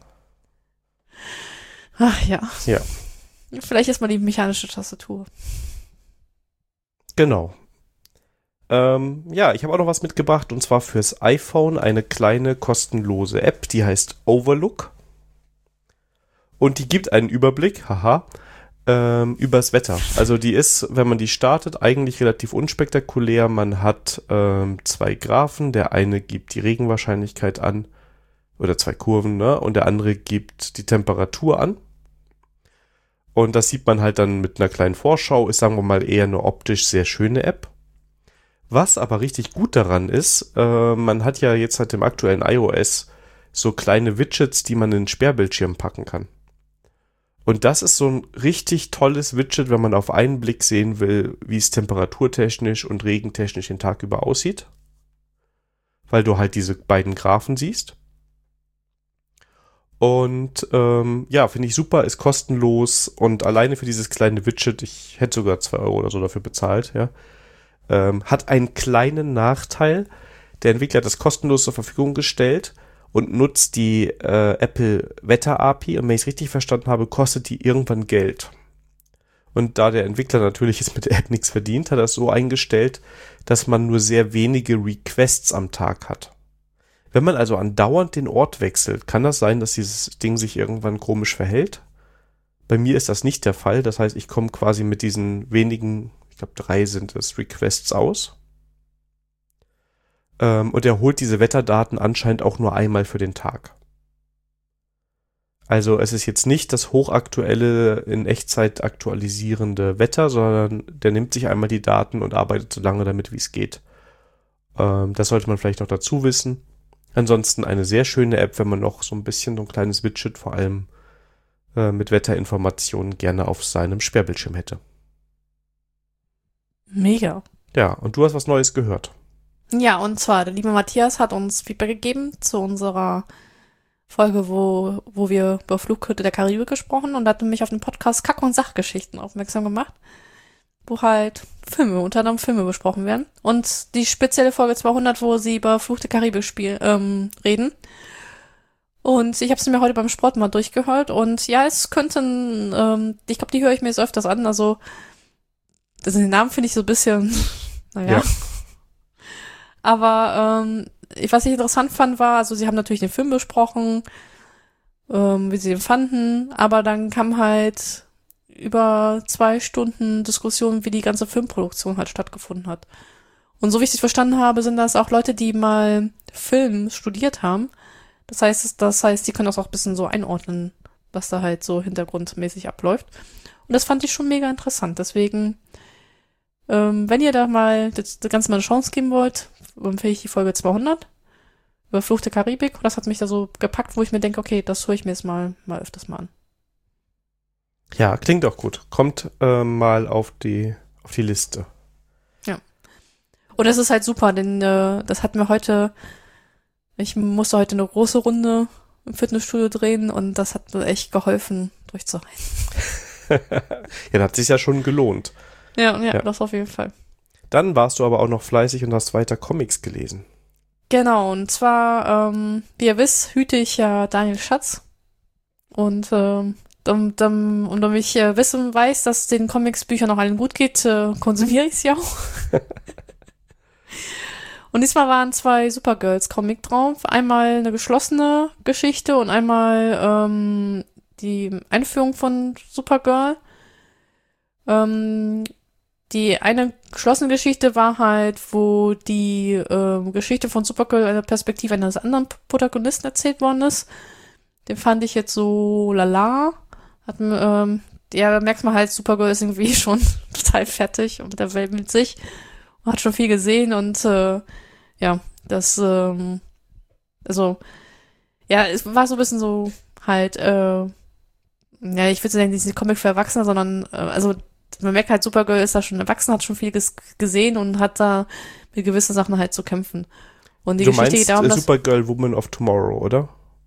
Ach ja. Ja. Vielleicht ist mal die mechanische Tastatur. Genau. Ja, ich habe auch noch was mitgebracht und zwar fürs iPhone eine kleine kostenlose App, die heißt Overlook. Und die gibt einen Überblick, übers Wetter. Also die ist, wenn man die startet, eigentlich relativ unspektakulär. Man hat 2 Graphen, der eine gibt die Regenwahrscheinlichkeit an, oder 2 Kurven, ne? Und der andere gibt die Temperatur an. Und das sieht man halt dann mit einer kleinen Vorschau, ist, sagen wir mal, eher eine optisch sehr schöne App. Was aber richtig gut daran ist, man hat ja jetzt seit dem aktuellen iOS so kleine Widgets, die man in den Sperrbildschirm packen kann. Und das ist so ein richtig tolles Widget, wenn man auf einen Blick sehen will, wie es temperaturtechnisch und regentechnisch den Tag über aussieht. Weil du halt diese beiden Graphen siehst. Und ja, finde ich super, ist kostenlos und alleine für dieses kleine Widget, ich hätte sogar 2 Euro oder so dafür bezahlt, ja, hat einen kleinen Nachteil. Der Entwickler hat das kostenlos zur Verfügung gestellt und nutzt die Apple Wetter API und wenn ich es richtig verstanden habe, kostet die irgendwann Geld. Und da der Entwickler natürlich jetzt mit der App nichts verdient, hat er es so eingestellt, dass man nur sehr wenige Requests am Tag hat. Wenn man also andauernd den Ort wechselt, kann das sein, dass dieses Ding sich irgendwann komisch verhält. Bei mir ist das nicht der Fall. Das heißt, ich komme quasi mit diesen wenigen, ich glaube 3 sind es, Requests aus. Und er holt diese Wetterdaten anscheinend auch nur einmal für den Tag. Also es ist jetzt nicht das hochaktuelle, in Echtzeit aktualisierende Wetter, sondern der nimmt sich einmal die Daten und arbeitet so lange damit, wie es geht. Das sollte man vielleicht noch dazu wissen. Ansonsten eine sehr schöne App, wenn man noch so ein bisschen so ein kleines Widget, vor allem mit Wetterinformationen, gerne auf seinem Sperrbildschirm hätte. Mega. Ja, und du hast was Neues gehört. Ja, und zwar, der liebe Matthias hat uns Feedback gegeben zu unserer Folge, wo wir über Flughütte der Karibik gesprochen und hat mich auf den Podcast Kack- und Sachgeschichten aufmerksam gemacht, wo halt unter anderem Filme besprochen werden. Und die spezielle Folge 200, wo sie über Fluch der Karibik reden. Und ich habe es mir heute beim Sport mal durchgehört und ja, es könnten, ich glaube, die höre ich mir jetzt öfters an, also den Namen finde ich so ein bisschen, naja. Ja. Aber was ich interessant fand war, also sie haben natürlich den Film besprochen, wie sie den fanden, aber dann kam halt über 2 Stunden Diskussion, wie die ganze Filmproduktion halt stattgefunden hat. Und so wie ich es verstanden habe, sind das auch Leute, die mal Film studiert haben. Das heißt, die können das auch ein bisschen so einordnen, was da halt so hintergrundmäßig abläuft. Und das fand ich schon mega interessant. Deswegen, wenn ihr da mal das Ganze mal eine Chance geben wollt, empfehle ich die Folge 200 über Fluch der Karibik. Das hat mich da so gepackt, wo ich mir denke, okay, das höre ich mir jetzt mal öfters mal an. Ja, klingt auch gut. Kommt mal auf die Liste. Ja. Und es ist halt super, denn das hatten wir heute, ich musste heute eine große Runde im Fitnessstudio drehen und das hat mir echt geholfen, durchzuhalten. Ja, dann hat sich ja schon gelohnt. Ja, das auf jeden Fall. Dann warst du aber auch noch fleißig und hast weiter Comics gelesen. Genau, und zwar, wie ihr wisst, hüte ich ja Daniel Schatz. Und damit ich weiß, dass den Comics-Büchern noch allen gut geht, konsumiere ich sie auch. Und diesmal waren 2 Supergirls-Comic drauf. Einmal eine geschlossene Geschichte und einmal die Einführung von Supergirl. Die eine geschlossene Geschichte war halt, wo die Geschichte von Supergirl in der Perspektive eines anderen Protagonisten erzählt worden ist. Den fand ich jetzt so lala. Da merkt man halt, Supergirl ist irgendwie schon total fertig und mit der Welt mit sich. Und hat schon viel gesehen und es war so ein bisschen so halt, ich würde sagen, diese Comic für Erwachsene, sondern, man merkt halt, Supergirl ist da schon erwachsen, hat schon viel gesehen und hat da mit gewissen Sachen halt zu kämpfen. Und die Geschichte geht darum, dass Supergirl Woman of Tomorrow, oder?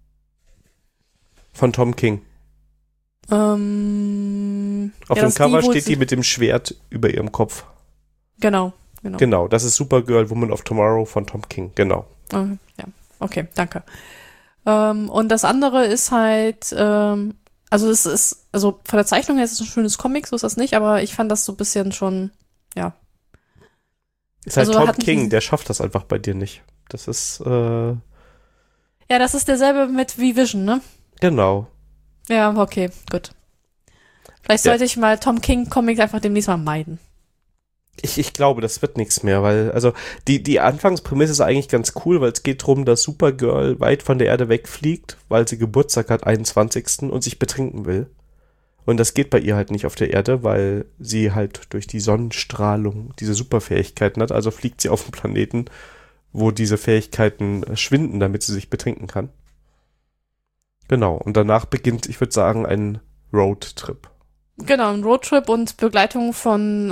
Von Tom King. Auf dem Cover steht die mit dem Schwert über ihrem Kopf. Genau. Genau, das ist Supergirl Woman of Tomorrow von Tom King, genau. Ja, okay, danke. Und das andere ist halt, von der Zeichnung her ist es ein schönes Comic, so ist das nicht, aber ich fand das so ein bisschen schon, ja. Ist halt Tom King, der schafft das einfach bei dir nicht. Das ist, Ja, das ist derselbe mit V-Vision, ne? Genau. Ja, okay, gut. Vielleicht sollte ich mal Tom King Comics einfach demnächst mal meiden. Ich glaube, das wird nichts mehr, weil, also, die Anfangsprämisse ist eigentlich ganz cool, weil es geht darum, dass Supergirl weit von der Erde wegfliegt, weil sie Geburtstag hat, 21. und sich betrinken will. Und das geht bei ihr halt nicht auf der Erde, weil sie halt durch die Sonnenstrahlung diese Superfähigkeiten hat. Also fliegt sie auf einen Planeten, wo diese Fähigkeiten schwinden, damit sie sich betrinken kann. Genau. Und danach beginnt, ich würde sagen, ein Roadtrip. Genau, ein Roadtrip und Begleitung von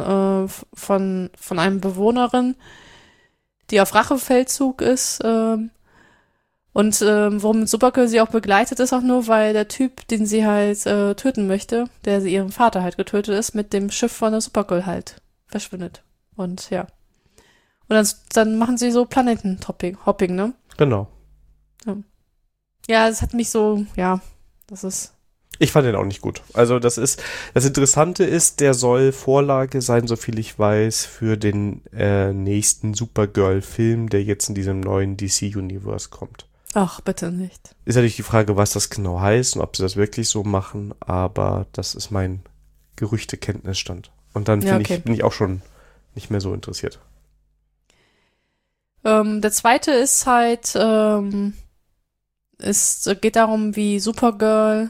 einem Bewohnerin, die auf Rachefeldzug ist. Und warum Supergirl sie auch begleitet, ist auch nur, weil der Typ, den sie halt töten möchte, der sie ihren Vater halt getötet ist, mit dem Schiff von der Supergirl halt verschwindet. Und ja. Und dann machen sie so Planetenhopping, ne? Genau. Ja, das hat mich so, ja, das ist... Ich fand den auch nicht gut. Also das Interessante ist, der soll Vorlage sein, soviel ich weiß, für den nächsten Supergirl-Film, der jetzt in diesem neuen DC-Universe kommt. Ach, bitte nicht. Ist natürlich die Frage, was das genau heißt und ob sie das wirklich so machen, aber das ist mein Gerüchte-Kenntnisstand. Und dann bin ich auch schon nicht mehr so interessiert. Der zweite ist halt, geht darum, wie Supergirl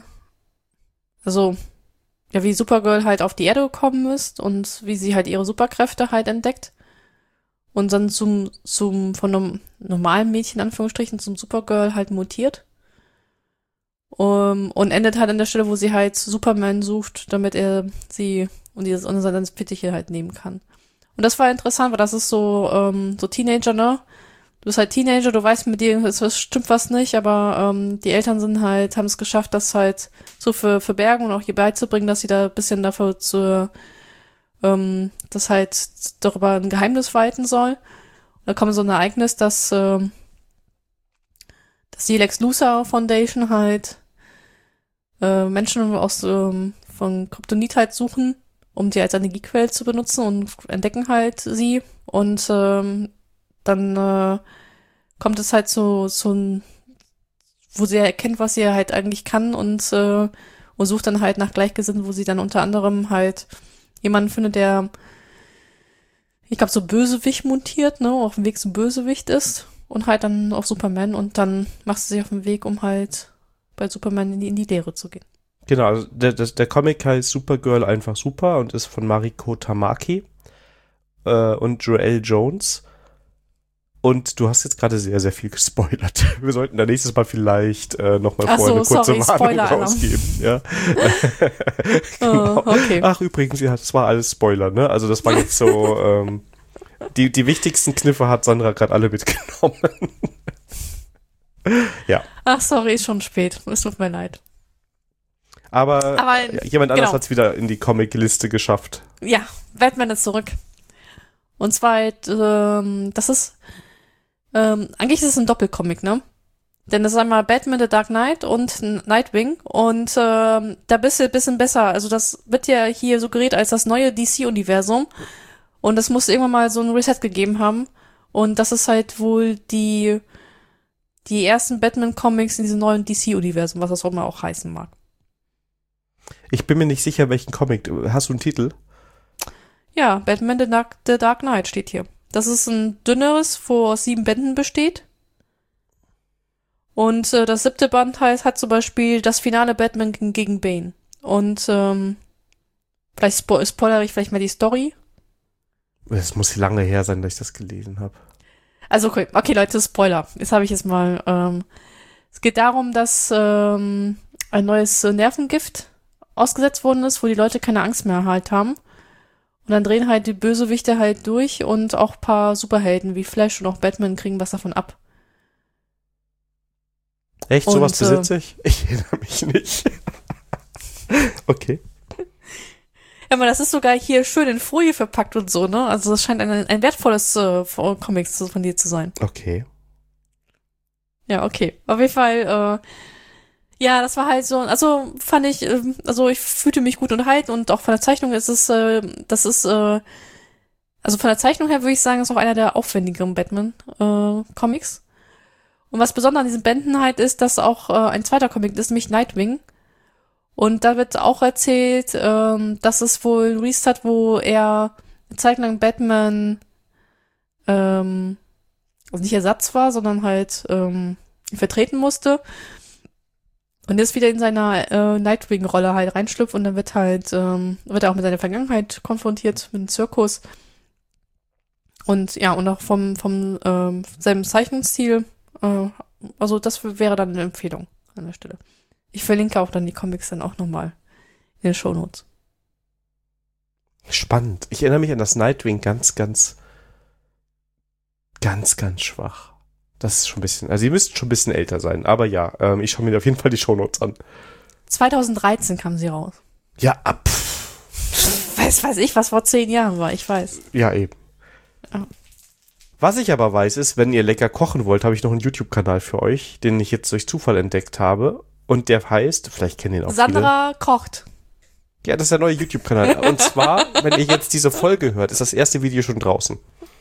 halt auf die Erde gekommen ist und wie sie halt ihre Superkräfte halt entdeckt. Und dann von einem normalen Mädchen, in Anführungsstrichen, zum Supergirl halt mutiert. Und endet halt an der Stelle, wo sie halt Superman sucht, damit er sie unter seine Fittiche halt nehmen kann. Und das war interessant, weil das ist so Teenager, ne? Du bist halt Teenager, du weißt, mit dir stimmt was nicht, aber die Eltern haben es geschafft, das halt so verbergen und auch ihr beizubringen, dass sie da ein bisschen dafür das halt darüber ein Geheimnis walten soll. Und da kommt so ein Ereignis, dass die Lex Luthor Foundation halt Menschen von Kryptonit halt suchen, um die als Energiequelle zu benutzen und entdecken halt sie. Und dann kommt es halt wo sie erkennt, was sie halt eigentlich kann und sucht dann halt nach Gleichgesinnten, wo sie dann unter anderem halt jemanden findet, der, ich glaube, so Bösewicht mutiert, ne, auf dem Weg zum Bösewicht ist und halt dann auf Superman und dann macht sie sich auf den Weg, um halt bei Superman in die Lehre zu gehen. Genau, also der Comic heißt Supergirl einfach super und ist von Mariko Tamaki und Joelle Jones. Und du hast jetzt gerade sehr, sehr viel gespoilert. Wir sollten da nächstes Mal vielleicht nochmal vorher eine kurze Warnung rausgeben. Ja. Genau. Okay. Ach, übrigens, ja, das war alles Spoiler, ne? Also das war jetzt so, die wichtigsten Kniffe hat Sandra gerade alle mitgenommen. Ja. Ach, sorry, ist schon spät. Es tut mir leid. Aber jemand anders hat es wieder in die Comic-Liste geschafft. Ja, Batman ist zurück. Und zwar, das ist eigentlich ist es ein Doppelcomic, ne? Denn das ist einmal Batman The Dark Knight und Nightwing und da bisschen besser. Also das wird ja hier suggeriert als das neue DC-Universum und das muss irgendwann mal so ein Reset gegeben haben und das ist halt wohl die ersten Batman-Comics in diesem neuen DC-Universum, was das auch immer auch heißen mag. Ich bin mir nicht sicher, welchen Comic. Hast du einen Titel? Ja, Batman The Dark Knight steht hier. Das ist ein dünneres, wo aus 7 Bänden besteht. Und das 7. Band hat zum Beispiel das finale Batman gegen Bane. Und vielleicht spoilere ich vielleicht mal die Story. Es muss lange her sein, dass ich das gelesen habe. Also okay Leute, Spoiler. Jetzt habe ich es mal. Es geht darum, dass ein neues Nervengift ausgesetzt worden ist, wo die Leute keine Angst mehr halt haben. Und dann drehen halt die Bösewichte halt durch und auch ein paar Superhelden wie Flash und auch Batman kriegen was davon ab. Echt? Sowas besitze ich? Ich erinnere mich nicht. Okay. Ja, aber das ist sogar hier schön in Folie verpackt und so, ne? Also das scheint ein wertvolles Comics von dir zu sein. Okay. Ja, okay. Auf jeden Fall, ja, das war halt so, also fand ich, also ich fühlte mich gut unterhalten und auch von der Zeichnung ist es, also von der Zeichnung her würde ich sagen, ist auch einer der aufwendigeren Batman-Comics. Und was besonders an diesen Bänden halt ist, dass auch ein zweiter Comic ist, nämlich Nightwing. Und da wird auch erzählt, dass es wohl ein Restart, wo er eine Zeit lang Batman, also nicht Ersatz war, sondern halt vertreten musste. Und jetzt wieder in seiner Nightwing-Rolle halt reinschlüpft und dann wird er auch mit seiner Vergangenheit konfrontiert, mit dem Zirkus. Und ja, und auch vom seinem Zeichnungsstil, also das wäre dann eine Empfehlung an der Stelle. Ich verlinke auch dann die Comics dann auch nochmal in den Shownotes. Spannend. Ich erinnere mich an das Nightwing ganz, ganz, ganz, ganz schwach. Das ist schon ein bisschen, also die müssten schon ein bisschen älter sein. Aber ja, ich schaue mir auf jeden Fall die Shownotes an. 2013 kam sie raus. Ja, Weiß ich, was vor 10 Jahren war, ich weiß. Ja, eben. Ja. Was ich aber weiß, ist, wenn ihr lecker kochen wollt, habe ich noch einen YouTube-Kanal für euch, den ich jetzt durch Zufall entdeckt habe. Und der heißt, vielleicht kennen ihn auch Sandra kocht. Ja, das ist der neue YouTube-Kanal. Und zwar, wenn ihr jetzt diese Folge hört, ist das erste Video schon draußen.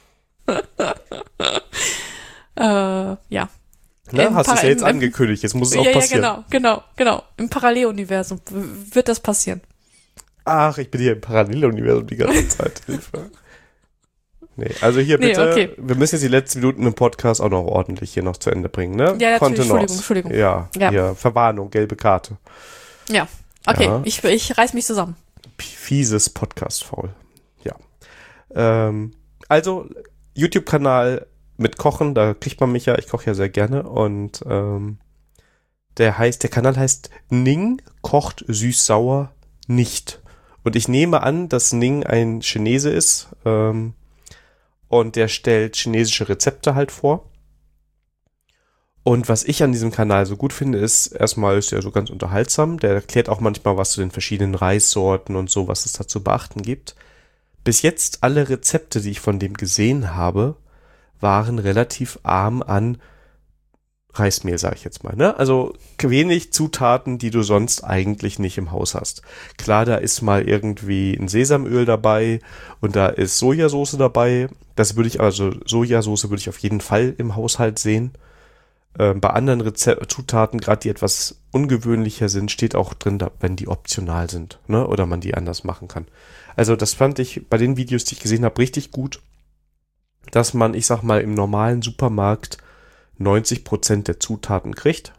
Ja. Na, hast du es ja jetzt angekündigt, jetzt muss es auch passieren. Ja, genau. Im Paralleluniversum wird das passieren. Ach, ich bin hier im Paralleluniversum die ganze Zeit. Hilfe. Nee, also hier bitte, okay. Wir müssen jetzt die letzten Minuten im Podcast auch noch ordentlich hier noch zu Ende bringen, ne? Ja, natürlich, Entschuldigung. Ja, hier, Verwarnung, gelbe Karte. Ja, okay, ja. Ich reiß mich zusammen. Fieses Podcast-Faul. Ja. Also, YouTube-Kanal mit Kochen, da kriegt man mich ja, ich koche ja sehr gerne und der Kanal heißt Ning kocht süß-sauer nicht. Und ich nehme an, dass Ning ein Chinese ist und der stellt chinesische Rezepte halt vor. Und was ich an diesem Kanal so gut finde, ist, erstmal ist er so ganz unterhaltsam. Der erklärt auch manchmal was zu den verschiedenen Reissorten und so, was es da zu beachten gibt. Bis jetzt alle Rezepte, die ich von dem gesehen habe, waren relativ arm an Reismehl, sage ich jetzt mal, ne? Also wenig Zutaten, die du sonst eigentlich nicht im Haus hast. Klar, da ist mal irgendwie ein Sesamöl dabei und da ist Sojasauce dabei. Sojasauce würde ich auf jeden Fall im Haushalt sehen. Bei anderen Zutaten, gerade die etwas ungewöhnlicher sind, steht auch drin, wenn die optional sind, ne? Oder man die anders machen kann. Also das fand ich bei den Videos, die ich gesehen habe, richtig gut, dass man, ich sag mal, im normalen Supermarkt 90% der Zutaten kriegt.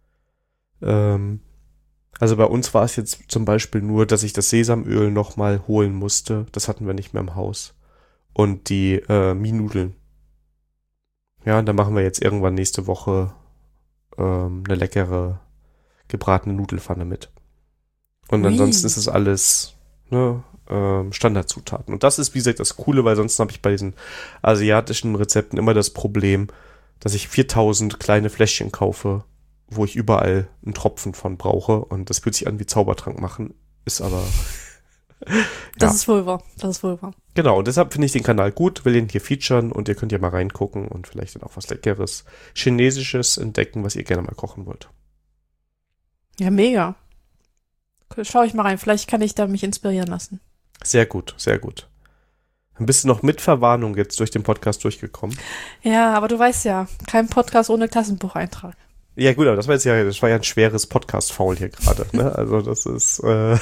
Also bei uns war es jetzt zum Beispiel nur, dass ich das Sesamöl nochmal holen musste. Das hatten wir nicht mehr im Haus. Und die Mie-Nudeln. Ja, und da machen wir jetzt irgendwann nächste Woche eine leckere gebratene Nudelfanne mit. Und ansonsten ist es alles Standardzutaten. Und das ist, wie gesagt, das Coole, weil sonst habe ich bei diesen asiatischen Rezepten immer das Problem, dass ich 4000 kleine Fläschchen kaufe, wo ich überall einen Tropfen von brauche und das fühlt sich an wie Zaubertrank machen, ist aber Das ist wohl wahr. Genau, und deshalb finde ich den Kanal gut, will den hier featuren und ihr könnt ja mal reingucken und vielleicht dann auch was Leckeres, Chinesisches entdecken, was ihr gerne mal kochen wollt. Ja, mega. Schau ich mal rein, vielleicht kann ich da mich inspirieren lassen. Sehr gut, sehr gut. Dann bist du noch mit Verwarnung jetzt durch den Podcast durchgekommen. Ja, aber du weißt ja, kein Podcast ohne Klassenbucheintrag. Ja gut, aber das war ja ein schweres Podcast-Faul hier gerade, ne? Also das ist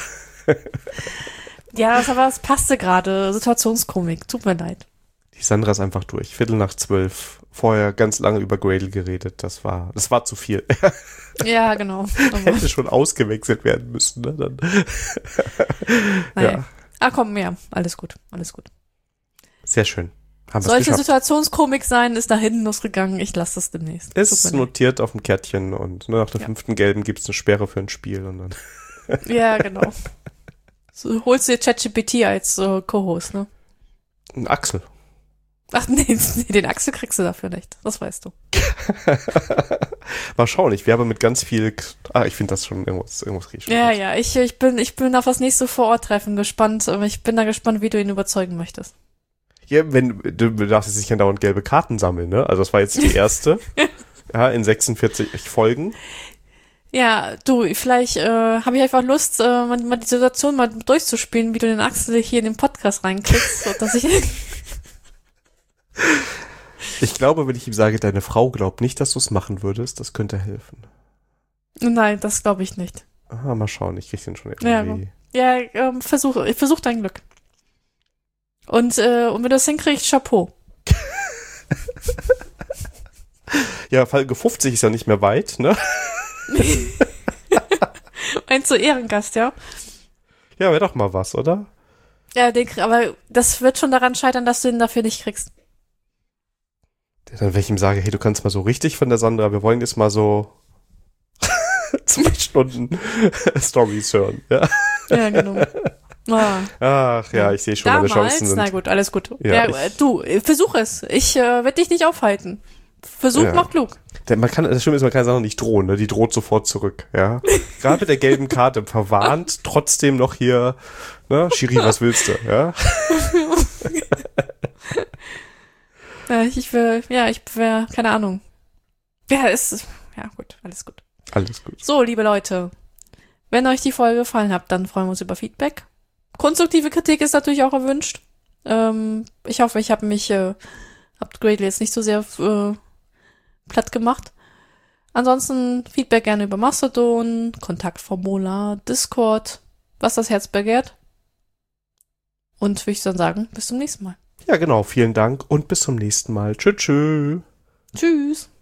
Ja, das passte gerade. Situationskomik, tut mir leid. Die Sandra ist einfach durch. 11:45. Vorher ganz lange über Gradle geredet. Das war zu viel. Ja, genau. Hätte schon ausgewechselt werden müssen, ne? Dann. Naja. Ja. Ah, komm, ja, alles gut. Sehr schön. Sollte Situationskomik sein, ist nach hinten losgegangen. Ich lasse das demnächst. Es ist notiert auf dem Kärtchen und nach der 5. Gelben gibt es eine Sperre für ein Spiel. Und dann ja, genau. So, holst du dir ChatGPT als Co-Host, ne? Ein Axel. Ach nee, den Axel kriegst du dafür nicht. Das weißt du. Mal schauen, ich werbe mit ganz viel. Ich finde das schon irgendwas krieg ich schon. Ja, ich bin auf das nächste Vororttreffen gespannt. Ich bin da gespannt, wie du ihn überzeugen möchtest. Ja, du darfst jetzt nicht andauernd gelbe Karten sammeln, ne? Also das war jetzt die erste. Ja, in 46 Folgen. Ja, du, vielleicht habe ich einfach Lust, mal die Situation mal durchzuspielen, wie du den Axel hier in den Podcast reinklickst, dass ich Ich glaube, wenn ich ihm sage, deine Frau glaubt nicht, dass du es machen würdest, das könnte helfen. Nein, das glaube ich nicht. Aha, mal schauen, ich krieg den schon irgendwie. Ja, versuch dein Glück. Und wenn du das hinkriegst, Chapeau. Ja, Folge 50 ist ja nicht mehr weit, ne? Ein zu Ehrengast, ja? Ja, wäre doch mal was, oder? Ja, aber das wird schon daran scheitern, dass du ihn dafür nicht kriegst. Dann, wenn ich ihm sage, hey, du kannst mal so richtig von der Sandra, wir wollen jetzt mal so 2 Stunden Storys hören, ja? Ja, genau. Ach ja, ich sehe schon, meine Chancen sind. Na gut, alles gut. Ja, du, versuch es. Ich werde dich nicht aufhalten. Versuch macht klug. Das Schlimme ist, man kann es auch nicht drohen, ne? Die droht sofort zurück, ja. Gerade mit der gelben Karte verwarnt, trotzdem noch hier, ne? Schiri, was willst du, ja? Keine Ahnung. Ja, gut, alles gut. Alles gut. So, liebe Leute, wenn euch die Folge gefallen hat, dann freuen wir uns über Feedback. Konstruktive Kritik ist natürlich auch erwünscht. Ich hoffe, ich habe Gradle jetzt nicht so sehr platt gemacht. Ansonsten Feedback gerne über Mastodon, Kontaktformular, Discord, was das Herz begehrt. Und würde ich dann sagen, bis zum nächsten Mal. Ja, genau. Vielen Dank und bis zum nächsten Mal. Tschüss. Tschüss.